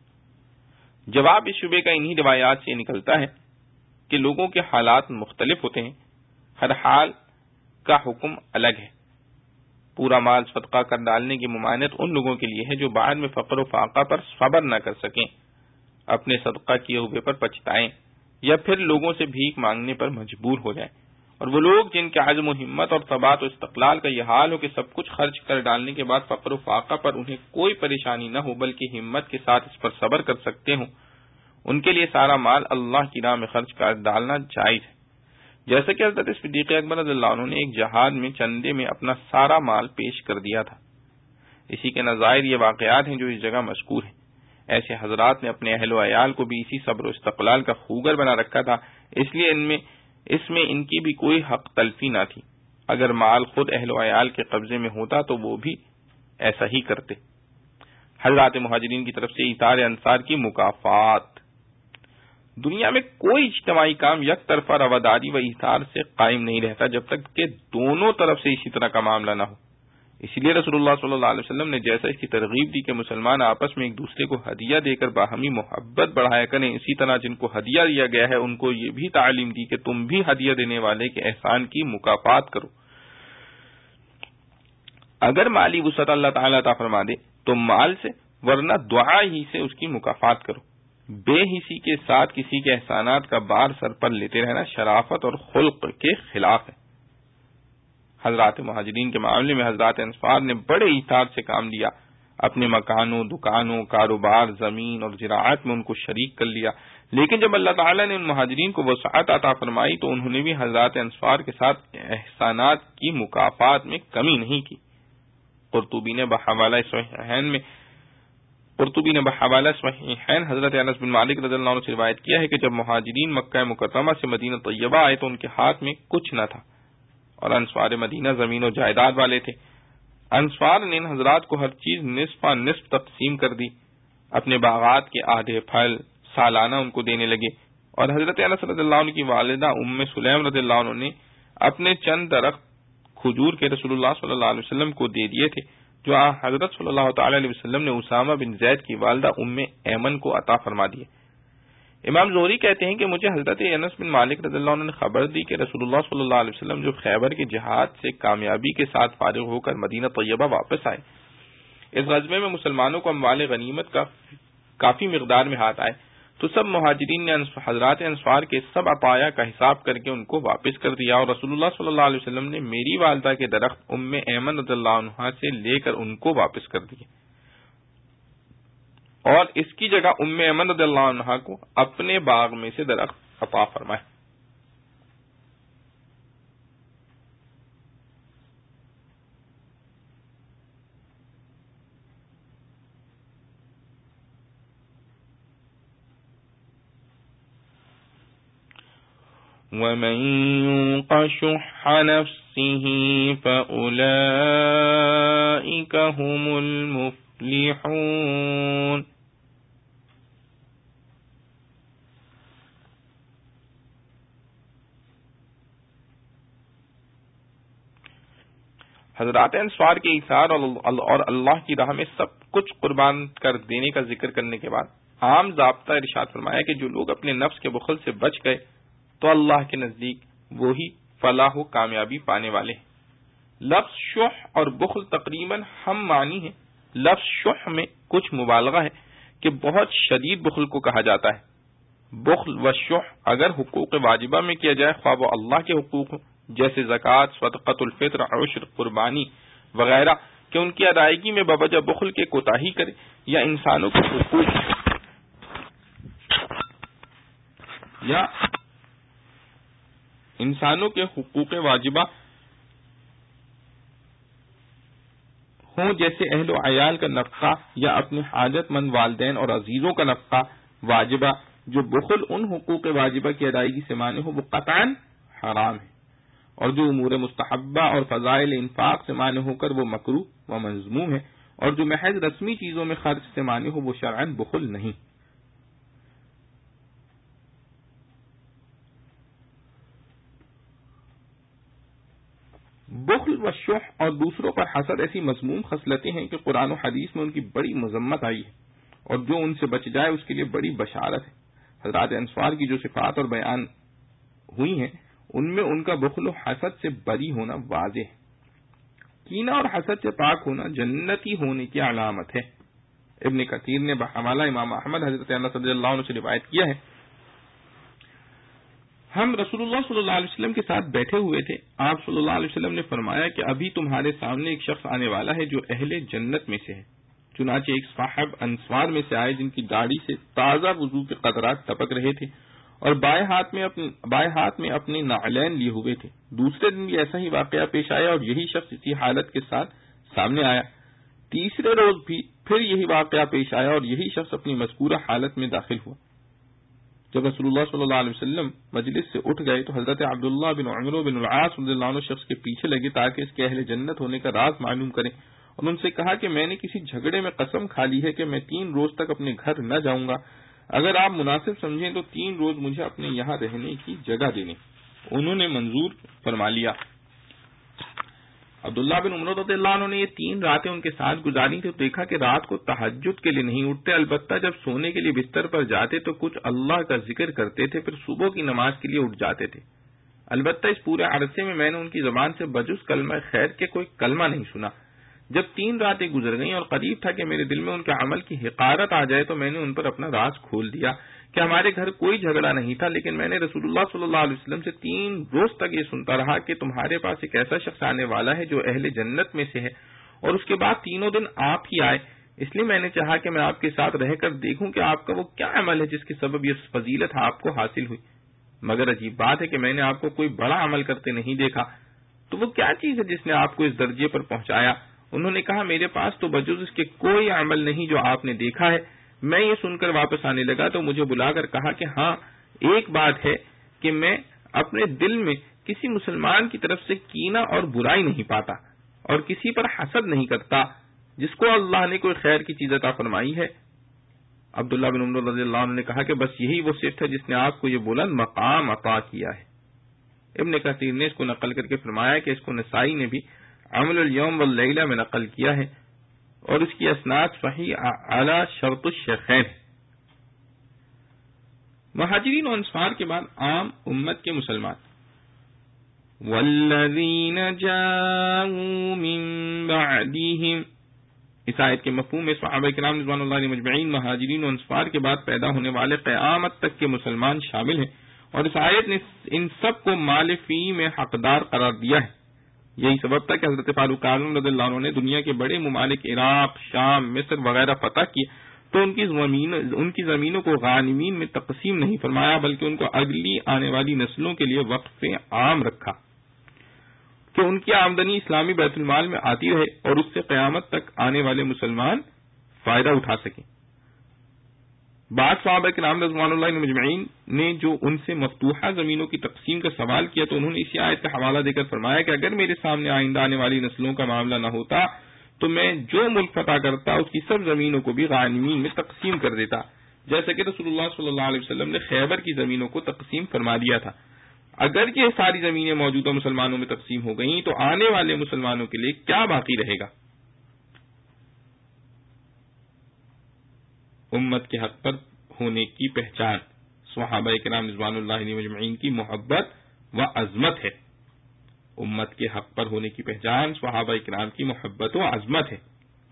[SPEAKER 1] جواب اس شبے کا انہی روایات سے نکلتا ہے کہ لوگوں کے حالات مختلف ہوتے ہیں، ہر حال کا حکم الگ ہے. پورا مال صدقہ کر ڈالنے کی ممانعت ان لوگوں کے لیے ہے جو بعد میں فقر و فاقہ پر صبر نہ کر سکیں، اپنے صدقہ کیے ہوئے پر پچھتائیں، یا پھر لوگوں سے بھیک مانگنے پر مجبور ہو جائیں. اور وہ لوگ جن کے عزم و ہمت اور ثبات و استقلال کا یہ حال ہو کہ سب کچھ خرچ کر ڈالنے کے بعد فقر و فاقہ پر انہیں کوئی پریشانی نہ ہو بلکہ ہمت کے ساتھ اس پر صبر کر سکتے ہوں، ان کے لیے سارا مال اللہ کی راہ میں خرچ کر ڈالنا جائز ہے. جیسا کہ حضرت صدیق اکبر رضی اللہ عنہ نے ایک جہاد میں چندے میں اپنا سارا مال پیش کر دیا تھا. اسی کے نظائر یہ واقعات ہیں جو اس جگہ مذکور ہیں. ایسے حضرات نے اپنے اہل و عیال کو بھی اسی صبر و استقلال کا خوگر بنا رکھا تھا، اس لیے ان میں اس میں ان کی بھی کوئی حق تلفی نہ تھی. اگر مال خود اہل و عیال کے قبضے میں ہوتا تو وہ بھی ایسا ہی کرتے. حضرات مہاجرین کی طرف سے ایثار انصار کی مکافات. دنیا میں کوئی اجتماعی کام یک طرفہ رواداری و ایثار سے قائم نہیں رہتا جب تک کہ دونوں طرف سے اسی طرح کا معاملہ نہ ہو. اسی لیے رسول اللہ صلی اللہ علیہ وسلم نے جیسا اس کی ترغیب دی کہ مسلمان آپس میں ایک دوسرے کو ہدیہ دے کر باہمی محبت بڑھایا کریں، اسی طرح جن کو ہدیہ دیا گیا ہے ان کو یہ بھی تعلیم دی کہ تم بھی ہدیہ دینے والے کے احسان کی مکافات کرو. اگر مالی وسعت اللہ تعالیٰ عطا فرما دے تو مال سے، ورنہ دعا ہی سے اس کی مکافات کرو. بے حسی کے ساتھ کسی کے احسانات کا بار سر پر لیتے رہنا شرافت اور خلق کے خلاف ہے. حضرات مہاجرین کے معاملے میں حضرات انصار نے بڑے ایثار سے کام لیا، اپنے مکانوں، دکانوں، کاروبار، زمین اور زراعت میں ان کو شریک کر لیا. لیکن جب اللہ تعالیٰ نے ان مہاجرین کو وسعت عطا فرمائی تو انہوں نے بھی حضرات انصار کے ساتھ احسانات کی مکافات میں کمی نہیں کی. قرطبی نے بحوالہ صحیحین میں قرطبی نے بحوالہ صحیحین حضرت انس بن مالک رضی اللہ عنہ سے روایت کیا ہے کہ جب مہاجرین مکہ مکرمہ سے مدینہ طیبہ آئے تو ان کے ہاتھ میں کچھ نہ تھا، اور انصار مدینہ زمین و جائیداد والے تھے. انصار نے ان حضرات کو ہر چیز نصف نصف تقسیم کر دی. اپنے باغات کے آدھے پھل سالانہ ان کو دینے لگے، اور حضرت انس رضی اللہ عنہ کی والدہ ام سلیم رضی اللہ عنہ نے اپنے چند درخت کھجور کے رسول اللہ صلی اللہ علیہ وسلم کو دے دیے تھے جو حضرت صلی اللہ تعالی علیہ وسلم نے اسامہ بن زید کی والدہ ام ایمن کو عطا فرما دیے. امام زہری کہتے ہیں کہ مجھے حضرت انس بن مالک رضی اللہ عنہ نے خبر دی کہ رسول اللہ صلی اللہ علیہ وسلم جو خیبر کے جہاد سے کامیابی کے ساتھ فارغ ہو کر مدینہ طیبہ واپس آئے، اس غزوے میں مسلمانوں کو اموال غنیمت کا کافی مقدار میں ہاتھ آئے تو سب مہاجرین نے حضرات انصار کے سب عطایا کا حساب کر کے ان کو واپس کر دیا، اور رسول اللہ صلی اللہ علیہ وسلم نے میری والدہ کے درخت ام ایمن رضی اللہ عنہا سے لے کر ان کو واپس کر دیے، اور اس کی جگہ ام ایمن رضی اللہ عنہا کو اپنے باغ میں سے درخت عطا فرمائے. وَمَن يُوقَ شُحَّ نَفْسِهِ فَأُولَئِكَ هُمُ الْمُفْلِحُونَ. حضرات انصار کے ایثار اور اللہ کی راہ میں سب کچھ قربان کر دینے کا ذکر کرنے کے بعد عام ضابطہ ارشاد فرمایا کہ جو لوگ اپنے نفس کے بخل سے بچ گئے تو اللہ کے نزدیک وہی فلاح و کامیابی پانے والے ہیں. لفظ شح اور بخل تقریباً ہم معنی ہیں. لفظ شح میں کچھ مبالغہ ہے کہ بہت شدید بخل کو کہا جاتا ہے. بخل و شح اگر حقوق واجبہ میں کیا جائے، خواہ وہ اللہ کے حقوق ہوں جیسے زکوٰۃ، صدقۃ الفطر، عشر، قربانی وغیرہ کہ ان کی ادائیگی میں بوجہ بخل کے کوتاہی کرے، یا انسانوں کے حقوق یا انسانوں کے حقوق واجبہ ہوں جیسے اہل و عیال کا نفقہ یا اپنے حاجت مند والدین اور عزیزوں کا نفقہ واجبہ. جو بخل ان حقوق واجبہ کی ادائیگی سے مانے ہو وہ قطعاً حرام ہے، اور جو امور مستحبہ اور فضائل انفاق سے مانے ہو کر وہ مکروہ و مذموم ہے، اور جو محض رسمی چیزوں میں خرچ سے مانے ہو وہ شرعاً بخل نہیں. بخل و شح اور دوسروں پر حسد ایسی مذموم خصلتیں ہیں کہ قرآن و حدیث میں ان کی بڑی مذمت آئی ہے، اور جو ان سے بچ جائے اس کے لیے بڑی بشارت ہے. حضرات انصار کی جو صفات اور بیان ہوئی ہیں ان میں ان کا بخل و حسد سے بری ہونا واضح ہے. کینہ اور حسد سے پاک ہونا جنتی ہونے کی علامت ہے. ابن کثیر نے بحوالہ امام احمد حضرت انس رضی اللہ عنہ سے روایت کیا ہے، ہم رسول اللہ صلی اللہ علیہ وسلم کے ساتھ بیٹھے ہوئے تھے. آپ صلی اللہ علیہ وسلم نے فرمایا کہ ابھی تمہارے سامنے ایک شخص آنے والا ہے جو اہل جنت میں سے ہے. چنانچہ ایک صاحب انصار میں سے آئے جن کی داڑھی سے تازہ وضو کے قطرات ٹپک رہے تھے اور بائیں ہاتھ میں اپنے بائیں ہاتھ میں اپنے نعلین لیے ہوئے تھے. دوسرے دن بھی ایسا ہی واقعہ پیش آیا اور یہی شخص اسی حالت کے ساتھ سامنے آیا. تیسرے روز بھی پھر یہی واقعہ پیش آیا اور یہی شخص اپنی مذکورہ حالت میں داخل ہوا. جب رسول اللہ صلی اللہ علیہ وسلم مجلس سے اٹھ گئے تو حضرت عبداللہ بن عمرو بن العاص رضی اللہ عنہ شخص کے پیچھے لگے تاکہ اس کے اہل جنت ہونے کا راز معلوم کریں، اور ان سے کہا کہ میں نے کسی جھگڑے میں قسم کھا لی ہے کہ میں تین روز تک اپنے گھر نہ جاؤں گا. اگر آپ مناسب سمجھیں تو تین روز مجھے اپنے یہاں رہنے کی جگہ دینی. انہوں نے منظور فرما لیا. عبداللہ بن عمر رضی اللہ عنہ نے یہ تین راتیں ان کے ساتھ گزاری تو دیکھا کہ رات کو تہجد کے لیے نہیں اٹھتے، البتہ جب سونے کے لیے بستر پر جاتے تو کچھ اللہ کا ذکر کرتے تھے، پھر صبح کی نماز کے لیے اٹھ جاتے تھے. البتہ اس پورے عرصے میں میں نے ان کی زبان سے بجز کلمہ خیر کے کوئی کلمہ نہیں سنا. جب تین راتیں گزر گئیں اور قریب تھا کہ میرے دل میں ان کے عمل کی حقارت آ جائے تو میں نے ان پر اپنا راز کھول دیا کہ ہمارے گھر کوئی جھگڑا نہیں تھا، لیکن میں نے رسول اللہ صلی اللہ علیہ وسلم سے تین روز تک یہ سنتا رہا کہ تمہارے پاس ایک ایسا شخص آنے والا ہے جو اہل جنت میں سے ہے، اور اس کے بعد تینوں دن آپ ہی آئے. اس لیے میں نے چاہا کہ میں آپ کے ساتھ رہ کر دیکھوں کہ آپ کا وہ کیا عمل ہے جس کے سبب یہ فضیلت آپ کو حاصل ہوئی. مگر عجیب بات ہے کہ میں نے آپ کو کوئی بڑا عمل کرتے نہیں دیکھا. تو وہ کیا چیز ہے جس نے آپ کو اس درجے پر پہنچایا؟ انہوں نے کہا میرے پاس تو بجز اس کے کوئی عمل نہیں جو آپ نے دیکھا ہے. میں یہ سن کر واپس آنے لگا تو مجھے بلا کر کہا کہ ہاں ایک بات ہے کہ میں اپنے دل میں کسی مسلمان کی طرف سے کینہ اور برائی نہیں پاتا اور کسی پر حسد نہیں کرتا جس کو اللہ نے کوئی خیر کی چیز عطا فرمائی ہے. عبداللہ بن عمر رضی اللہ عنہ نے کہا کہ بس یہی وہ صفت ہے جس نے آپ کو یہ بلند مقام عطا کیا ہے. ابن کثیر نے اس کو نقل کر کے فرمایا کہ اس کو نسائی نے بھی عمل الیوم واللیلہ میں نقل کیا ہے اور اس کی اسناد صحیح اعلی شرط الشیخین. مہاجرین و انصار کے بعد عام امت کے مسلمان والذین جاءوا من بعدہم، اس آیت کے مفہوم میں صحابہ کرام رضوان اللہ علیہم مجمعین مہاجرین و انصار کے بعد پیدا ہونے والے قیامت تک کے مسلمان شامل ہیں، اور اس آیت نے ان سب کو مال فی میں حقدار قرار دیا ہے. یہی سبب تھا کہ حضرت فاروق اعظم رضی اللہ عنہ نے دنیا کے بڑے ممالک عراق، شام، مصر وغیرہ فتح کیے تو ان کی زمین ان کی زمینوں کو غانمین میں تقسیم نہیں فرمایا بلکہ ان کو اگلی آنے والی نسلوں کے لیے وقف عام رکھا کہ ان کی آمدنی اسلامی بیت المال میں آتی رہے اور اس سے قیامت تک آنے والے مسلمان فائدہ اٹھا سکیں. بعض صحابہ کرام رضوان اللہ علیہم مجمعین نے جو ان سے مفتوحہ زمینوں کی تقسیم کا سوال کیا تو انہوں نے اسی آیت کا حوالہ دے کر فرمایا کہ اگر میرے سامنے آئندہ آنے والی نسلوں کا معاملہ نہ ہوتا تو میں جو ملک فتح کرتا اس کی سب زمینوں کو بھی غانمین میں تقسیم کر دیتا، جیسا کہ رسول اللہ صلی اللہ علیہ وسلم نے خیبر کی زمینوں کو تقسیم فرما دیا تھا۔ اگر یہ ساری زمینیں موجودہ مسلمانوں میں تقسیم ہو گئیں تو آنے والے مسلمانوں کے لیے کیا باقی رہے گا؟ امت کے حق پر ہونے کی پہچان صحابہ کرام رضوان اللہ علیہم مجمعین کی محبت و عظمت ہے۔ امت کے حق پر ہونے کی پہچان صحابہ کرام کی محبت و عظمت ہے۔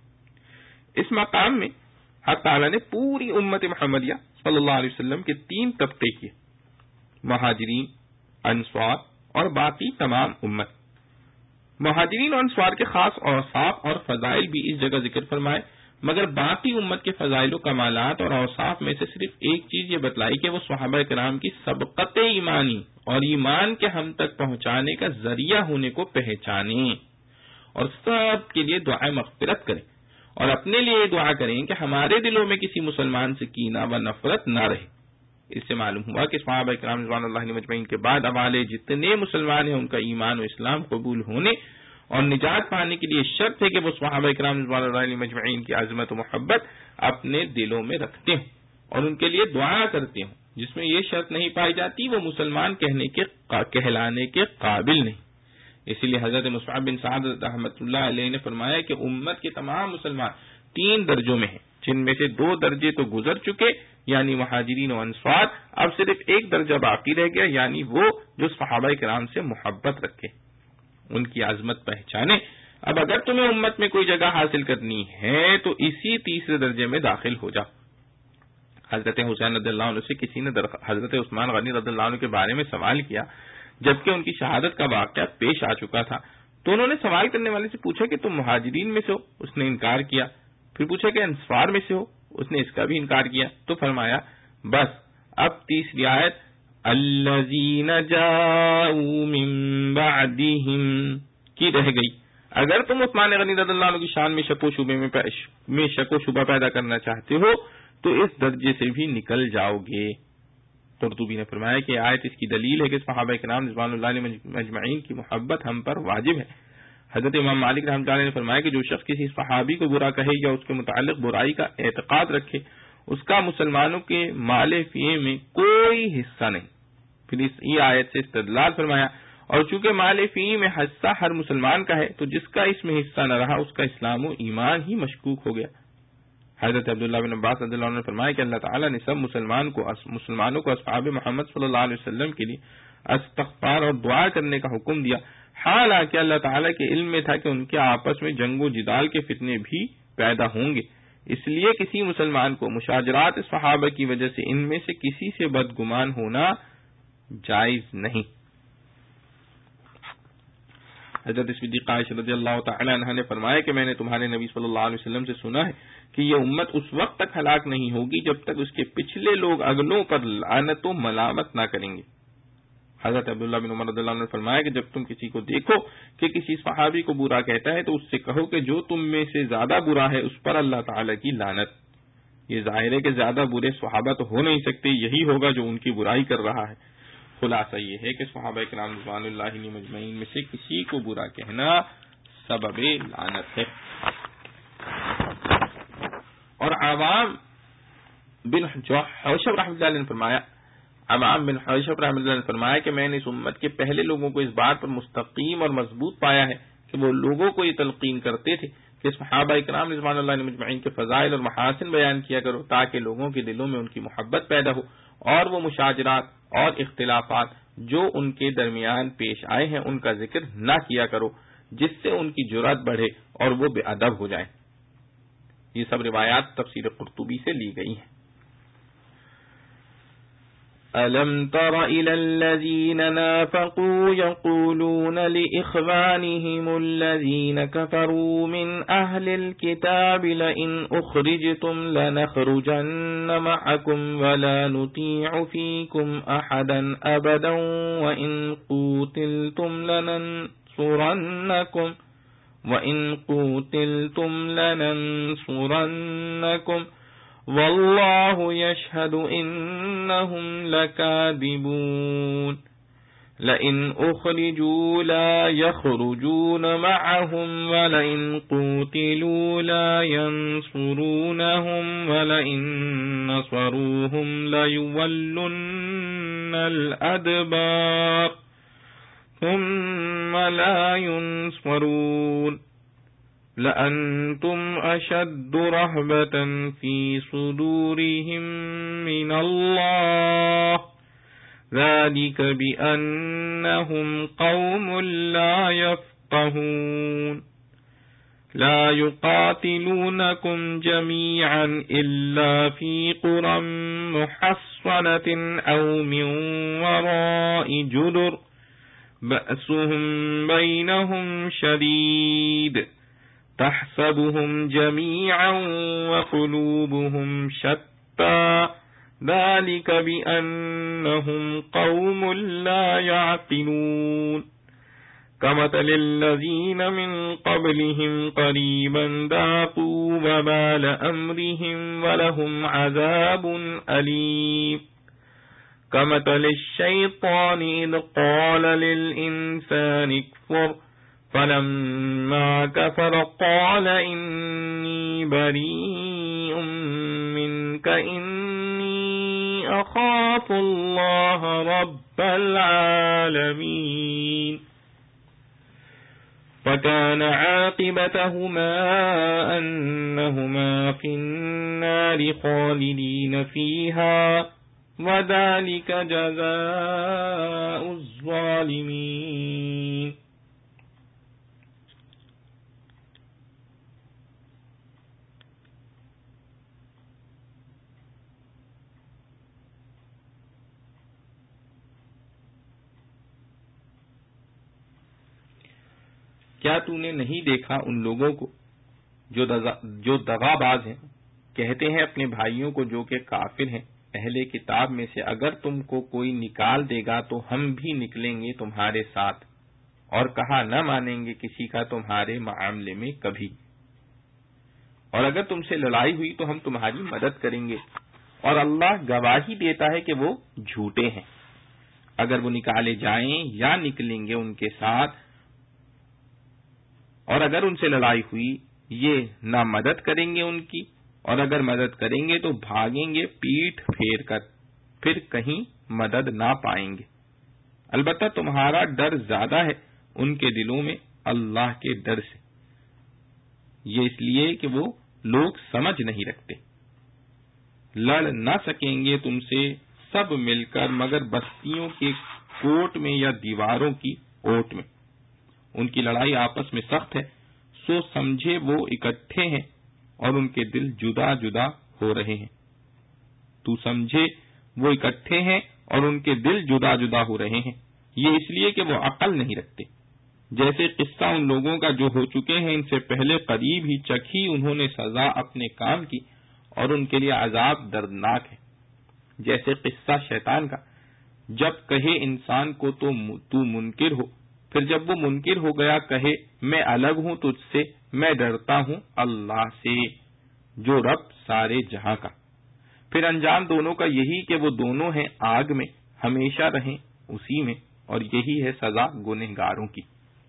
[SPEAKER 1] اس مقام میں حق تعالی نے پوری امت محمدیہ صلی اللہ علیہ وسلم کے تین طبقے کیے، مہاجرین، انصار اور باقی تمام امت۔ مہاجرین اور انصار کے خاص اوصاف اور فضائل بھی اس جگہ ذکر فرمائے، مگر باقی امت کے فضائل و کمالات اور اوصاف میں سے صرف ایک چیز یہ بتلائی کہ وہ صحابہ کرام کی سبقت ایمانی اور ایمان کے ہم تک پہنچانے کا ذریعہ ہونے کو پہچانیں اور سب کے لیے دعا مغفرت کریں، اور اپنے لیے یہ دعا کریں کہ ہمارے دلوں میں کسی مسلمان سے کینہ و نفرت نہ رہے۔ اس سے معلوم ہوا کہ صحابہ کرام رضوان اللہ علیہم مجمعین کے بعد اب والے جتنے مسلمان ہیں ان کا ایمان و اسلام قبول ہونے اور نجات پانے کے لیے شرط ہے کہ وہ صحابہ کرام رضوان اللہ علیہم مجمعین کی عظمت و محبت اپنے دلوں میں رکھتے ہوں اور ان کے لیے دعا کرتے ہوں۔ جس میں یہ شرط نہیں پائی جاتی وہ مسلمان کہنے کے کہلانے کے قابل نہیں۔ اسی لیے حضرت مصعب بن سعد رحمۃ اللہ علیہ نے فرمایا کہ امت کے تمام مسلمان تین درجوں میں ہیں، جن میں سے دو درجے تو گزر چکے یعنی مہاجرین و انصار، اب صرف ایک درجہ باقی رہ گیا یعنی وہ جو صحابہ کرام سے محبت رکھے، ان کی عظمت پہچانے۔ اب اگر تمہیں امت میں کوئی جگہ حاصل کرنی ہے تو اسی تیسرے درجے میں داخل ہو جاؤ۔ حضرت حسین رضی اللہ عنہ سے کسی نے حضرت عثمان غنی رضی اللہ عنہ کے بارے میں سوال کیا جبکہ ان کی شہادت کا واقعہ پیش آ چکا تھا، تو انہوں نے سوال کرنے والے سے پوچھا کہ تم مہاجرین میں سے ہو؟ اس نے انکار کیا۔ پھر پوچھا کہ انصار میں سے ہو؟ اس نے اس کا بھی انکار کیا۔ تو فرمایا بس اب تیسری آیت الذین جاءوا من بعدہم کی رہ گئی۔ اگر تم عثمان غنی رضی اللہ عنہ کی شان میں شک و شبے میں, میں شک و شبہ پیدا کرنا چاہتے ہو تو اس درجے سے بھی نکل جاؤ گے۔ قرطبی نے فرمایا کہ آیت اس کی دلیل ہے کہ صحابہ کرام رضوان اللہ علیہم مجمعین کی محبت ہم پر واجب ہے۔ حضرت امام مالک رحمۃ اللہ علیہ نے فرمایا کہ جو شخص کسی صحابی کو برا کہے یا اس کے متعلق برائی کا اعتقاد رکھے اس کا مسلمانوں کے مال فیہ میں کوئی حصہ نہیں۔ پھر اس یہ آیت سے استدلال فرمایا اور چونکہ مال فیہ میں حصہ ہر مسلمان کا ہے تو جس کا اس میں حصہ نہ رہا اس کا اسلام و ایمان ہی مشکوک ہو گیا۔ حضرت عبداللہ بن عباس رضی اللہ عنہ نے فرمایا کہ اللہ تعالیٰ نے سب مسلمان کو مسلمانوں کو اصحاب محمد صلی اللہ علیہ وسلم کے لیے استغفار اور دعا کرنے کا حکم دیا، حالانکہ اللہ تعالیٰ کے علم میں تھا کہ ان کے آپس میں جنگ و جدال کے فتنے بھی پیدا ہوں گے، اس لیے کسی مسلمان کو مشاجرات صحابہ کی وجہ سے ان میں سے کسی سے بدگمان ہونا جائز نہیں۔ حضرت صدیق عائشہ رضی اللہ تعالی عنہا نے فرمایا کہ میں نے تمہارے نبی صلی اللہ علیہ وسلم سے سنا ہے کہ یہ امت اس وقت تک ہلاک نہیں ہوگی جب تک اس کے پچھلے لوگ اگلوں پر لعنت و ملامت نہ کریں گے۔ حضرت عبداللہ بن عمر رضی اللہ عنہ نے فرمایا کہ جب تم کسی کو دیکھو کہ کسی صحابی کو برا کہتا ہے تو اس سے کہو کہ جو تم میں سے زیادہ برا ہے اس پر اللہ تعالی کی لعنت۔ یہ ظاہر ہے کہ زیادہ برے صحابہ تو ہو نہیں سکتے، یہی ہوگا جو ان کی برائی کر رہا ہے۔ خلاصہ یہ ہے کہ صحابہ کرام رضوان اللہ علیہم مجمعین میں سے کسی کو برا کہنا سبب لعنت ہے۔ اور عوام بن حوشب رحمۃ اللہ علیہ نے فرمایا عوام بن حوشب رحمۃ اللہ نے فرمایا کہ میں نے اس امت کے پہلے لوگوں کو اس بات پر مستقیم اور مضبوط پایا ہے کہ وہ لوگوں کو یہ تلقین کرتے تھے کہ صحابہ کرام رضوان اللہ علیہم مجمعین کے فضائل اور محاسن بیان کیا کرو تاکہ لوگوں کے دلوں میں ان کی محبت پیدا ہو، اور وہ مشاجرات اور اختلافات جو ان کے درمیان پیش آئے ہیں ان کا ذکر نہ کیا کرو جس سے ان کی جرأت بڑھے اور وہ بے ادب ہو جائیں۔ یہ سب روایات تفسیر قرطبی سے لی گئی ہیں۔ أَلَمْ تَرَ إِلَى الَّذِينَ نَافَقُوا يَقُولُونَ لِإِخْوَانِهِمُ الَّذِينَ كَفَرُوا مِنْ أَهْلِ الْكِتَابِ لَئِنْ أُخْرِجْتُمْ لَنَخْرُجَنَّ مَعَكُمْ وَلَا نُطِيعُ فِيكُمْ أَحَدًا أَبَدًا وَإِنْ قُوتِلْتُمْ لَنَنْصُرَنَّكُمْ وَإِنْ قُوتِلْتُمْ لَنَنْصُرَنَّكُمْ واللہ یشہد انہم لکاذبون لئن اخرجوا لا يخرجون معهم ولئن قوتلوا لا ينصرونهم ولئن نصروهم ليولن الأدبار ثم لا ينصرون لأنتم أشد رهبة في صدورهم من الله ذلك بأنهم قوم لا يفقهون لا يقاتلونكم جميعا إلا في قرى محصنة أو من وراء جدر بأسهم بينهم شديد تحسبهم جميعا وقلوبهم شتى ذلك بأنهم قوم لا يعقلون كمثل الذين من قبلهم قريبا ذاقوا وبال أمرهم ولهم عذاب أليم كمثل الشيطان إذ قال للإنسان اكفر فلما كفر قال إني بريء منك إني أخاف الله رب العالمين فكان عاقبتهما أنهما في النار خالدين فيها وذلك جزاء الظالمين. کیا تو نے نہیں دیکھا ان لوگوں کو جو جو دغا باز ہیں، کہتے ہیں اپنے بھائیوں کو جو کہ کافر ہیں اہل کتاب میں سے، اگر تم کو کوئی نکال دے گا تو ہم بھی نکلیں گے تمہارے ساتھ، اور کہا نہ مانیں گے کسی کا تمہارے معاملے میں کبھی، اور اگر تم سے لڑائی ہوئی تو ہم تمہاری مدد کریں گے، اور اللہ گواہی دیتا ہے کہ وہ جھوٹے ہیں. اگر وہ نکالے جائیں یا نکلیں گے ان کے ساتھ، اور اگر ان سے لڑائی ہوئی یہ نہ مدد کریں گے ان کی، اور اگر مدد کریں گے تو بھاگیں گے پیٹھ پھیر کر، پھر کہیں مدد نہ پائیں گے. البتہ تمہارا ڈر زیادہ ہے ان کے دلوں میں اللہ کے ڈر سے، یہ اس لیے کہ وہ لوگ سمجھ نہیں رکھتے. لڑ نہ سکیں گے تم سے سب مل کر مگر بستیوں کے کوٹ میں یا دیواروں کی اوٹ میں. ان کی لڑائی آپس میں سخت ہے، سو سمجھے وہ اکٹھے ہیں اور ان کے دل جدا جدا ہو رہے ہیں. تو سمجھے وہ اکٹھے ہیں اور ان کے دل جدا جدا ہو رہے ہیں، یہ اس لیے کہ وہ عقل نہیں رکھتے. جیسے قصہ ان لوگوں کا جو ہو چکے ہیں ان سے پہلے قریب ہی چکھی انہوں نے سزا اپنے کام کی اور ان کے لیے عذاب دردناک ہے. جیسے قصہ شیطان کا، جب کہے انسان کو تو تو منکر ہو، پھر جب وہ منکر ہو گیا کہے میں الگ ہوں تجھ سے، میں ڈرتا ہوں اللہ سے جو رب سارے جہاں کا. پھر انجام دونوں کا یہی کہ وہ دونوں ہیں آگ میں، ہمیشہ رہیں اسی میں، اور یہی ہے سزا گنہگاروں کی.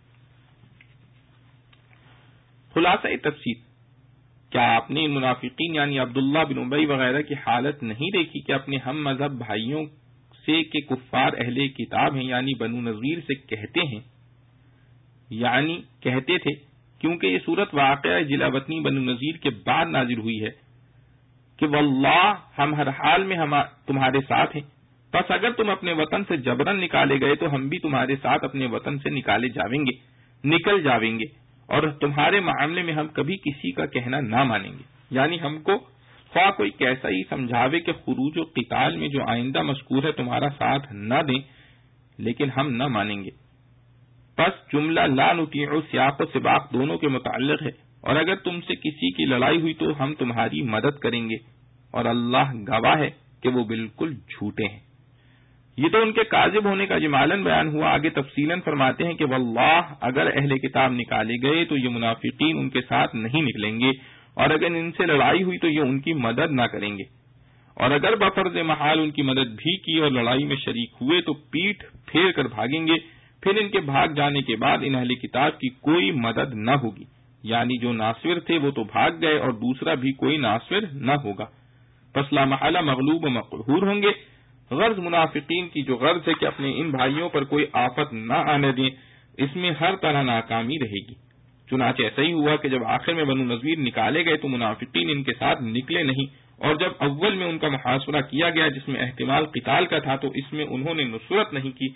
[SPEAKER 1] خلاصہ تفسیر، کیا آپ نے ان منافقین یعنی عبداللہ بن ابی وغیرہ کی حالت نہیں دیکھی کہ اپنے ہم مذہب بھائیوں سے کہ کفار اہل کتاب ہیں یعنی بنو نذیر سے کہتے ہیں، یعنی کہتے تھے، کیونکہ یہ صورت واقعہ جلا وطنی بنو نذیر کے بعد نازل ہوئی ہے کہ واللہ ہم ہر حال میں ہم تمہارے ساتھ ہیں، بس اگر تم اپنے وطن سے جبرن نکالے گئے تو ہم بھی تمہارے ساتھ اپنے وطن سے نکالے جاویں گے، نکل جاویں گے، اور تمہارے معاملے میں ہم کبھی کسی کا کہنا نہ مانیں گے. یعنی ہم کو خواہ کوئی کیسا ہی سمجھاوے کہ خروج و قتال میں جو آئندہ مذکور ہے تمہارا ساتھ نہ دیں، لیکن ہم نہ مانیں گے. پس جملہ لا نطیع سیاق و سباق دونوں کے متعلق ہے، اور اگر تم سے کسی کی لڑائی ہوئی تو ہم تمہاری مدد کریں گے، اور اللہ گواہ ہے کہ وہ بالکل جھوٹے ہیں. یہ تو ان کے کاذب ہونے کا اجمالاً بیان ہوا. آگے تفصیلاً فرماتے ہیں کہ واللہ اگر اہل کتاب نکالے گئے تو یہ منافقین ان کے ساتھ نہیں نکلیں گے، اور اگر ان سے لڑائی ہوئی تو یہ ان کی مدد نہ کریں گے، اور اگر بفرض محال ان کی مدد بھی کی اور لڑائی میں شریک ہوئے تو پیٹھ پھیر کر بھاگیں گے، پھر ان کے بھاگ جانے کے بعد ان اہل کتاب کی کوئی مدد نہ ہوگی، یعنی جو ناصر تھے وہ تو بھاگ گئے اور دوسرا بھی کوئی ناصر نہ ہوگا، پس لا محالہ مغلوب و مقہور ہوں گے۔ غرض منافقین کی جو غرض ہے کہ اپنے ان بھائیوں پر کوئی آفت نہ آنے دیں، اس میں ہر طرح ناکامی رہے گی۔ چنانچہ ایسا ہی ہوا کہ جب آخر میں بنو نذیر نکالے گئے تو منافقین ان کے ساتھ نکلے نہیں، اور جب اول میں ان کا محاصرہ کیا گیا جس میں احتمال قتال کا تھا تو اس میں انہوں نے نصرت نہیں کی،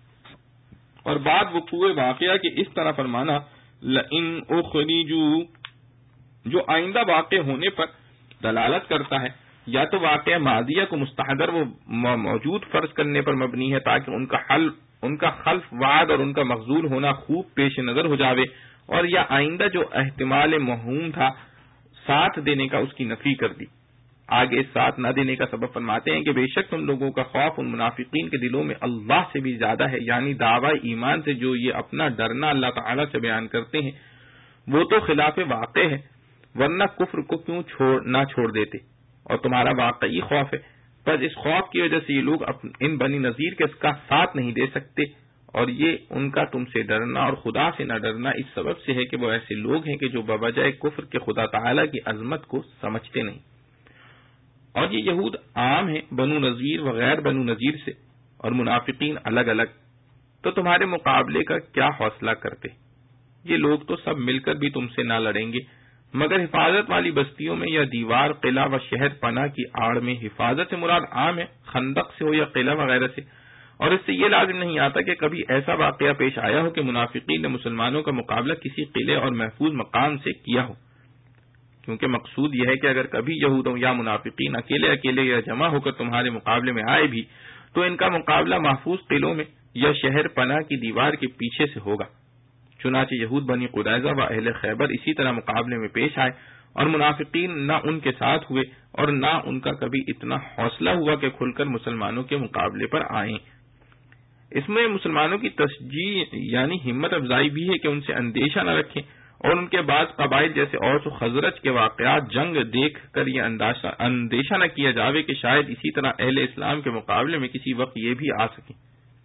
[SPEAKER 1] اور بعد وقوع واقعہ کہ اس طرح فرمانا لئن اخرجوا جو آئندہ واقع ہونے پر دلالت کرتا ہے، یا تو واقعہ ماضیہ کو مستحضر و موجود فرض کرنے پر مبنی ہے تاکہ ان کا حل ان کا خلف وعد اور ان کا مخذول ہونا خوب پیش نظر ہو جاوے، اور یا آئندہ جو احتمال موہوم تھا ساتھ دینے کا اس کی نفی کر دی۔ آگے ساتھ نہ دینے کا سبب فرماتے ہیں کہ بے شک تم لوگوں کا خوف ان منافقین کے دلوں میں اللہ سے بھی زیادہ ہے، یعنی دعوی ایمان سے جو یہ اپنا ڈرنا اللہ تعالی سے بیان کرتے ہیں وہ تو خلاف واقع ہے، ورنہ کفر کو کیوں چھوڑ نہ چھوڑ دیتے، اور تمہارا واقعی خوف ہے، پر اس خوف کی وجہ سے یہ لوگ ان بنی نذیر کے اس کا ساتھ نہیں دے سکتے، اور یہ ان کا تم سے ڈرنا اور خدا سے نہ ڈرنا اس سبب سے ہے کہ وہ ایسے لوگ ہیں کہ جو بوجہ کفر کے خدا تعالی کی عظمت کو سمجھتے نہیں۔ اور یہ یہود عام ہیں بنو نذیر و غیر بنو نذیر سے، اور منافقین الگ الگ، تو تمہارے مقابلے کا کیا حوصلہ کرتے؟ یہ لوگ تو سب مل کر بھی تم سے نہ لڑیں گے، مگر حفاظت والی بستیوں میں یا دیوار قلعہ و شہر پناہ کی آڑ میں۔ حفاظت سے مراد عام ہے، خندق سے ہو یا قلعہ وغیرہ سے، اور اس سے یہ لازم نہیں آتا کہ کبھی ایسا واقعہ پیش آیا ہو کہ منافقین نے مسلمانوں کا مقابلہ کسی قلعے اور محفوظ مقام سے کیا ہو، کیونکہ مقصود یہ ہے کہ اگر کبھی یہودوں یا منافقین اکیلے اکیلے یا جمع ہو کر تمہارے مقابلے میں آئے بھی تو ان کا مقابلہ محفوظ قلعوں میں یا شہر پناہ کی دیوار کے پیچھے سے ہوگا۔ چنانچہ یہود بنی قریظہ و اہل خیبر اسی طرح مقابلے میں پیش آئے، اور منافقین نہ ان کے ساتھ ہوئے اور نہ ان کا کبھی اتنا حوصلہ ہوا کہ کھل کر مسلمانوں کے مقابلے پر آئیں۔ اس میں مسلمانوں کی تشجیع یعنی ہمت افزائی بھی ہے کہ ان سے اندیشہ نہ رکھیں، اور ان کے بعض قبائل جیسے اوس و خزرج کے واقعات جنگ دیکھ کر یہ اندیشہ نہ کیا جاوے کہ شاید اسی طرح اہل اسلام کے مقابلے میں کسی وقت یہ بھی آ سکیں۔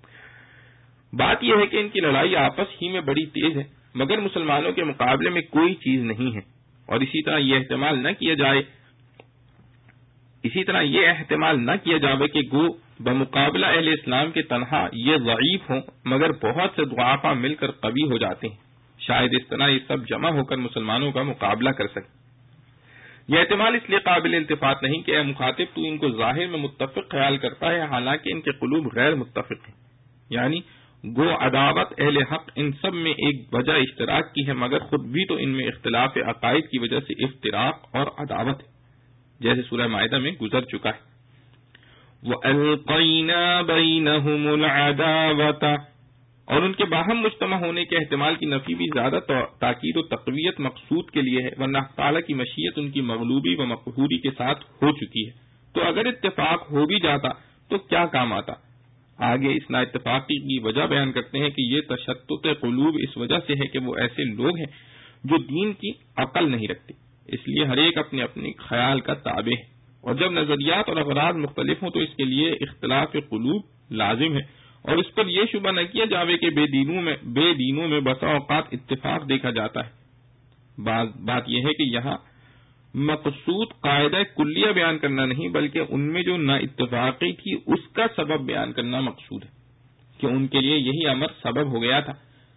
[SPEAKER 1] بات یہ ہے کہ ان کی لڑائی آپس ہی میں بڑی تیز ہے، مگر مسلمانوں کے مقابلے میں کوئی چیز نہیں ہے، اور اسی طرح یہ احتمال نہ کیا جائے اسی طرح یہ احتمال نہ کیا جاوے کہ گو بمقابلہ اہل اسلام کے تنہا یہ ضعیف ہوں، مگر بہت سے ضعفاء مل کر قوی ہو جاتے ہیں، شاید اس طرح یہ سب جمع ہو کر مسلمانوں کا مقابلہ کر سکیں۔ یہ احتمال اس لیے قابل التفات نہیں کہ اے مخاطب تو ان کو ظاہر میں متفق خیال کرتا ہے، حالانکہ ان کے قلوب غیر متفق ہیں، یعنی گو عداوت اہل حق ان سب میں ایک وجہ اشتراک کی ہے، مگر خود بھی تو ان میں اختلاف عقائد کی وجہ سے افتراق اور عداوت ہے، جیسے سورہ مائدہ میں گزر چکا ہے۔ وَأَلْقَيْنَا بَيْنَهُمُ الْعَدَاوَةَ، اور ان کے باہم مجتمع ہونے کے احتمال کی نفی بھی زیادہ تاکید و تقویت مقصود کے لیے ہے، ورنہ تعالیٰ کی مشیت ان کی مغلوبی و مقہوری کے ساتھ ہو چکی ہے، تو اگر اتفاق ہو بھی جاتا تو کیا کام آتا۔ آگے اس نا اتفاقی کی وجہ بیان کرتے ہیں کہ یہ تشتت قلوب اس وجہ سے ہے کہ وہ ایسے لوگ ہیں جو دین کی عقل نہیں رکھتے، اس لیے ہر ایک اپنے اپنے خیال کا تابع ہے، اور جب نظریات اور اغراض مختلف ہوں تو اس کے لیے اختلاف قلوب لازم ہے، اور اس پر یہ شبہ نہ کیا جاوے کہ بے دینوں میں بے دینوں میں بسا اوقات اتفاق دیکھا جاتا ہے۔ بات یہ ہے کہ یہاں مقصود قاعدہ کلیہ بیان کرنا نہیں، بلکہ ان میں جو نا اتفاقی تھی اس کا سبب بیان کرنا مقصود ہے کہ ان کے لیے یہی امر سبب ہو گیا تھا۔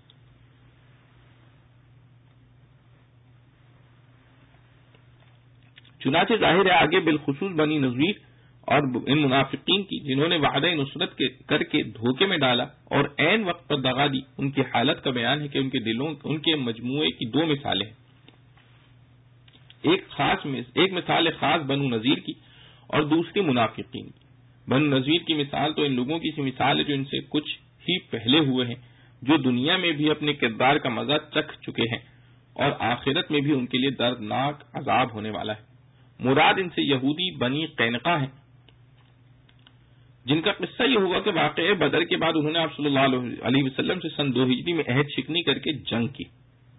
[SPEAKER 1] چنانچہ ظاہر ہے آگے بالخصوص بنی نذیر اور ان منافقین کی جنہوں نے وعدہ نصرت کے کر کے دھوکے میں ڈالا اور عین وقت پر دغا دی، ان کی حالت کا بیان ہے کہ ان کے دلوں ان کے مجموعے کی دو مثالیں ہیں، ایک خاص ایک مثال خاص بنو نذیر کی اور دوسری منافقین کی۔ بنو نذیر کی مثال تو ان لوگوں کی سی مثال ہے جو ان سے کچھ ہی پہلے ہوئے ہیں، جو دنیا میں بھی اپنے کردار کا مزہ چکھ چکے ہیں اور آخرت میں بھی ان کے لیے دردناک عذاب ہونے والا ہے۔ مراد ان سے یہودی بنی قینقاع ہیں، جن کا قصہ یہ ہوا کہ واقعہ بدر کے بعد انہوں نے آپ صلی اللہ علیہ وسلم سے سن دو ہجری میں عہد شکنی کر کے جنگ کی،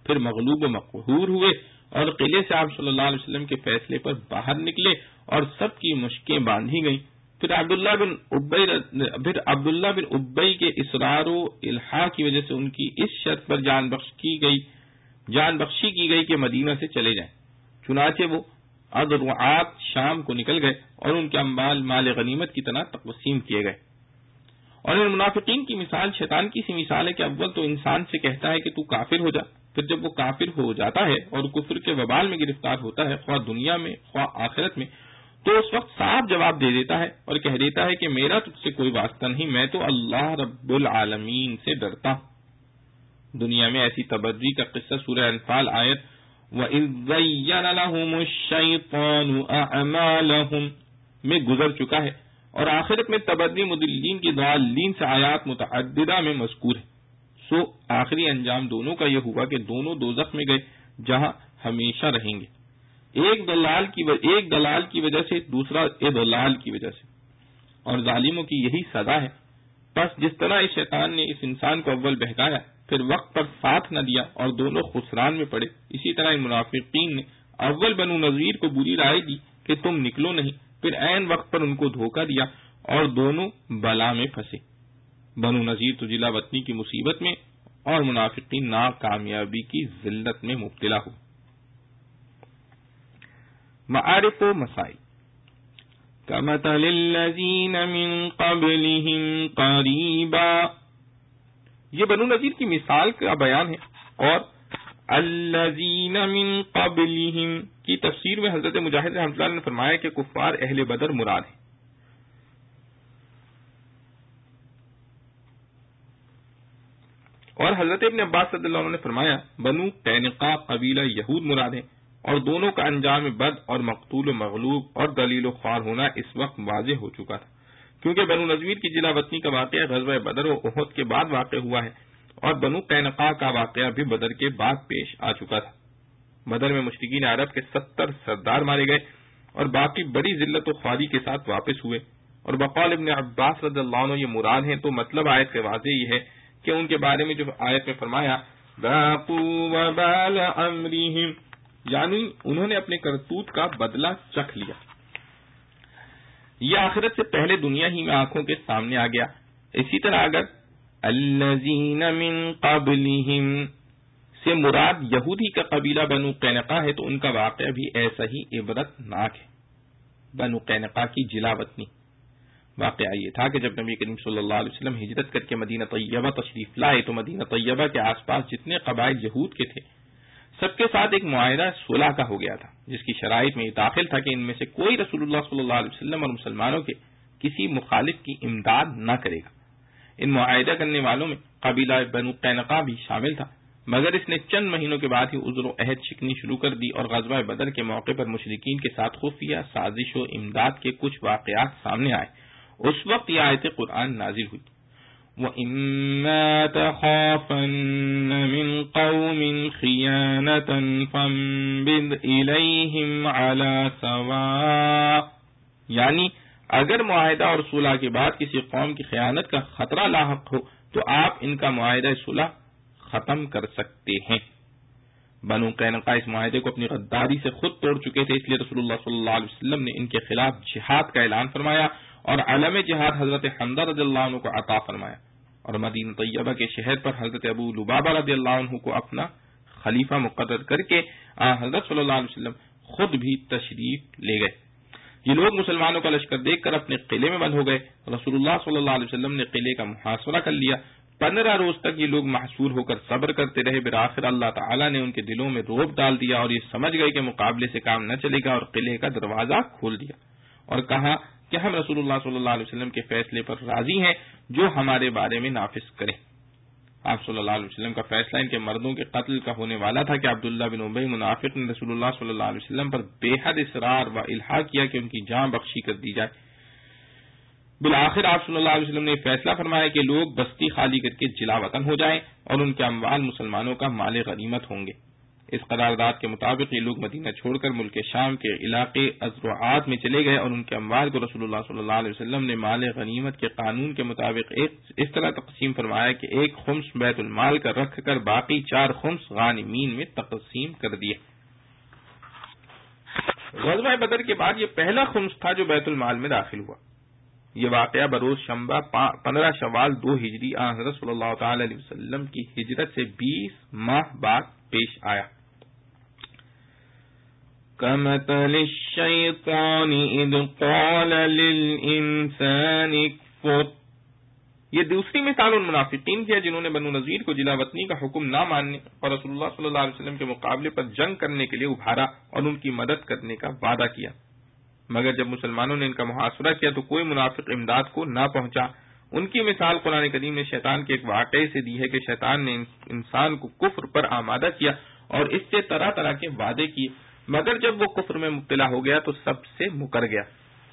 [SPEAKER 1] پھر مغلوب و مقہور ہوئے اور قلعے سے آپ صلی اللہ علیہ وسلم کے فیصلے پر باہر نکلے اور سب کی مشکیں باندھی گئیں. پھر عبداللہ بن ابی پھر عبداللہ بن ابی کے اصرار و الحاح کی وجہ سے ان کی اس شرط پر جان بخش کی گئی جان بخشی کی گئی کہ مدینہ سے چلے جائیں. چنانچہ وہ اضرعات شام کو نکل گئے اور ان کے اموال مال غنیمت کی طرح تقسیم کیے گئے. اور ان منافقین کی مثال شیطان کی سی مثال ہے کہ اول تو انسان سے کہتا ہے کہ تو کافر ہو جا، پھر جب وہ کافر ہو جاتا ہے اور کفر کے وبال میں گرفتار ہوتا ہے، خواہ دنیا میں خواہ آخرت میں، تو اس وقت صاف جواب دے دیتا ہے اور کہہ دیتا ہے کہ میرا تجھ سے کوئی واسطہ نہیں، میں تو اللہ رب العالمین سے ڈرتا ہوں. دنیا میں ایسی تبری کا قصہ سورہ انفال آیت وَإِذْ زَيَّنَ لَهُمُ الشَّيْطَانُ أَعْمَالَهُمْ میں گزر چکا ہے، اور آخرت میں تبری مضلین کی ضالین سے آیات متعددہ میں مذکور ہے. سو آخری انجام دونوں کا یہ ہوا کہ دونوں دوزخ میں گئے جہاں ہمیشہ رہیں گے، ایک دلال کی و... ایک دلال کی وجہ سے، دوسرا اضلال کی وجہ سے، اور ظالموں کی یہی سزا ہے. بس جس طرح اس شیطان نے اس انسان کو اول بہکایا پھر وقت پر ساتھ نہ دیا اور دونوں خسران میں پڑے، اسی طرح ان منافقین نے اول بنو نذیر کو بری رائے دی کہ تم نکلو نہیں، پھر عین وقت پر ان کو دھوکہ دیا اور دونوں بلا میں پھنسے. بنو نذیر تو جلا وطنی کی مصیبت میں اور منافقین ناکامیابی کی ذلت میں مبتلا ہو. معارف و مسائل کمثل الذین من قبلہم قریبا، یہ بنو نذیر کی مثال کا بیان ہے. اور الذین من قبلہم کی تفسیر میں حضرت مجاہد رحمۃ اللہ نے فرمایا کہ کفار اہل بدر مراد ہیں. اور حضرت ابن عباس رضی اللہ عنہ نے فرمایا بنو قینقاع قبیلہ یہود مراد ہیں، اور دونوں کا انجام بد اور مقتول و مغلوب اور دلیل و خوار ہونا اس وقت واضح ہو چکا تھا، کیونکہ بنو نذیر کی جلا وطنی کا واقعہ غزوہ بدر و احد کے بعد واقع ہوا ہے، اور بنو قینقاع کا واقعہ بھی بدر کے بعد پیش آ چکا تھا. بدر میں مشرکین عرب کے ستر سردار مارے گئے اور باقی بڑی ذلت و خواری کے ساتھ واپس ہوئے. اور بقول ابن عباس رضی اللہ عنہ یہ مراد ہیں، تو مطلب آیت سے واضح یہ ہے کہ ان کے بارے میں جو آیت میں فرمایا ذاقوا وبال امرہم، یعنی انہوں نے اپنے کرتوت کا بدلہ چکھ لیا. یہ آخرت سے پہلے دنیا ہی میں آنکھوں کے سامنے آ گیا. اسی طرح اگر الذین من قبلہم سے مراد یہودی کا قبیلہ بنو قینقاع ہے تو ان کا واقعہ بھی ایسا ہی عبرت ناک ہے. بنو قینقاع کی جلا وطنی واقعہ یہ تھا کہ جب نبی کریم صلی اللہ علیہ وسلم ہجرت کر کے مدینہ طیبہ تشریف لائے تو مدینہ طیبہ کے آس پاس جتنے قبائل یہود کے تھے سب کے ساتھ ایک معاہدہ صلح کا ہو گیا تھا، جس کی شرائط میں یہ داخل تھا کہ ان میں سے کوئی رسول اللہ صلی اللہ علیہ وسلم اور مسلمانوں کے کسی مخالف کی امداد نہ کرے گا. ان معاہدہ کرنے والوں میں قبیلہ بنو قینقاع بھی شامل تھا، مگر اس نے چند مہینوں کے بعد ہی عذر و عہد شکنی شروع کر دی اور غزوہ بدر کے موقع پر مشرکین کے ساتھ خفیہ سازش و امداد کے کچھ واقعات سامنے آئے. اس وقت یہ آیت قرآن نازل ہوئی وَإِمَّا تَخَافَنَّ مِن قَوْمٍ خِيَانَةً فَانبِذْ إِلَيْهِمْ عَلَى سَوَاءٍ، یعنی اگر معاہدہ اور صلح کے بعد کسی قوم کی خیانت کا خطرہ لاحق ہو تو آپ ان کا معاہدہ صلح ختم کر سکتے ہیں. بنو قینقاع اس معاہدے کو اپنی غداری سے خود توڑ چکے تھے، اس لیے رسول اللہ صلی اللہ علیہ وسلم نے ان کے خلاف جہاد کا اعلان فرمایا اور علم جہاد حضرت حمزہ رضی اللہ عنہ کو عطا فرمایا، اور مدینہ طیبہ کے شہر پر حضرت ابو لبابہ رضی اللہ عنہ کو اپنا خلیفہ مقرر کر کے حضرت صلی اللہ علیہ وسلم خود بھی تشریف لے گئے. یہ لوگ مسلمانوں کا لشکر دیکھ کر اپنے قلعے میں بند ہو گئے. رسول اللہ صلی اللہ علیہ وسلم نے قلعے کا محاصرہ کر لیا. پندرہ روز تک یہ لوگ محصور ہو کر صبر کرتے رہے. بالآخر اللہ تعالیٰ نے ان کے دلوں میں رعب ڈال دیا اور یہ سمجھ گئے کہ مقابلے سے کام نہ چلے گا اور قلعے کا دروازہ کھول دیا اور کہا کہ ہم رسول اللہ صلی اللہ علیہ وسلم کے فیصلے پر راضی ہیں جو ہمارے بارے میں نافذ کریں. آپ صلی اللہ علیہ وسلم کا فیصلہ ان کے مردوں کے قتل کا ہونے والا تھا کہ عبداللہ بن ابی منافق نے رسول اللہ صلی اللہ علیہ وسلم پر بے حد اصرار و الحاح کیا کہ ان کی جان بخشی کر دی جائے. بالآخر آپ صلی اللہ علیہ وسلم نے فیصلہ فرمایا کہ لوگ بستی خالی کر کے جلا وطن ہو جائیں اور ان کے اموال مسلمانوں کا مال غنیمت ہوں گے. اس قرارداد کے مطابق یہ لوگ مدینہ چھوڑ کر ملک شام کے علاقے ازروعات میں چلے گئے اور ان کے اموال کو رسول اللہ صلی اللہ علیہ وسلم نے مال غنیمت کے قانون کے مطابق ایک اس طرح تقسیم فرمایا کہ ایک خمس بیت المال کا رکھ کر باقی چار خمس غانمین میں تقسیم کر دیا۔ غزوہ بدر کے بعد یہ پہلا خمس تھا جو بیت المال میں داخل ہوا۔ یہ واقعہ بروز شنبہ پندرہ شوال دو ہجری آن حضرت صلی اللہ تعالی علیہ وسلم کی ہجرت سے بیس ماہ بعد پیش آیا۔ كمثل الشيطان إذ قال للإنسان اكفر، یہ دوسری مثال ان منافقین کی ہے جنہوں نے بنو نذیر کو جلا وطنی کا حکم نہ ماننے اور رسول اللہ صلی اللہ علیہ وسلم کے مقابلے پر جنگ کرنے کے لیے ابھارا اور ان کی مدد کرنے کا وعدہ کیا، مگر جب مسلمانوں نے ان کا محاصرہ کیا تو کوئی منافق امداد کو نہ پہنچا۔ ان کی مثال قرآن کریم نے شیطان کے ایک واقعے سے دی ہے کہ شیطان نے انسان کو کفر پر آمادہ کیا اور اس سے طرح طرح کے وعدے کیے، مگر جب وہ کفر میں مبتلا ہو گیا تو سب سے مکر گیا۔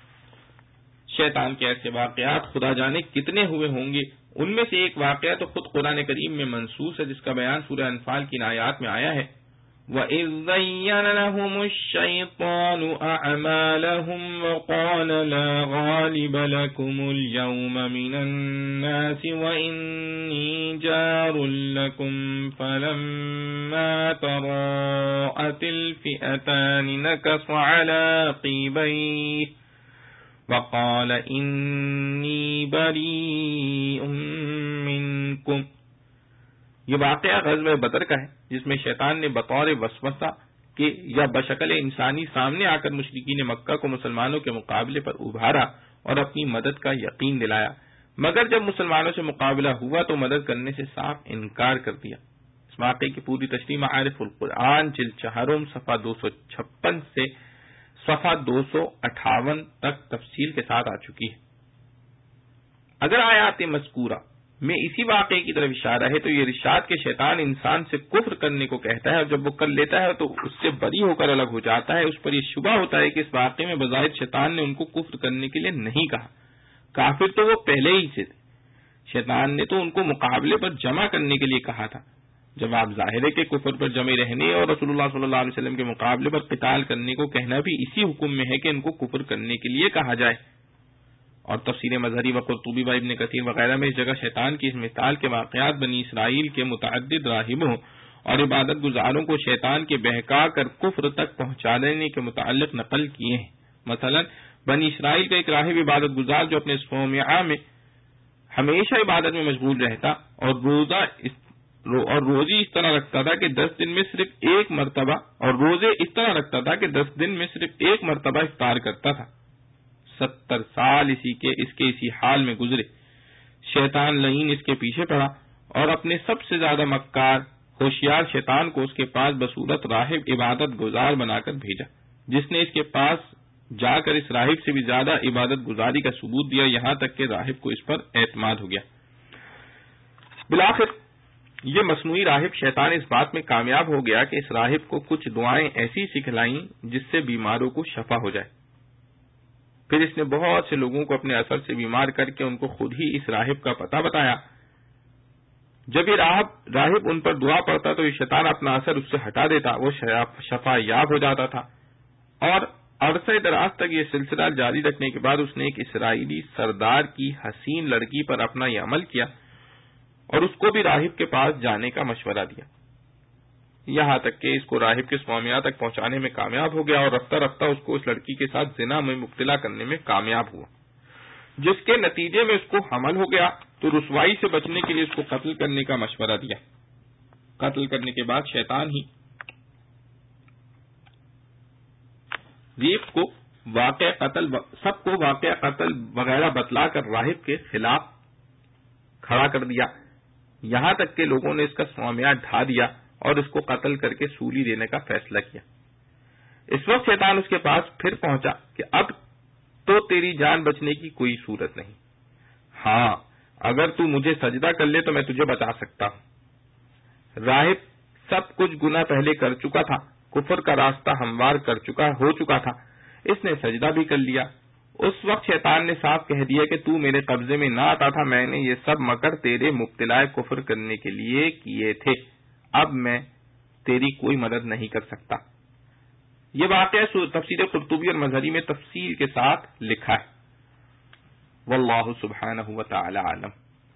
[SPEAKER 1] شیطان کے ایسے واقعات خدا جانے کتنے ہوئے ہوں گے، ان میں سے ایک واقعہ تو خود قرآن کریم میں منصوص ہے جس کا بیان سورہ انفال کی آیات میں آیا ہے، وَإِذْ زَيَّنَ لَهُمُ الشَّيْطَانُ أَعْمَالَهُمْ وَقَالَ لَا غَالِبَ لَكُمُ الْيَوْمَ مِنَ النَّاسِ وَإِنِّي جَارٌ لَكُمْ فَلَمَّا تَرَاءَتِ الْفِئَتَانِ نَكَصَ عَلَى عَقِبَيْهِ وَقَالَ إِنِّي بَرِيءٌ مِّنكُمْ۔ یہ واقعہ غزوہ بدر کا ہے جس میں شیطان نے بطور وسوسہ کے یا بشکل انسانی سامنے آ کر مشرکین مکہ کو مسلمانوں کے مقابلے پر ابھارا اور اپنی مدد کا یقین دلایا، مگر جب مسلمانوں سے مقابلہ ہوا تو مدد کرنے سے صاف انکار کر دیا۔ اس واقعے کی پوری تشریح معارف القرآن جلد چہارم صفحہ دو سو چھپن سے صفحہ دو سو اٹھاون تک تفصیل کے ساتھ آ چکی ہے۔ اگر آیات مذکورہ میں اسی واقعے کی طرف اشارہ ہے تو یہ ارشاد کہ شیطان انسان سے کفر کرنے کو کہتا ہے اور جب وہ کر لیتا ہے تو اس سے بری ہو کر الگ ہو جاتا ہے، اس پر یہ شبہ ہوتا ہے کہ اس واقعے میں بظاہر شیطان نے ان کو کفر کرنے کے لیے نہیں کہا، کافر تو وہ پہلے ہی سے تھے، شیطان نے تو ان کو مقابلے پر جمع کرنے کے لیے کہا تھا۔ جواب ظاہر ہے کہ کفر پر جمع رہنے اور رسول اللہ صلی اللہ علیہ وسلم کے مقابلے پر قتال کرنے کو کہنا بھی اسی حکم میں ہے کہ ان کو کفر کرنے کے لیے کہا جائے۔ اور تفسیر مظہری و قرطبی و ابن کثیر وغیرہ میں اس جگہ شیطان کی اس مثال کے واقعات بنی اسرائیل کے متعدد راہبوں اور عبادت گزاروں کو شیطان کے بہکا کر کفر تک پہنچا دینے کے متعلق نقل کیے ہیں۔ مثلا بنی اسرائیل کا ایک راہب عبادت گزار جو اپنے صومعہ میں ہمیشہ عبادت میں مشغول رہتا اور روزہ اور روزی اس طرح رکھتا تھا کہ دس دن میں صرف ایک مرتبہ اور روزے اس طرح رکھتا تھا کہ دس دن میں صرف ایک مرتبہ افطار کرتا تھا۔ ستر سال اسی کے اس کے اسی حال میں گزرے، شیطان لعین اس کے پیچھے پڑا اور اپنے سب سے زیادہ مکار ہوشیار شیطان کو اس کے پاس بصورت راہب عبادت گزار بنا کر بھیجا، جس نے اس کے پاس جا کر اس راہب سے بھی زیادہ عبادت گزاری کا ثبوت دیا، یہاں تک کہ راہب کو اس پر اعتماد ہو گیا۔ بالآخر یہ مصنوعی راہب شیطان اس بات میں کامیاب ہو گیا کہ اس راہب کو کچھ دعائیں ایسی سکھلائیں جس سے بیماروں کو شفا ہو جائے۔ پھر اس نے بہت سے لوگوں کو اپنے اثر سے بیمار کر کے ان کو خود ہی اس راہب کا پتہ بتایا۔ جب یہ راہب راہب ان پر دعا پڑتا تو یہ شیطان اپنا اثر اس سے ہٹا دیتا، وہ شفا یاب ہو جاتا تھا۔ اور عرصہ دراز تک یہ سلسلہ جاری رکھنے کے بعد اس نے ایک اسرائیلی سردار کی حسین لڑکی پر اپنا یہ عمل کیا اور اس کو بھی راہب کے پاس جانے کا مشورہ دیا، یہاں تک کہ اس کو راہب کے صومعہ تک پہنچانے میں کامیاب ہو گیا اور رفتہ رفتہ اس کو اس لڑکی کے ساتھ زنا میں مبتلا کرنے میں کامیاب ہوا، جس کے نتیجے میں اس کو حمل ہو گیا تو رسوائی سے بچنے کے لیے اس کو قتل کرنے کا مشورہ دیا۔ قتل کرنے کے بعد شیطان ہی ریپ کو واقع قتل سب کو واقع قتل وغیرہ بتلا کر راہب کے خلاف کھڑا کر دیا، یہاں تک کہ لوگوں نے اس کا صومعہ ڈھا دیا اور اس کو قتل کر کے سولی دینے کا فیصلہ کیا۔ اس وقت شیطان اس کے پاس پھر پہنچا کہ اب تو تیری جان بچنے کی کوئی صورت نہیں، ہاں اگر تو مجھے سجدہ کر لے تو میں تجھے بچا سکتا ہوں۔ راہب سب کچھ گناہ پہلے کر چکا تھا، کفر کا راستہ ہموار کر چکا ہو چکا تھا، اس نے سجدہ بھی کر لیا۔ اس وقت شیطان نے صاف کہہ دیا کہ تو میرے قبضے میں نہ آتا تھا، میں نے یہ سب مکر تیرے مبتلا کفر کرنے کے لیے کیے تھے، اب میں تیری کوئی مدد نہیں کر سکتا. یہ واقعہ تفسیر قرطبی اور مظہری میں تفصیل کے ساتھ لکھا ہے. واللہ سبحانہ وتعالی عالم.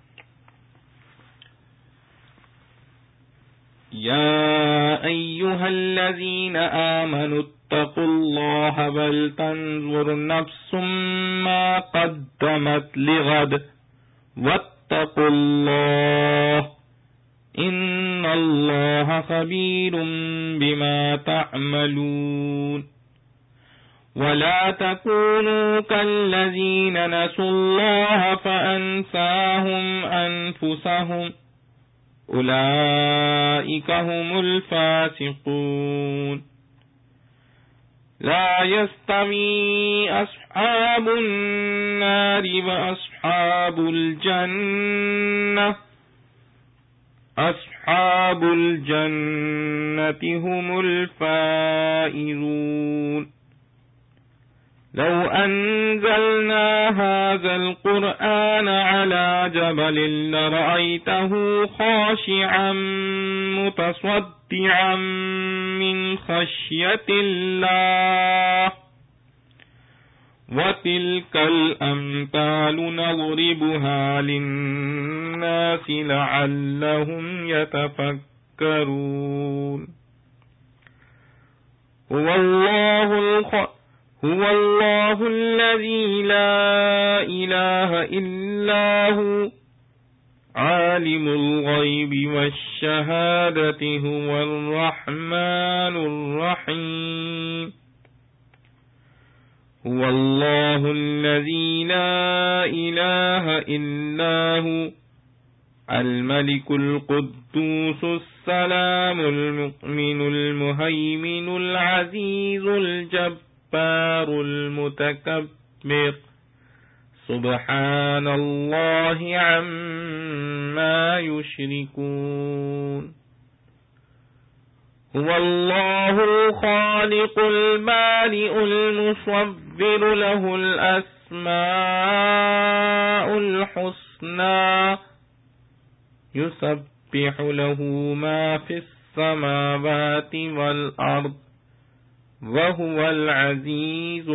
[SPEAKER 1] یا ایھا الذین آمنوا اتقوا اللہ ولتنظر نفس ما قدمت لغد واتقوا اللہ ان اللہ خبیر بما تعملون. ولا تكونوا كالذين نسوا الله فأنساهم أنفسهم أولئك هم الفاسقون. لا يستوي أصحاب النار وأصحاب الجنة أصحاب الجنة هم الفائزون. لو أنزلنا هذا القرآن على جبل لرأيته خاشعا متصدعا من خشية الله وتلك الأمثال نضربها للناس لعلهم يتفكرون. هو الله الخ هو الله الذي لا إله إلا هو عالم الغيب والشهادة هو الرحمن الرحيم. هو الله الذي لا إله إلا هو الملك القدوس السلام المؤمن المهيمن العزيز الجبار المتكبر سبحان الله عما يشركون. هو الله الخالق البارئ المصور له الأسماء الحسنى يسبح له ما في السماوات والأرض وَهُوَ الْعَزِيزُ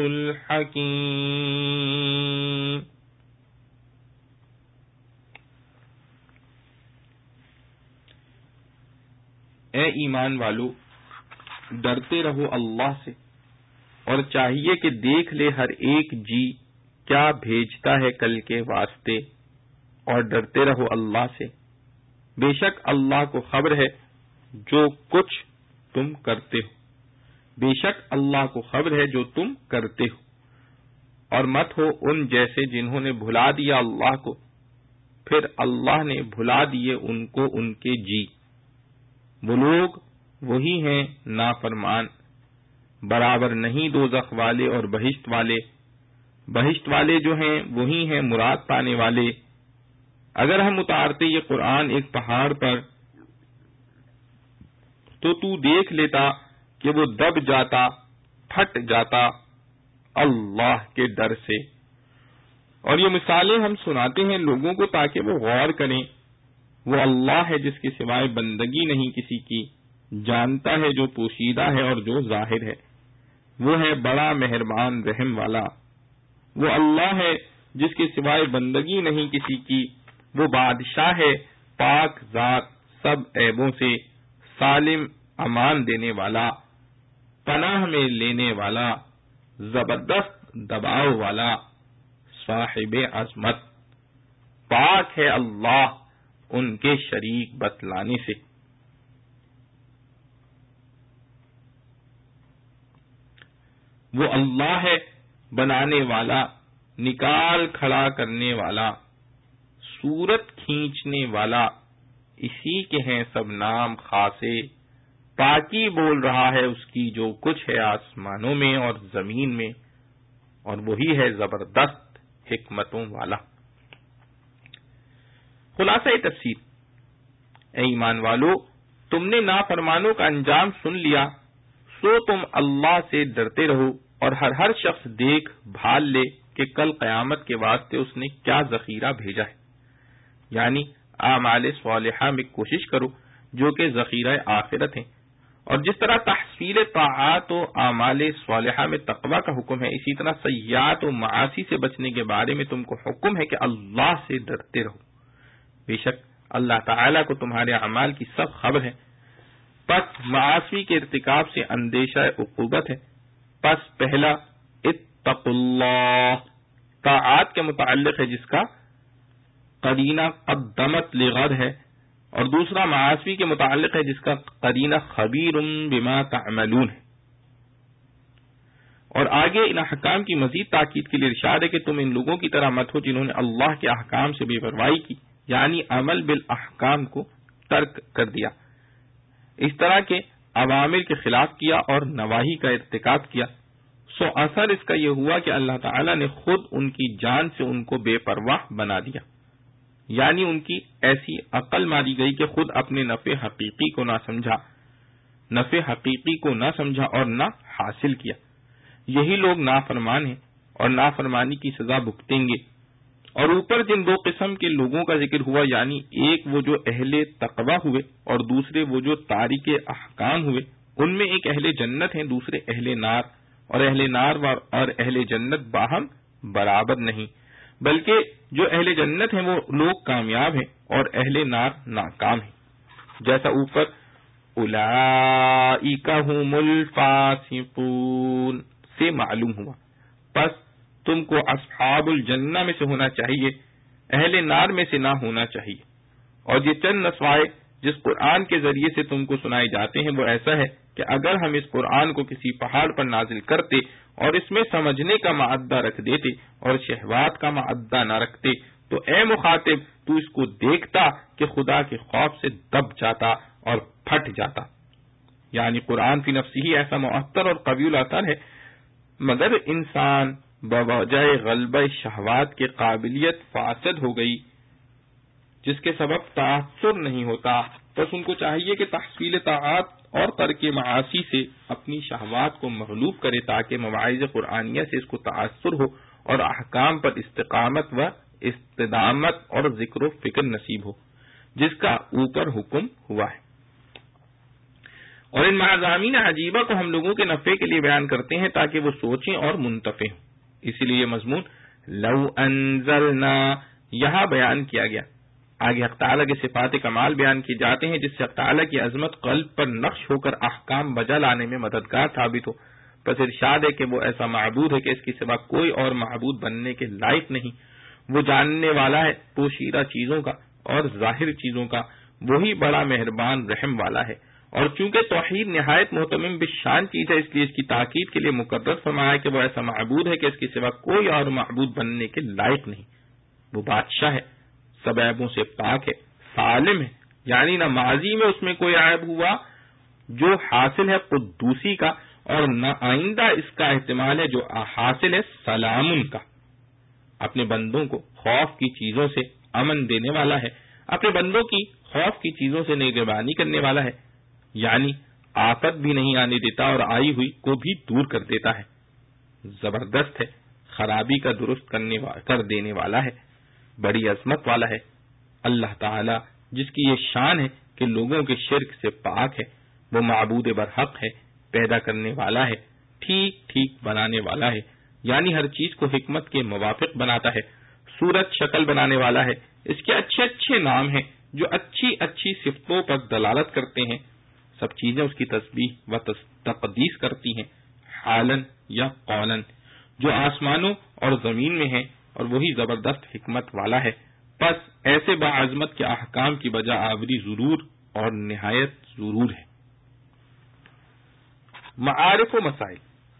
[SPEAKER 1] الْحَكِيمُ. اے ایمان والو، ڈرتے رہو اللہ سے، اور چاہیے کہ دیکھ لے ہر ایک جی کیا بھیجتا ہے کل کے واسطے، اور ڈرتے رہو اللہ سے. بے شک اللہ کو خبر ہے جو کچھ تم کرتے ہو. بے شک اللہ کو خبر ہے جو تم کرتے ہو. اور مت ہو ان جیسے جنہوں نے بھلا دیا اللہ کو، پھر اللہ نے بھلا دیے ان کو ان کے جی. وہ لوگ وہی ہیں نافرمان، برابر نہیں دوزخ والے اور بہشت والے. بہشت والے جو ہیں وہی ہیں مراد پانے والے. اگر ہم اتارتے یہ قرآن ایک پہاڑ پر تو تو دیکھ لیتا کہ وہ دب جاتا، پھٹ جاتا اللہ کے ڈر سے. اور یہ مثالیں ہم سناتے ہیں لوگوں کو تاکہ وہ غور کریں. وہ اللہ ہے جس کے سوائے بندگی نہیں کسی کی، جانتا ہے جو پوشیدہ ہے اور جو ظاہر ہے. وہ ہے بڑا مہربان رحم والا. وہ اللہ ہے جس کے سوائے بندگی نہیں کسی کی. وہ بادشاہ ہے پاک ذات، سب عیبوں سے، سالم امان دینے والا، پناہ میں لینے والا، زبردست دباؤ والا، صاحب عظمت. پاک ہے اللہ ان کے شریک بتلانے سے. وہ اللہ ہے بنانے والا، نکال کھڑا کرنے والا، صورت کھینچنے والا. اسی کے ہیں سب نام خاصے. پاکی بول رہا ہے اس کی جو کچھ ہے آسمانوں میں اور زمین میں، اور وہی ہے زبردست حکمتوں والا. خلاصہ تفسیر: اے ایمان والو، تم نے نافرمانوں کا انجام سن لیا، سو تم اللہ سے ڈرتے رہو، اور ہر ہر شخص دیکھ بھال لے کہ کل قیامت کے واسطے اس نے کیا ذخیرہ بھیجا ہے. یعنی اعمال صالحہ میں کوشش کرو جو کہ ذخیرہ آخرت ہیں، اور جس طرح تحصیل طاعات و اعمال صالحہ میں تقوی کا حکم ہے، اسی طرح سیئات و معاصی سے بچنے کے بارے میں تم کو حکم ہے کہ اللہ سے ڈرتے رہو، بے شک اللہ تعالیٰ کو تمہارے اعمال کی سب خبر ہے۔ پس معاصی کے ارتکاب سے اندیشہ عقوبت ہے۔ پس پہلا اتقوا اللہ طاعات کے متعلق ہے جس کا قرینہ قدمت لغد ہے، اور دوسرا معاصی کے متعلق ہے جس کا قرینہ خبیر بما تعملون ہے۔ اور آگے ان احکام کی مزید تاکید کے لیے ارشاد ہے کہ تم ان لوگوں کی طرح مت ہو جنہوں نے اللہ کے احکام سے بے پرواہی کی، یعنی عمل بالاحکام کو ترک کر دیا، اس طرح کے عوامر کے خلاف کیا اور نواہی کا ارتکاب کیا، سو اثر اس کا یہ ہوا کہ اللہ تعالیٰ نے خود ان کی جان سے ان کو بے پرواہ بنا دیا، یعنی ان کی ایسی عقل ماری گئی کہ خود اپنے نفع حقیقی کو نہ سمجھا نفع حقیقی کو نہ سمجھا اور نہ حاصل کیا۔ یہی لوگ نافرمان ہیں اور نافرمانی کی سزا بھگتیں گے۔ اور اوپر جن دو قسم کے لوگوں کا ذکر ہوا، یعنی ایک وہ جو اہل تقوی ہوئے اور دوسرے وہ جو تارک احکام ہوئے، ان میں ایک اہل جنت ہیں، دوسرے اہل نار، اور اہل نار اور اہل جنت باہم برابر نہیں، بلکہ جو اہل جنت ہیں وہ لوگ کامیاب ہیں اور اہل نار ناکام ہیں، جیسا اوپر اولئک هم الفاسقون سے معلوم ہوا۔ پس تم کو اصحاب الجنہ میں سے ہونا چاہیے، اہل نار میں سے نہ ہونا چاہیے۔ اور یہ چند نصائح جس قرآن کے ذریعے سے تم کو سنائے جاتے ہیں وہ ایسا ہے کہ اگر ہم اس قرآن کو کسی پہاڑ پر نازل کرتے اور اس میں سمجھنے کا معدہ رکھ دیتے اور شہوات کا معدہ نہ رکھتے تو اے مخاطب تو اس کو دیکھتا کہ خدا کے خوف سے دب جاتا اور پھٹ جاتا۔ یعنی قرآن فی نفسی ہی ایسا معطر اور قوی الاثر ہے، مگر انسان بوجہ غلبہ شہوات کی قابلیت فاسد ہو گئی جس کے سبب تاثر نہیں ہوتا۔ بس ان کو چاہیے کہ تحصیل طاعات اور ترک معاصی سے اپنی شہوات کو مغلوب کرے تاکہ مواعظ قرآنیہ سے اس کو تاثر ہو اور احکام پر استقامت و استدامت اور ذکر و فکر نصیب ہو جس کا اوپر حکم ہوا ہے۔ اور ان مضامین عجیبہ کو ہم لوگوں کے نفع کے لیے بیان کرتے ہیں تاکہ وہ سوچیں اور منتفع ہوں، اسی لیے یہ مضمون لو انزلنا یہاں بیان کیا گیا۔ آگے حق تعالیٰ کے صفات کمال بیان کیے جاتے ہیں جس سے حق تعالیٰ کی عظمت قلب پر نقش ہو کر احکام بجا لانے میں مددگار ثابت ہو۔ پس ارشاد ہے کہ وہ ایسا معبود ہے کہ اس کے سوا کوئی اور معبود بننے کے لائق نہیں، وہ جاننے والا ہے پوشیدہ چیزوں کا اور ظاہر چیزوں کا، وہی بڑا مہربان رحم والا ہے۔ اور چونکہ توحید نہایت محتمم بالشان چیز ہے اس لیے اس کی تاکید کے لیے مقرر فرمایا کہ وہ ایسا معبود ہے کہ اس کے سوا کوئی اور معبود بننے کے لائق نہیں۔ وہ بادشاہ ہے، سب عیبوں سے پاک ہے، سالم ہے، یعنی نہ ماضی میں اس میں کوئی عیب ہوا جو حاصل ہے قدوسی کا، اور نہ آئندہ اس کا احتمال ہے جو حاصل ہے سلام کا۔ اپنے بندوں کو خوف کی چیزوں سے امن دینے والا ہے، اپنے بندوں کی خوف کی چیزوں سے نگہبانی کرنے والا ہے، یعنی آفت بھی نہیں آنے دیتا اور آئی ہوئی کو بھی دور کر دیتا ہے۔ زبردست ہے، خرابی کا درست کرنے کر دینے والا ہے، بڑی عظمت والا ہے۔ اللہ تعالی جس کی یہ شان ہے کہ لوگوں کے شرک سے پاک ہے، وہ معبود برحق ہے، پیدا کرنے والا ہے، ٹھیک ٹھیک بنانے والا ہے، یعنی ہر چیز کو حکمت کے موافق بناتا ہے، صورت شکل بنانے والا ہے۔ اس کے اچھے اچھے نام ہیں جو اچھی اچھی صفتوں پر دلالت کرتے ہیں، سب چیزیں اس کی تسبیح و تقدیس کرتی ہیں، حالن یا قولن، جو آسمانوں اور زمین میں ہیں، اور وہی زبردست حکمت والا ہے۔ پس ایسے باعظمت کے احکام کی بجا آوری ضرور اور نہایت ضرور ہے۔ معارف و مسائل۔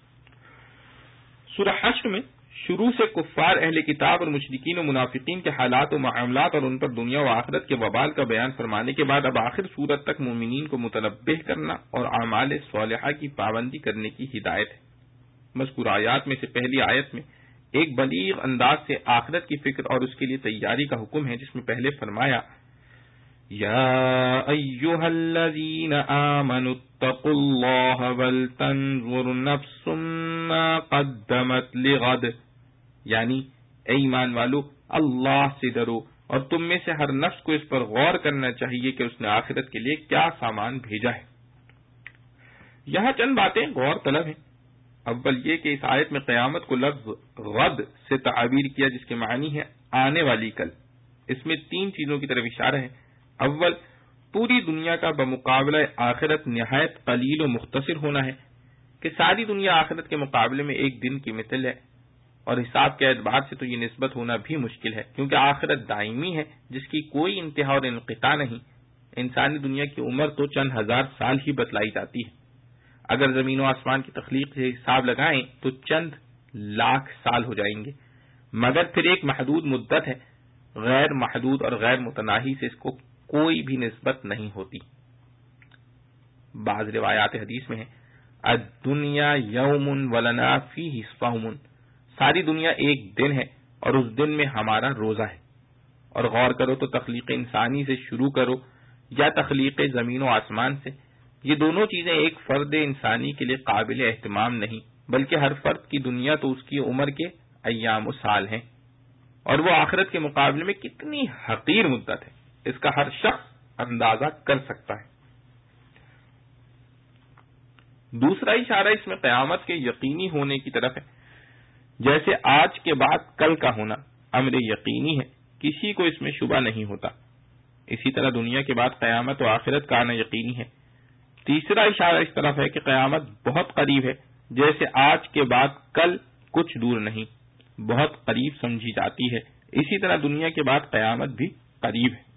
[SPEAKER 1] سورہ حشر میں شروع سے کفار اہل کتاب اور مشرکین و منافقین کے حالات و معاملات اور ان پر دنیا و آخرت کے وبال کا بیان فرمانے کے بعد اب آخر سورت تک مومنین کو متنبہ کرنا اور اعمال صالحہ کی پابندی کرنے کی ہدایت ہے۔ مذکور آیات میں سے پہلی آیت میں ایک بلیغ انداز سے آخرت کی فکر اور اس کے لیے تیاری کا حکم ہے، جس میں پہلے فرمایا یا ایھا الذین آمنوا اتقوا اللہ ولتنظر نفس ما قدمت لغد، یعنی اے ایمان والو اللہ سے ڈرو اور تم میں سے ہر نفس کو اس پر غور کرنا چاہیے کہ اس نے آخرت کے لیے کیا سامان بھیجا ہے۔ یہاں چند باتیں غور طلب ہیں. اول یہ کہ اس آیت میں قیامت کو لفظ غد سے تعبیر کیا جس کے معنی ہے آنے والی کل. اس میں تین چیزوں کی طرف اشارہ ہے. اول، پوری دنیا کا بمقابلہ آخرت نہایت قلیل و مختصر ہونا ہے کہ ساری دنیا آخرت کے مقابلے میں ایک دن کی مثل ہے، اور حساب کے اعتبار سے تو یہ نسبت ہونا بھی مشکل ہے کیونکہ آخرت دائمی ہے جس کی کوئی انتہا اور انقطاع نہیں. انسانی دنیا کی عمر تو چند ہزار سال ہی بتلائی جاتی ہے. اگر زمین و آسمان کی تخلیق سے حساب لگائیں تو چند لاکھ سال ہو جائیں گے، مگر پھر ایک محدود مدت ہے. غیر محدود اور غیر متناہی سے اس کو کوئی بھی نسبت نہیں ہوتی. بعض روایات حدیث میں ہے الدنیا یوم ولنا فیہ صوم، ساری دنیا ایک دن ہے اور اس دن میں ہمارا روزہ ہے. اور غور کرو تو تخلیق انسانی سے شروع کرو یا تخلیق زمین و آسمان سے، یہ دونوں چیزیں ایک فرد انسانی کے لیے قابل اہتمام نہیں، بلکہ ہر فرد کی دنیا تو اس کی عمر کے ایام و سال ہیں، اور وہ آخرت کے مقابلے میں کتنی حقیر مدت ہے اس کا ہر شخص اندازہ کر سکتا ہے. دوسرا اشارہ اس میں قیامت کے یقینی ہونے کی طرف ہے. جیسے آج کے بعد کل کا ہونا امر یقینی ہے، کسی کو اس میں شبہ نہیں ہوتا، اسی طرح دنیا کے بعد قیامت و آخرت کا آنا یقینی ہے. تیسرا اشارہ اس طرف ہے کہ قیامت بہت قریب ہے، جیسے آج کے بعد کل کچھ دور نہیں، بہت قریب سمجھی جاتی ہے، اسی طرح دنیا کے بعد قیامت بھی قریب ہے.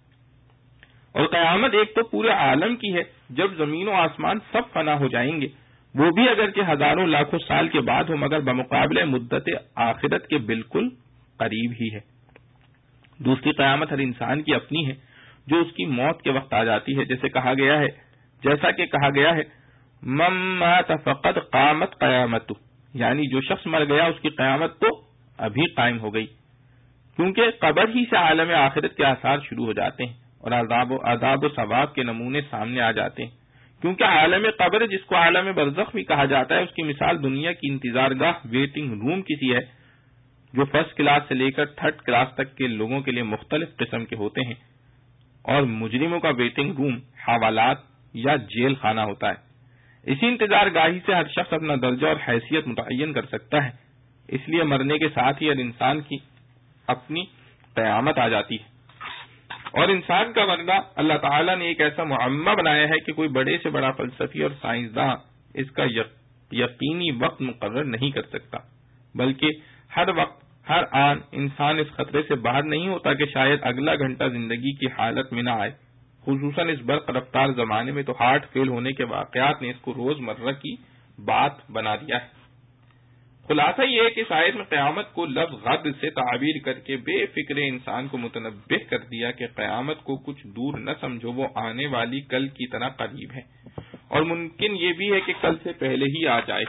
[SPEAKER 1] اور قیامت ایک تو پورے عالم کی ہے، جب زمین و آسمان سب فنا ہو جائیں گے، وہ بھی اگرچہ ہزاروں لاکھوں سال کے بعد ہو مگر بمقابلہ مدت آخرت کے بالکل قریب ہی ہے. دوسری قیامت ہر انسان کی اپنی ہے جو اس کی موت کے وقت آ جاتی ہے، جیسے کہا گیا ہے جیسا کہ کہا گیا ہے من مات فقد قامت قیامت، یعنی جو شخص مر گیا اس کی قیامت تو ابھی قائم ہو گئی، کیونکہ قبر ہی سے عالم آخرت کے آثار شروع ہو جاتے ہیں اور عذاب و عذاب و ثواب کے نمونے سامنے آ جاتے ہیں. کیونکہ عالم قبر جس کو عالم برزخ بھی کہا جاتا ہے، اس کی مثال دنیا کی انتظار گاہ ویٹنگ روم کسی ہے جو فرسٹ کلاس سے لے کر تھرڈ کلاس تک کے لوگوں کے لیے مختلف قسم کے ہوتے ہیں، اور مجرموں کا ویٹنگ روم حوالات یا جیل خانہ ہوتا ہے. اسی انتظار گاہی سے ہر شخص اپنا درجہ اور حیثیت متعین کر سکتا ہے. اس لیے مرنے کے ساتھ ہی ہر انسان کی اپنی قیامت آ جاتی ہے، اور انسان کا مرنا اللہ تعالیٰ نے ایک ایسا معمہ بنایا ہے کہ کوئی بڑے سے بڑا فلسفی اور سائنسداں اس کا یقینی وقت مقرر نہیں کر سکتا، بلکہ ہر وقت ہر آن انسان اس خطرے سے باہر نہیں ہوتا کہ شاید اگلا گھنٹہ زندگی کی حالت میں نہ آئے. خصوصاً اس برق رفتار زمانے میں تو ہارٹ فیل ہونے کے واقعات نے اس کو روز مرہ کی بات بنا دیا ہے. خلاصہ یہ ہے کہ اس آیت میں قیامت کو لفظ غد سے تعبیر کر کے بے فکر انسان کو متنبہ کر دیا کہ قیامت کو کچھ دور نہ سمجھو، وہ آنے والی کل کی طرح قریب ہے، اور ممکن یہ بھی ہے کہ کل سے پہلے ہی آ جائے.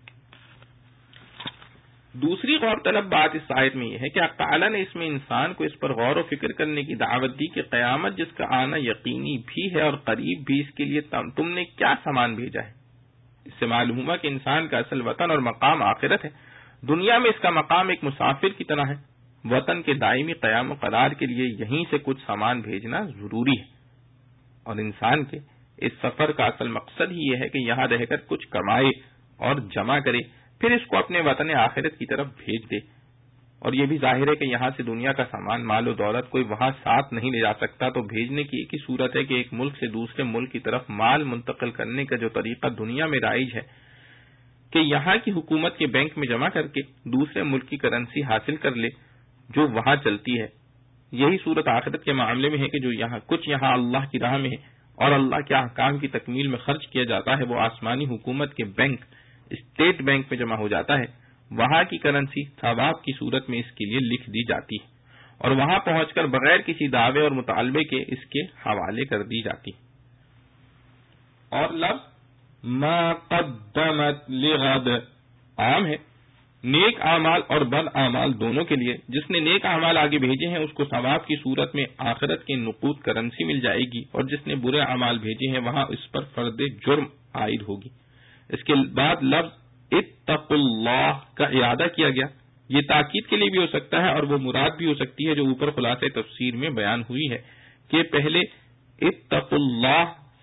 [SPEAKER 1] دوسری غور طلب بات اس آیت میں یہ ہے کہ اللہ تعالیٰ نے اس میں انسان کو اس پر غور و فکر کرنے کی دعوت دی کہ قیامت جس کا آنا یقینی بھی ہے اور قریب بھی، اس کے لیے تم نے کیا سامان بھیجا ہے. اس سے معلوم ہوا کہ انسان کا اصل وطن اور مقام آخرت ہے. دنیا میں اس کا مقام ایک مسافر کی طرح ہے. وطن کے دائمی قیام و قرار کے لیے یہیں سے کچھ سامان بھیجنا ضروری ہے، اور انسان کے اس سفر کا اصل مقصد ہی یہ ہے کہ یہاں رہ کر کچھ کمائے اور جمع کرے، پھر اس کو اپنے وطن آخرت کی طرف بھیج دے. اور یہ بھی ظاہر ہے کہ یہاں سے دنیا کا سامان مال و دولت کوئی وہاں ساتھ نہیں لے جا سکتا، تو بھیجنے کی ایک ہی صورت ہے کہ ایک ملک سے دوسرے ملک کی طرف مال منتقل کرنے کا جو طریقہ دنیا میں رائج ہے کہ یہاں کی حکومت کے بینک میں جمع کر کے دوسرے ملک کی کرنسی حاصل کر لے جو وہاں چلتی ہے، یہی صورت آخرت کے معاملے میں ہے کہ جو یہاں کچھ یہاں اللہ کی راہ میں ہے اور اللہ کے احکام کی تکمیل میں خرچ کیا جاتا ہے، وہ آسمانی حکومت کے بینک اسٹیٹ بینک میں جمع ہو جاتا ہے. وہاں کی کرنسی ثواب کی صورت میں اس کے لیے لکھ دی جاتی ہے اور وہاں پہنچ کر بغیر کسی دعوے اور مطالبے کے اس کے حوالے کر دی جاتی. اور لفظ ما قدمت لغد عام ہے نیک اعمال اور بد اعمال دونوں کے لیے. جس نے نیک اعمال آگے بھیجے ہیں اس کو ثواب کی صورت میں آخرت کی نقود کرنسی مل جائے گی، اور جس نے برے اعمال بھیجے ہیں وہاں اس پر فرد جرم عائد ہوگی. اس کے بعد لفظ اتقوا اللہ کا اعادہ کیا گیا. یہ تاکید کے لیے بھی ہو سکتا ہے اور وہ مراد بھی ہو سکتی ہے جو اوپر خلاصے تفسیر میں بیان ہوئی ہے کہ پہلے اتقوا اللہ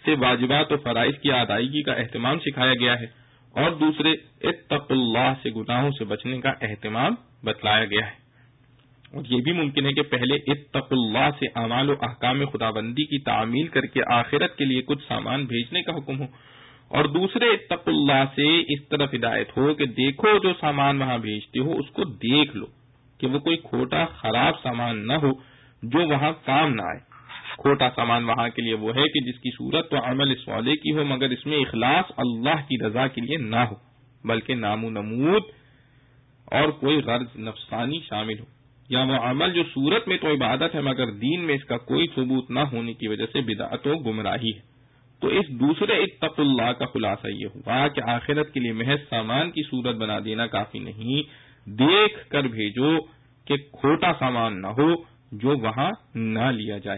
[SPEAKER 1] سے واجبات و فرائض کی ادائیگی کا اہتمام سکھایا گیا ہے، اور دوسرے اتقوا اللہ سے گناہوں سے بچنے کا اہتمام بتلایا گیا ہے۔ اور یہ بھی ممکن ہے کہ پہلے اتقوا اللہ سے اعمال و احکام خداوندی کی تعمیل کر کے آخرت کے لیے کچھ سامان بھیجنے کا حکم ہو، اور دوسرے اتقوا اللہ سے اس طرف ہدایت ہو کہ دیکھو جو سامان وہاں بھیجتے ہو اس کو دیکھ لو کہ وہ کوئی کھوٹا خراب سامان نہ ہو جو وہاں کام نہ آئے۔ کھوٹا سامان وہاں کے لیے وہ ہے کہ جس کی صورت تو عمل صالح کی ہو مگر اس میں اخلاص اللہ کی رضا کے لیے نہ ہو، بلکہ نام و نمود اور کوئی غرض نفسانی شامل ہو، یا وہ عمل جو صورت میں تو عبادت ہے مگر دین میں اس کا کوئی ثبوت نہ ہونے کی وجہ سے بدعت و گمراہی ہے۔ تو اس دوسرے اتقوا اللہ کا خلاصہ یہ ہوا کہ آخرت کے لیے محض سامان کی صورت بنا دینا کافی نہیں، دیکھ کر بھیجو کہ کھوٹا سامان نہ ہو جو وہاں نہ لیا جائے۔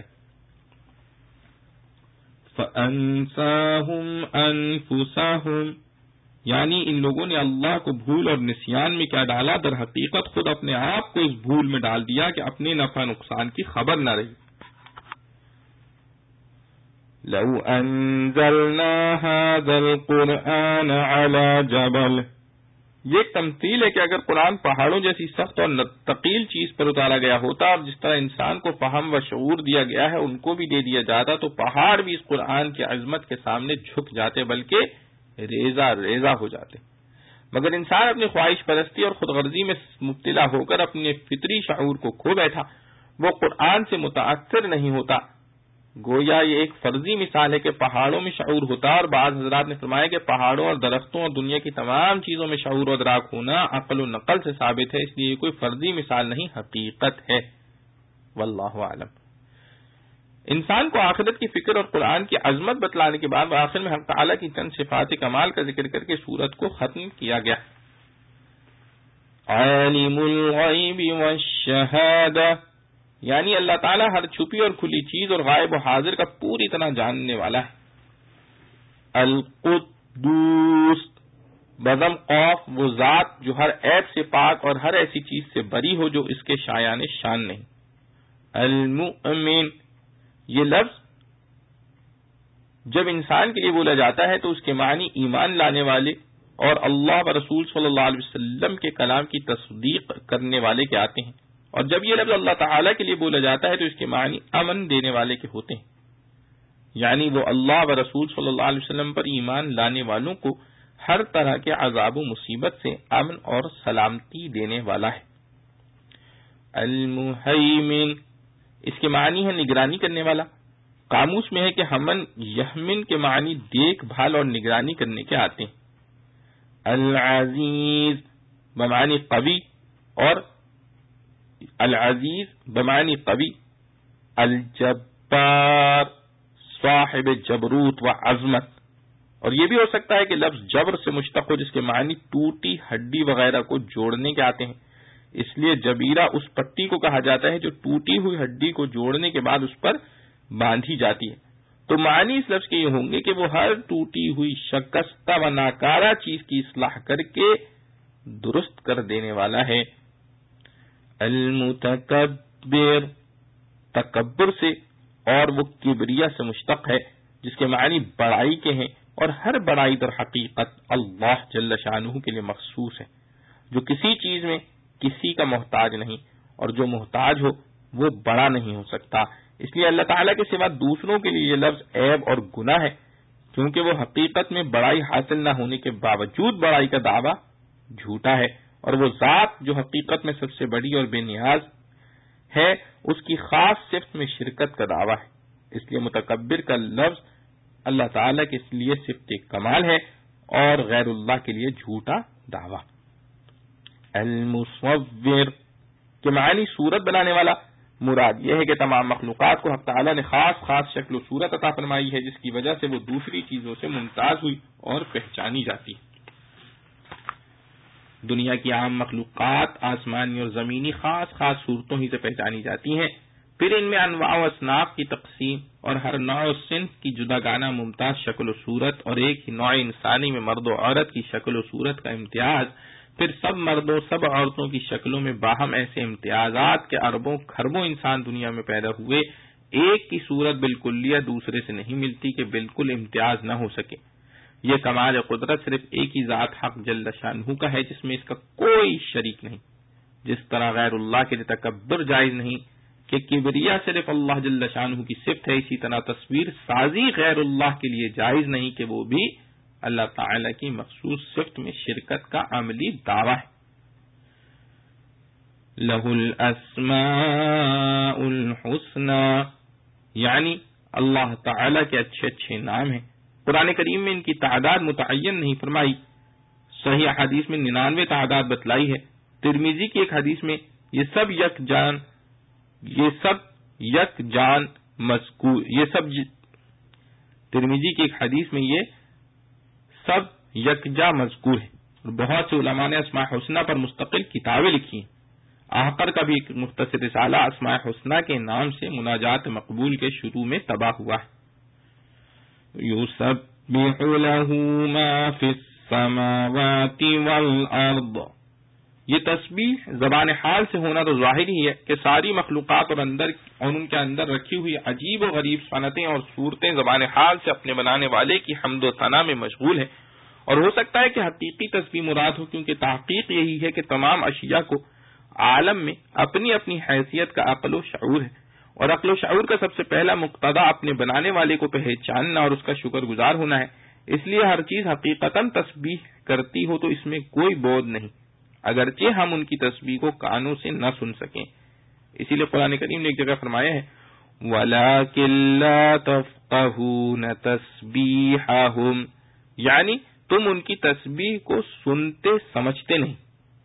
[SPEAKER 1] فَأَنسَاهُمْ أَنفُسَهُمْ، یعنی ان لوگوں نے اللہ کو بھول اور نسیان میں کیا ڈالا، در حقیقت خود اپنے آپ کو اس بھول میں ڈال دیا کہ اپنے نفع نقصان کی خبر نہ رہی۔ لو انزلنا هذا القرآن على جبل، یہ ایک تمثیل ہے کہ اگر قرآن پہاڑوں جیسی سخت اور ثقیل چیز پر اتارا گیا ہوتا، اور جس طرح انسان کو فہم و شعور دیا گیا ہے ان کو بھی دے دیا جاتا، تو پہاڑ بھی اس قرآن کی عظمت کے سامنے جھک جاتے بلکہ ریزہ ریزہ ہو جاتے، مگر انسان اپنی خواہش پرستی اور خود غرضی میں مبتلا ہو کر اپنے فطری شعور کو کھو بیٹھا، وہ قرآن سے متاثر نہیں ہوتا۔ گویا یہ ایک فرضی مثال ہے کہ پہاڑوں میں شعور ہوتا، اور بعض حضرات نے فرمایا کہ پہاڑوں اور درختوں اور دنیا کی تمام چیزوں میں شعور و ادراک ہونا عقل و نقل سے ثابت ہے، اس لیے یہ کوئی فرضی مثال نہیں، حقیقت ہے۔ واللہ اعلم۔ انسان کو آخرت کی فکر اور قرآن کی عظمت بتلانے کے بعد آخر میں حق تعالیٰ کی چند صفات کمال کا ذکر کر کے سورت کو ختم کیا گیا۔ عالم الغیب والشہادہ، یعنی اللہ تعالیٰ ہر چھپی اور کھلی چیز اور غائب و حاضر کا پوری طرح جاننے والا ہے۔ القدوس، بضم قاف، وہ ذات جو ہر عیب سے پاک اور ہر ایسی چیز سے بری ہو جو اس کے شایان شان نہیں۔ المؤمن، یہ لفظ جب انسان کے لیے بولا جاتا ہے تو اس کے معنی ایمان لانے والے اور اللہ و رسول صلی اللہ علیہ وسلم کے کلام کی تصدیق کرنے والے کے آتے ہیں، اور جب یہ لفظ اللہ تعالیٰ کے لیے بولا جاتا ہے تو اس کے معنی امن دینے والے کے ہوتے ہیں، یعنی وہ اللہ و رسول صلی اللہ علیہ وسلم پر ایمان لانے والوں کو ہر طرح کے عذاب و مصیبت سے امن اور سلامتی دینے والا ہے۔ المہیمن، اس کے معنی ہے نگرانی کرنے والا۔ قاموس میں ہے کہ ہمن یحمن کے معنی دیکھ بھال اور نگرانی کرنے کے آتے ہیں۔ العزیز بمعنی قوی، اور العزیز بمعنی قوی۔ الجبار، صاحب جبروت و عظمت، اور یہ بھی ہو سکتا ہے کہ لفظ جبر سے مشتق ہو جس کے معنی ٹوٹی ہڈی وغیرہ کو جوڑنے کے آتے ہیں، اس لیے جبیرہ اس پٹی کو کہا جاتا ہے جو ٹوٹی ہوئی ہڈی کو جوڑنے کے بعد اس پر باندھی جاتی ہے۔ تو معنی اس لفظ کے یہ ہوں گے کہ وہ ہر ٹوٹی ہوئی شکستہ و ناکارہ چیز کی اصلاح کر کے درست کر دینے والا ہے۔ المتکبر، تکبر سے اور وہ کبریا سے مشتق ہے جس کے معنی بڑائی کے ہیں، اور ہر بڑائی در حقیقت اللہ جل شانہ کے لیے مخصوص ہے، جو کسی چیز میں کسی کا محتاج نہیں، اور جو محتاج ہو وہ بڑا نہیں ہو سکتا۔ اس لیے اللہ تعالیٰ کے سوا دوسروں کے لیے یہ لفظ عیب اور گناہ ہے، کیونکہ وہ حقیقت میں بڑائی حاصل نہ ہونے کے باوجود بڑائی کا دعویٰ جھوٹا ہے، اور وہ ذات جو حقیقت میں سب سے بڑی اور بے نیاز ہے اس کی خاص صفت میں شرکت کا دعویٰ ہے۔ اس لیے متکبر کا لفظ اللہ تعالیٰ کے لیے صفت کمال ہے اور غیر اللہ کے لیے جھوٹا دعویٰ۔ المصور کے معنی صورت بنانے والا، مراد یہ ہے کہ تمام مخلوقات کو حق تعالیٰ نے خاص خاص شکل و صورت عطا فرمائی ہے جس کی وجہ سے وہ دوسری چیزوں سے ممتاز ہوئی اور پہچانی جاتی ہے۔ دنیا کی عام مخلوقات آسمانی اور زمینی خاص خاص صورتوں ہی سے پہچانی جاتی ہیں، پھر ان میں انواع و اصناف کی تقسیم اور ہر نوع و صنف کی جداگانہ ممتاز شکل و صورت، اور ایک ہی نوع انسانی میں مرد و عورت کی شکل و صورت کا امتیاز، پھر سب مردوں سب عورتوں کی شکلوں میں باہم ایسے امتیازات کہ اربوں کھربوں انسان دنیا میں پیدا ہوئے، ایک کی صورت بالکلیہ دوسرے سے نہیں ملتی کہ بالکل امتیاز نہ ہو سکے. یہ کمال قدرت صرف ایک ہی ذات حق جل شانہ کا ہے جس میں اس کا کوئی شریک نہیں. جس طرح غیر اللہ کے لیے تکبر جائز نہیں کہ کبریا صرف اللہ جل شانہ کی صفت ہے، اسی طرح تصویر سازی غیر اللہ کے لیے جائز نہیں کہ وہ بھی اللہ تعالی کی مخصوص صفت میں شرکت کا عملی دعویٰ ہے. لہ الاسماء الحسنى یعنی اللہ تعالی کے اچھے اچھے نام ہیں. قرآن کریم میں ان کی تعداد متعین نہیں فرمائی، صحیح حدیث میں ننانوے تعداد بتلائی ہے. ترمذی کی ایک حدیث میں یہ سب یک جان یہ سب یک جان مذکور یہ سب ترمذی کی ایک حدیث میں یہ سب یکجا مذکور ہے. اور بہت سے علماء نے اسماء حسنہ پر مستقل کتابیں لکھی ہیں. آخر کا بھی ایک مختصر رسالہ اسماء حسنہ کے نام سے مناجات مقبول کے شروع میں تباہ ہوا ہے. یسبح لہ ما فی السماوات والارض یہ تسبیح زبان حال سے ہونا تو ظاہر ہی ہے کہ ساری مخلوقات اور اندر اور ان کے اندر رکھی ہوئی عجیب و غریب صنعتیں اور صورتیں زبان حال سے اپنے بنانے والے کی حمد و ثنا میں مشغول ہیں. اور ہو سکتا ہے کہ حقیقی تسبیح مراد ہو، کیونکہ تحقیق یہی ہے کہ تمام اشیاء کو عالم میں اپنی اپنی حیثیت کا عقل و شعور ہے، اور عقل و شعور کا سب سے پہلا مقتضا اپنے بنانے والے کو پہچاننا اور اس کا شکر گزار ہونا ہے. اس لیے ہر چیز حقیقتاً تسبیح کرتی ہو تو اس میں کوئی بودھ نہیں، اگرچہ ہم ان کی تسبیح کو کانوں سے نہ سن سکیں. اسی لیے قرآن کریم نے ایک جگہ فرمایا ہے وَلَٰكِن لَّا تَفْقَهُونَ تَسْبِيحَهُمْ یعنی تم ان کی تسبیح کو سنتے سمجھتے نہیں.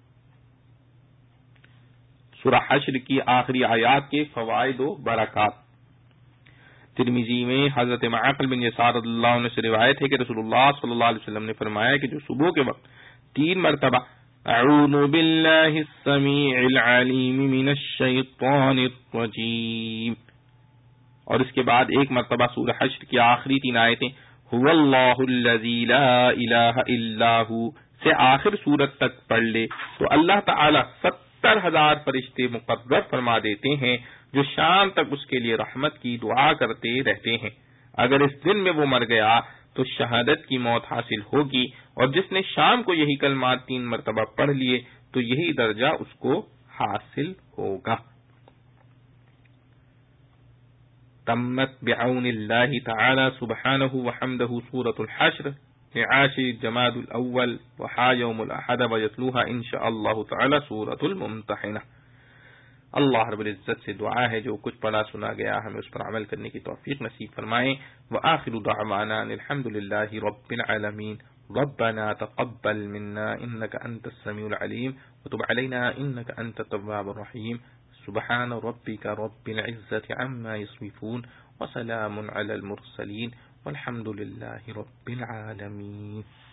[SPEAKER 1] سورہ حشر کی آخری آیات کے فوائد و برکات. ترمذی میں حضرت معقل بن یسار رضی اللہ عنہ سے روایت ہے کہ رسول اللہ صلی اللہ علیہ وسلم نے فرمایا کہ جو صبح کے وقت تین مرتبہ اعوذ باللہ السمیع العلیم من الشیطان الرجیم اور اس کے بعد ایک مرتبہ سورہ حشر کی آخری تین آیتیں هو اللہ الذی لا الہ الا ہو سے آخر سورت تک پڑھ لے تو اللہ تعالی ستر ہزار فرشتے مقرر فرما دیتے ہیں جو شام تک اس کے لیے رحمت کی دعا کرتے رہتے ہیں. اگر اس دن میں وہ مر گیا تو شہادت کی موت حاصل ہوگی، اور جس نے شام کو یہی کلمات تین مرتبہ پڑھ لیے تو یہی درجہ اس کو حاصل ہوگا. تمت بعون اللہ تعالی سبحانہ وحمدہ سورۃ الحشر لعاشر جماد الاول وحا یوم الاحد ویتلوها انشاء اللہ تعالی سورۃ الممتحنہ. اللہ رب العزت سے دعا ہے جو کچھ پڑھا سنا گیا ہمیں اس پر عمل کرنے کی توفیق نصیب فرمائیں. وآخر دعوانا الحمد للہ رب العالمین. ربنا تقبل منا انك انت السميع العليم وتب علينا انك انت التواب الرحيم. سبحان ربك رب العزة عما يصفون وسلام على المرسلين والحمد لله رب العالمين.